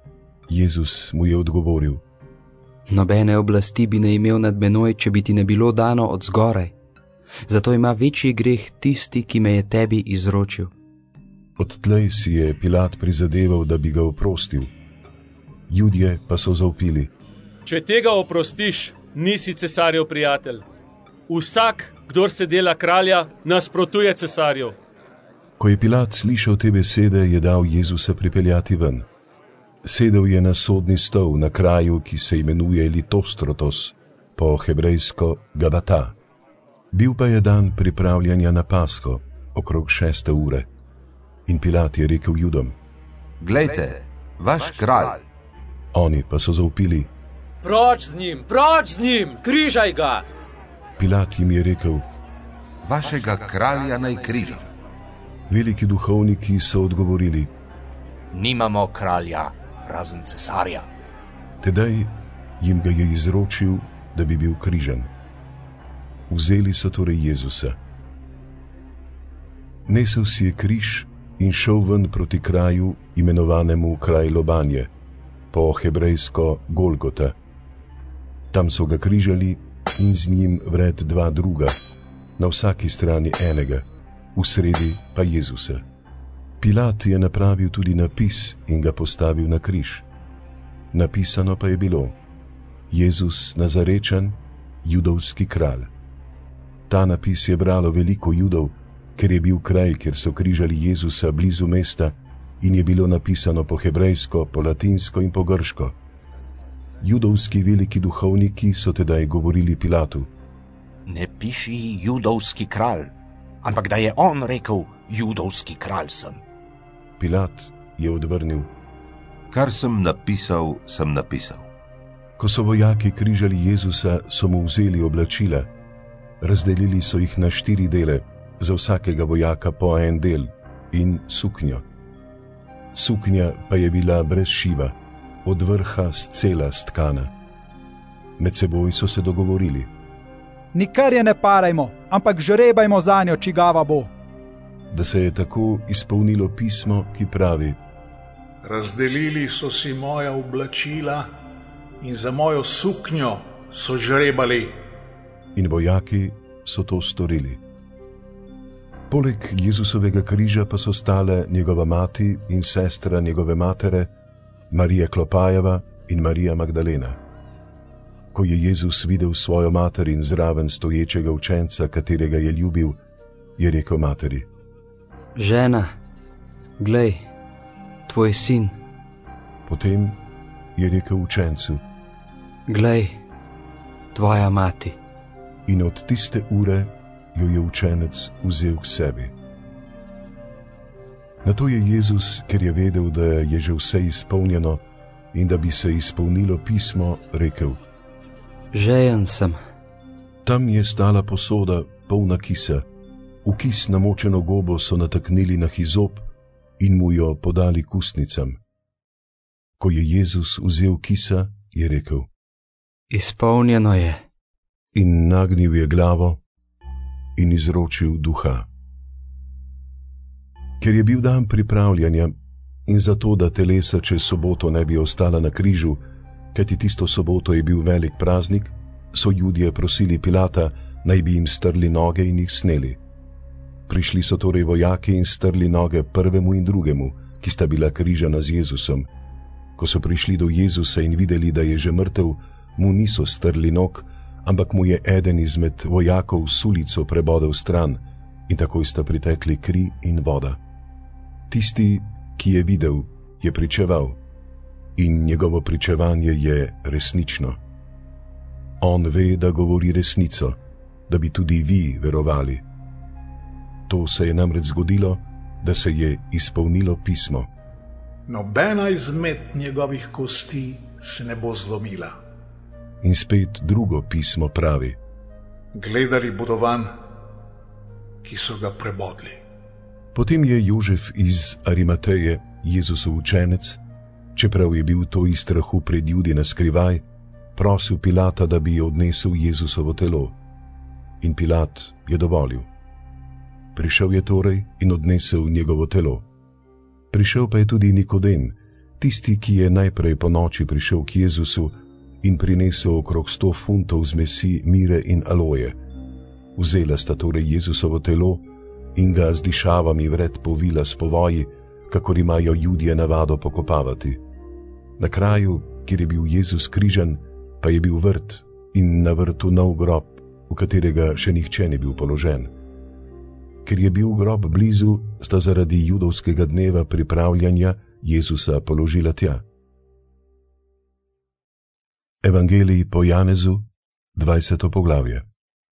Jezus mu je odgovoril: Nobene oblasti bi ne imel nad menoj, če bi ti ne bilo dano od zgoraj. Zato ima večji greh tisti, ki me je tebi izročil. Odtlej si je Pilat prizadeval, da bi ga oprostil. Judje pa so zavpili: Če tega oprostiš, nisi cesarjev prijatelj. Vsak, kdor se dela kralja, nasprotuje cesarju. Ko je Pilat slišal te besede, je dal Jezusa pripeljati ven. Sedel je na sodni stol na kraju, ki se imenuje Litostrotos, po hebrejsko Gabata. Bil pa je dan pripravljanja na Pasko, okrog 6. ure. In Pilat je rekel Judom: Glejte, vaš kralj. Oni pa so zavpili: Proč z njim, križaj ga! Pilat jim je rekel: Vašega kralja naj križam. Veliki duhovniki so odgovorili: Nimamo kralja, razen cesarja. Tedaj jim ga je izročil, da bi bil križan. Vzeli so torej Jezusa. Nesel si je križ in šel ven proti kraju, imenovanemu kraj Lobanje, po hebrejsko Golgota. Tam so ga križali in z njim vred dva druga, na vsaki strani enega, v sredi pa Jezusa. Pilat je napravil tudi napis in ga postavil na križ. Napisano pa je bilo: Jezus Nazarečan, judovski kralj. Ta napis je bralo veliko Judov, ker je bil kraj, kjer so križali Jezusa, blizu mesta in je bilo napisano po hebrejsko, po latinsko in po grško. Judovski veliki duhovniki so tedaj govorili Pilatu: Ne piši judovski kralj, ampak da je on rekel: Judovski kralj sem. Pilat je odvrnil: Kar sem napisal, sem napisal. Ko so vojaki križali Jezusa, so mu vzeli oblačila. Razdelili so jih na 4 dele, za vsakega vojaka po en del, in suknjo. Suknja pa je bila brez šiva, od vrha scela stkana. Med seboj so se dogovorili: Nikar je ne parajmo, ampak žrebajmo zanjo, čigava bo. Da se je tako izpolnilo pismo, ki pravi: Razdelili so si moja oblačila in za mojo suknjo so žrebali. In vojaki so to storili. Poleg Jezusovega križa pa so stale njegova mati in sestra njegove matere, Marija Klopajeva in Marija Magdalena. Ko je Jezus videl svojo mater in zraven stoječega učenca, katerega je ljubil, je rekel materi: Žena, glej, tvoj sin. Potem je rekel učencu: Glej, tvoja mati. In od tiste ure jo je učenec vzel k sebi. Nato je Jezus, ker je vedel, da je že vse izpolnjeno in da bi se izpolnilo pismo, rekel: Žejen sem. Tam je stala posoda, polna kisa, v kis namočeno gobo so nataknili na hizop in mu jo podali k ustnicam. Ko je Jezus vzel kisa, je rekel: Izpolnjeno je. In nagnil je glavo in izročil duha. Ker je bil dan pripravljanja in zato, da telesa čez soboto ne bi ostala na križu, kajti tisto soboto je bil velik praznik, so Judje prosili Pilata, naj bi jim strli noge in jih sneli. Prišli so torej vojaki in strli noge prvemu in drugemu, ki sta bila križana z Jezusom. Ko so prišli do Jezusa in videli, da je že mrtev, mu niso strli nog, ampak mu je eden izmed vojakov sulico prebodel stran in takoj sta pritekli kri in voda. Tisti, ki je videl, je pričeval in njegovo pričevanje je resnično. On ve, da govori resnico, da bi tudi vi verovali. To se je namreč zgodilo, da se je izpolnilo pismo. Nobena izmed njegovih kosti se ne bo zlomila. In spet drugo pismo pravi: Gledali bodo van, ki so ga prebodli. Potem je Jožef iz Arimateje, Jezusov učenec, čeprav je bil to iz strahu pred Judi na skrivaj, prosil Pilata, da bi odnesel Jezusovo telo. In Pilat je dovolil. Prišel je torej in odnesel njegovo telo. Prišel pa je tudi Nikodem, tisti, ki je najprej po noči prišel k Jezusu in prinesel okrog 100 funtov zmesi mire in aloje. Vzela sta torej Jezusovo telo in ga z dišavami vred povila s povoji, kakor imajo Judje navado pokopavati. Na kraju, kjer je bil Jezus križan, pa je bil vrt in na vrtu nov grob, v katerega še nihče ni bil položen. Ker je bil grob blizu, sta zaradi judovskega dneva pripravljanja Jezusa položila tja. Evangelij po Janezu, 20. poglavje.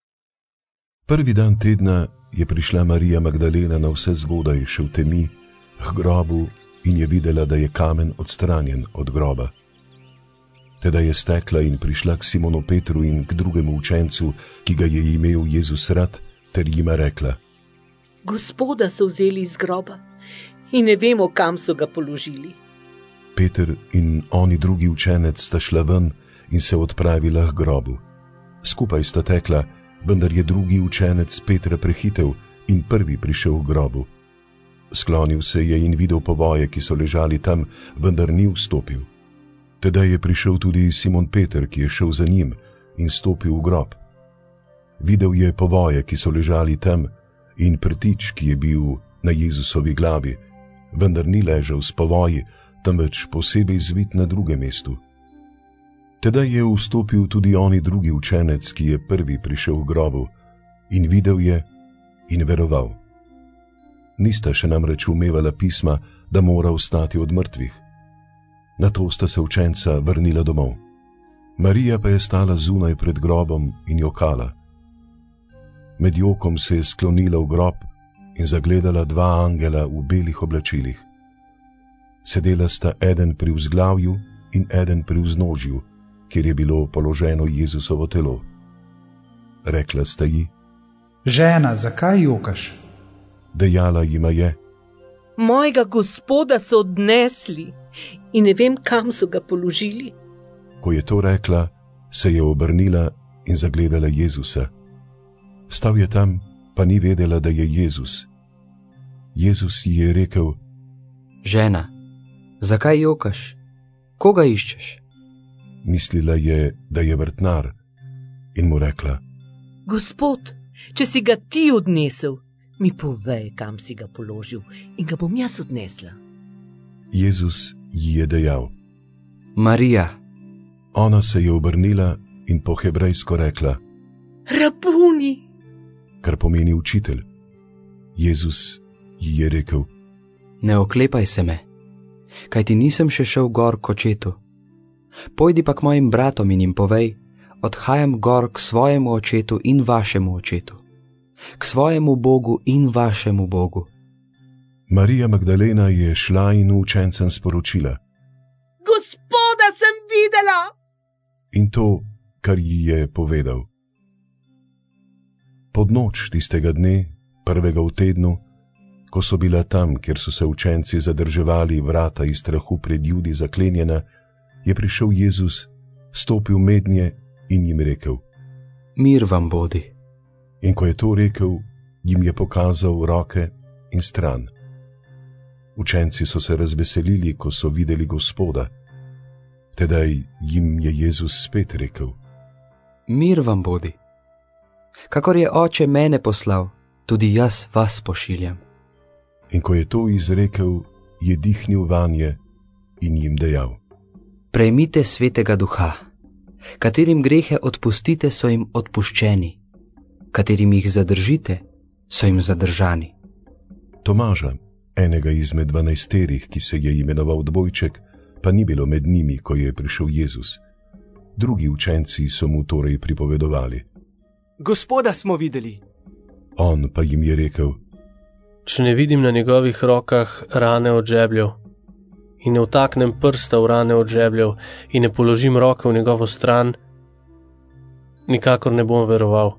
Prvi dan tedna je prišla Marija Magdalena na vse zgodaj še v temi k grobu in je videla, da je kamen odstranjen od groba. Teda je stekla in prišla k Simonu Petru in k drugemu učencu, ki ga je imel Jezus rad, ter jima rekla: Gospoda so vzeli iz groba in ne vemo, kam so ga položili. Peter in oni drugi učenec sta šla ven in se odpravila k grobu. Skupaj sta tekla, vendar je drugi učenec Petra prehitel in prvi prišel k grobu. Sklonil se je in videl poboje, ki so ležali tam, vendar ni vstopil. Teda je prišel tudi Simon Peter, ki je šel za njim in stopil v grob. Videl je poboje, ki so ležali tam, in prtič, ki je bil na Jezusovi glavi, vendar ni ležal s povoji, temveč posebej zvit na drugem mestu. Teda je vstopil tudi oni drugi učenec, ki je prvi prišel v grobu, in videl je in veroval. Nista še namreč umevala pisma, da mora vstati od mrtvih. Nato sta se učenca vrnila domov. Marija pa je stala zunaj pred grobom in jokala. Med jokom se je sklonila v grob in zagledala dva angela v belih oblačilih. Sedela sta eden pri vzglavju in eden pri vznožju, kjer je bilo položeno Jezusovo telo. Rekla sta ji: Žena, zakaj jokaš? Dejala jima je: Mojega Gospoda so odnesli in ne vem, kam so ga položili. Ko je to rekla, se je obrnila in zagledala Jezusa. Stal je tam, pa ni vedela, da je Jezus. Jezus ji je rekel: Žena, zakaj jokaš? Koga iščeš? Mislila je, da je vrtnar, in mu rekla: Gospod, če si ga ti odnesel, mi povej, kam si ga položil in ga bom jaz odnesla. Jezus ji je dejal: Marija. Ona se je obrnila in po hebrejsko rekla: Rabuni, kar pomeni učitelj. Jezus ji je rekel: Ne oklepaj se me, kajti nisem še šel gor k očetu. Pojdi pa k mojim bratom in jim povej: odhajam gor k svojemu očetu in vašemu očetu, k svojemu Bogu in vašemu Bogu. Marija Magdalena je šla in učencem sporočila: Gospoda sem videla! In to, kar ji je povedal. Pod noč tistega dne, prvega v tednu, ko so bila tam, kjer so se učenci zadrževali, vrata iz strahu pred Judi zaklenjena, je prišel Jezus, stopil mednje in jim rekel: Mir vam bodi. In ko je to rekel, jim je pokazal roke in stran. Učenci so se razveselili, ko so videli Gospoda. Tedaj jim je Jezus spet rekel: Mir vam bodi. Kakor je Oče mene poslal, tudi jaz vas pošiljam. In ko je to izrekel, je dihnil vanje in jim dejal: Prejmite Svetega Duha. Katerim grehe odpustite, so jim odpuščeni. Katerim jih zadržite, so jim zadržani. Tomaža, enega izmed 12, ki se je imenoval Dvojček, pa ni bilo med njimi, ko je prišel Jezus. Drugi učenci so mu torej pripovedovali: Gospoda smo videli. On pa jim je rekel: Če ne vidim na njegovih rokah rane od žebljev in ne vtaknem prsta v rane od žebljev in ne položim roke v njegovo stran, nikakor ne bom veroval.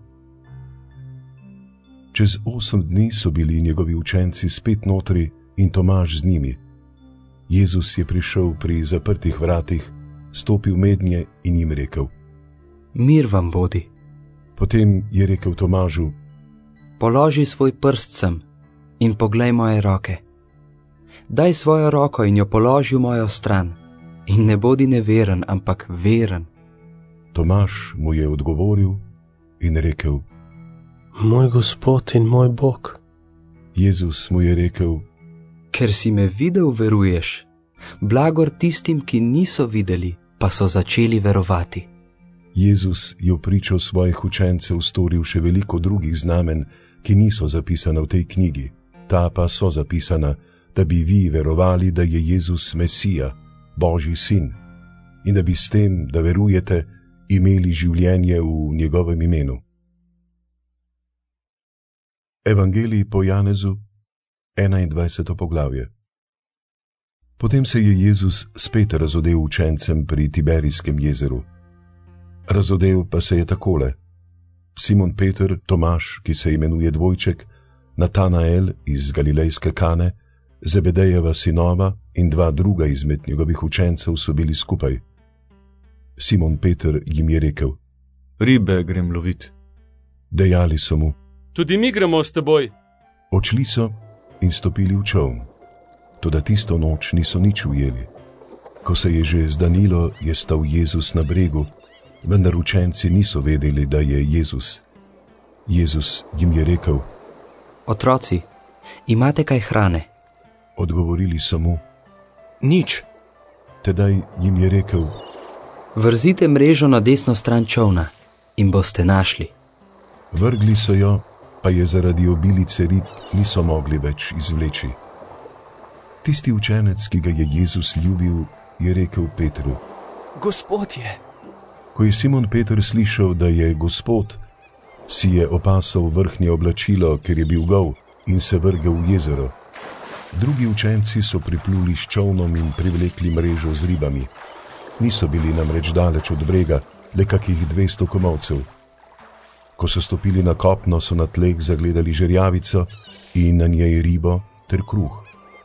Čez 8 dni so bili njegovi učenci spet notri in Tomaž z njimi. Jezus je prišel pri zaprtih vratih, stopil mednje in jim rekel: Mir vam bodi. Potem je rekel Tomažu: Položi svoj prst sem in poglej moje roke. Daj svojo roko in jo položi v mojo stran in ne bodi neveren, ampak veren. Tomaž mu je odgovoril in rekel: Moj Gospod in moj Bog. Jezus mu je rekel: Ker si me videl, veruješ. Blagor tistim, ki niso videli, pa so začeli verovati. Jezus je v pričo svojih učencev storil še veliko drugih znamen, ki niso zapisana v tej knjigi, ta pa so zapisana, da bi vi verovali, da je Jezus Mesija, Božji sin, in da bi s tem, da verujete, imeli življenje v njegovem imenu. Evangelij po Janezu, 21. poglavje. Potem se je Jezus spet razodel učencem pri Tiberijskem jezeru. Razodel pa se je takole: Simon Peter, Tomaž, ki se imenuje Dvojček, Natanael iz Galilejske Kane, Zebedejeva sinova in 2 druga izmed njegovih učencev so bili skupaj. Simon Peter jim je rekel: Ribe grem lovit. Dejali so mu: Tudi mi gremo s teboj. Odšli so in stopili v čoln. Toda tisto noč niso nič ujeli. Ko se je že zdanilo, je stal Jezus na bregu, vendar učenci niso vedeli, da je Jezus. Jezus jim je rekel: Otroci, imate kaj hrane? Odgovorili so mu: Nič. Tedaj jim je rekel: Vrzite mrežo na desno stran čolna in boste našli. Vrgli so jo, pa je zaradi obilice rib niso mogli več izvleči. Tisti učenec, ki ga je Jezus ljubil, je rekel Petru: Gospod je. Ko je Simon Peter slišal, da je Gospod, si je opasal vrhnje oblačilo, ker je bil gol, in se vrgel v jezero. Drugi učenci so pripluli s čolnom in privlekli mrežo z ribami. Niso bili namreč daleč od brega, le kakih 200 komolcev. Ko so stopili na kopno, so na tleh zagledali žerjavico in na njej ribo ter kruh.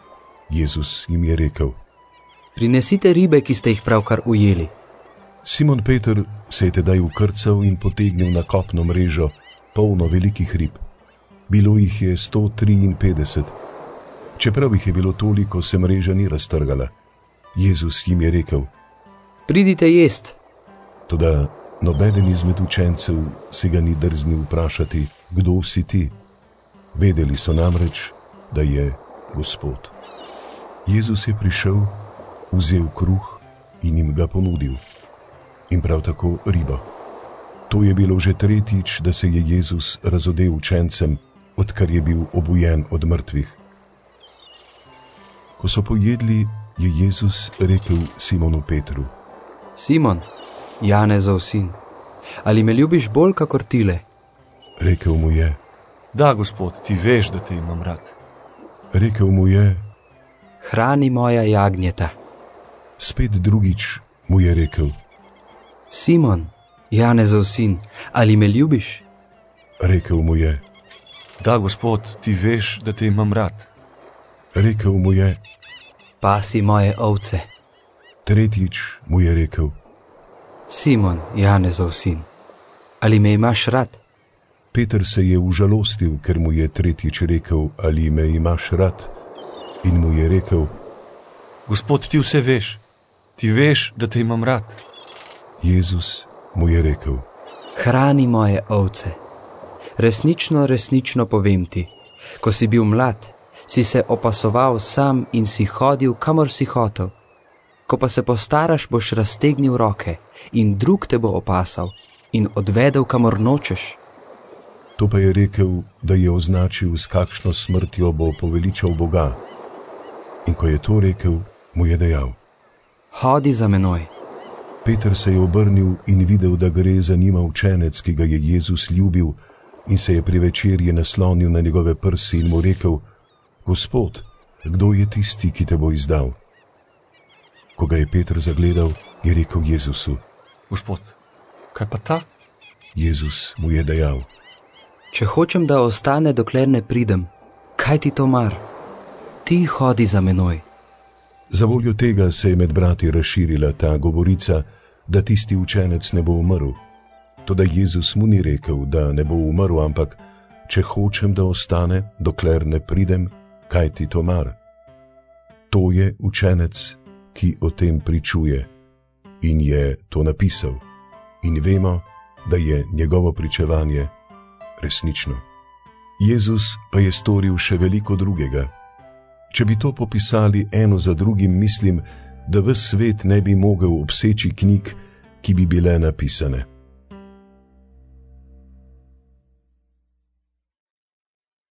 Jezus jim je rekel: Prinesite ribe, ki ste jih pravkar ujeli. Simon Peter se je tedaj ukrcal in potegnil na kopno mrežo, polno velikih rib. Bilo jih je 153. Čeprav jih je bilo toliko, se mreža ni raztrgala. Jezus jim je rekel: Pridite jest. Toda nobeden izmed učencev si ga ni drznil vprašati: Kdo si ti? Vedeli so namreč, da je Gospod. Jezus je prišel, vzel kruh in jim ga ponudil. In prav tako ribo. To je bilo že tretjič, da se je Jezus razodel učencem, odkar je bil obujen od mrtvih. Ko so pojedli, je Jezus rekel Simonu Petru: Simon, Janezov sin, ali me ljubiš bolj kakor tile? Rekel mu je: Da, Gospod, ti veš, da te imam rad. Rekel mu je: Hrani moja jagnjeta. Spet drugič mu je rekel: Simon, Janezov sin, ali me ljubiš? Rekel mu je: Da, Gospod, ti veš, da te imam rad. Rekel mu je: Pasi moje ovce. Tretjič mu je rekel: Simon, Janezov sin, ali me imaš rad? Peter se je užalostil, ker mu je tretjič rekel: Ali me imaš rad? In mu je rekel: Gospod, ti vse veš, ti veš, da te imam rad. Jezus mu je rekel: Hrani moje ovce. Resnično, resnično povem ti, ko si bil mlad, si se opasoval sam in si hodil, kamor si hotel. Ko pa se postaraš, boš raztegnil roke in drug te bo opasal in odvedel, kamor nočeš. To pa je rekel, da je označil, s kakšno smrtjo bo poveličal Boga. In ko je to rekel, mu je dejal: Hodi za menoj. Peter se je obrnil in videl, da gre za njima učenec, ki ga je Jezus ljubil, in se je pri večerji naslonil na njegove prsi in mu rekel: Gospod, kdo je tisti, ki te bo izdal? Ko ga je Peter zagledal, je rekel Jezusu: Gospod, kaj pa ta? Jezus mu je dejal: Če hočem, da ostane, dokler ne pridem, kaj ti to mar? Ti hodi za menoj. Za voljo tega se je med brati razširila ta govorica, da tisti učenec ne bo umrl. Toda Jezus mu ni rekel, da ne bo umrl, ampak: Če hočem, da ostane, dokler ne pridem, kaj ti to mar? To je učenec, ki o tem pričuje in je to napisal, in vemo, da je njegovo pričevanje resnično. Jezus pa je storil še veliko drugega. Če bi to popisali eno za drugim, mislim, da ves svet ne bi mogel obseči knjig, ki bi bile napisane.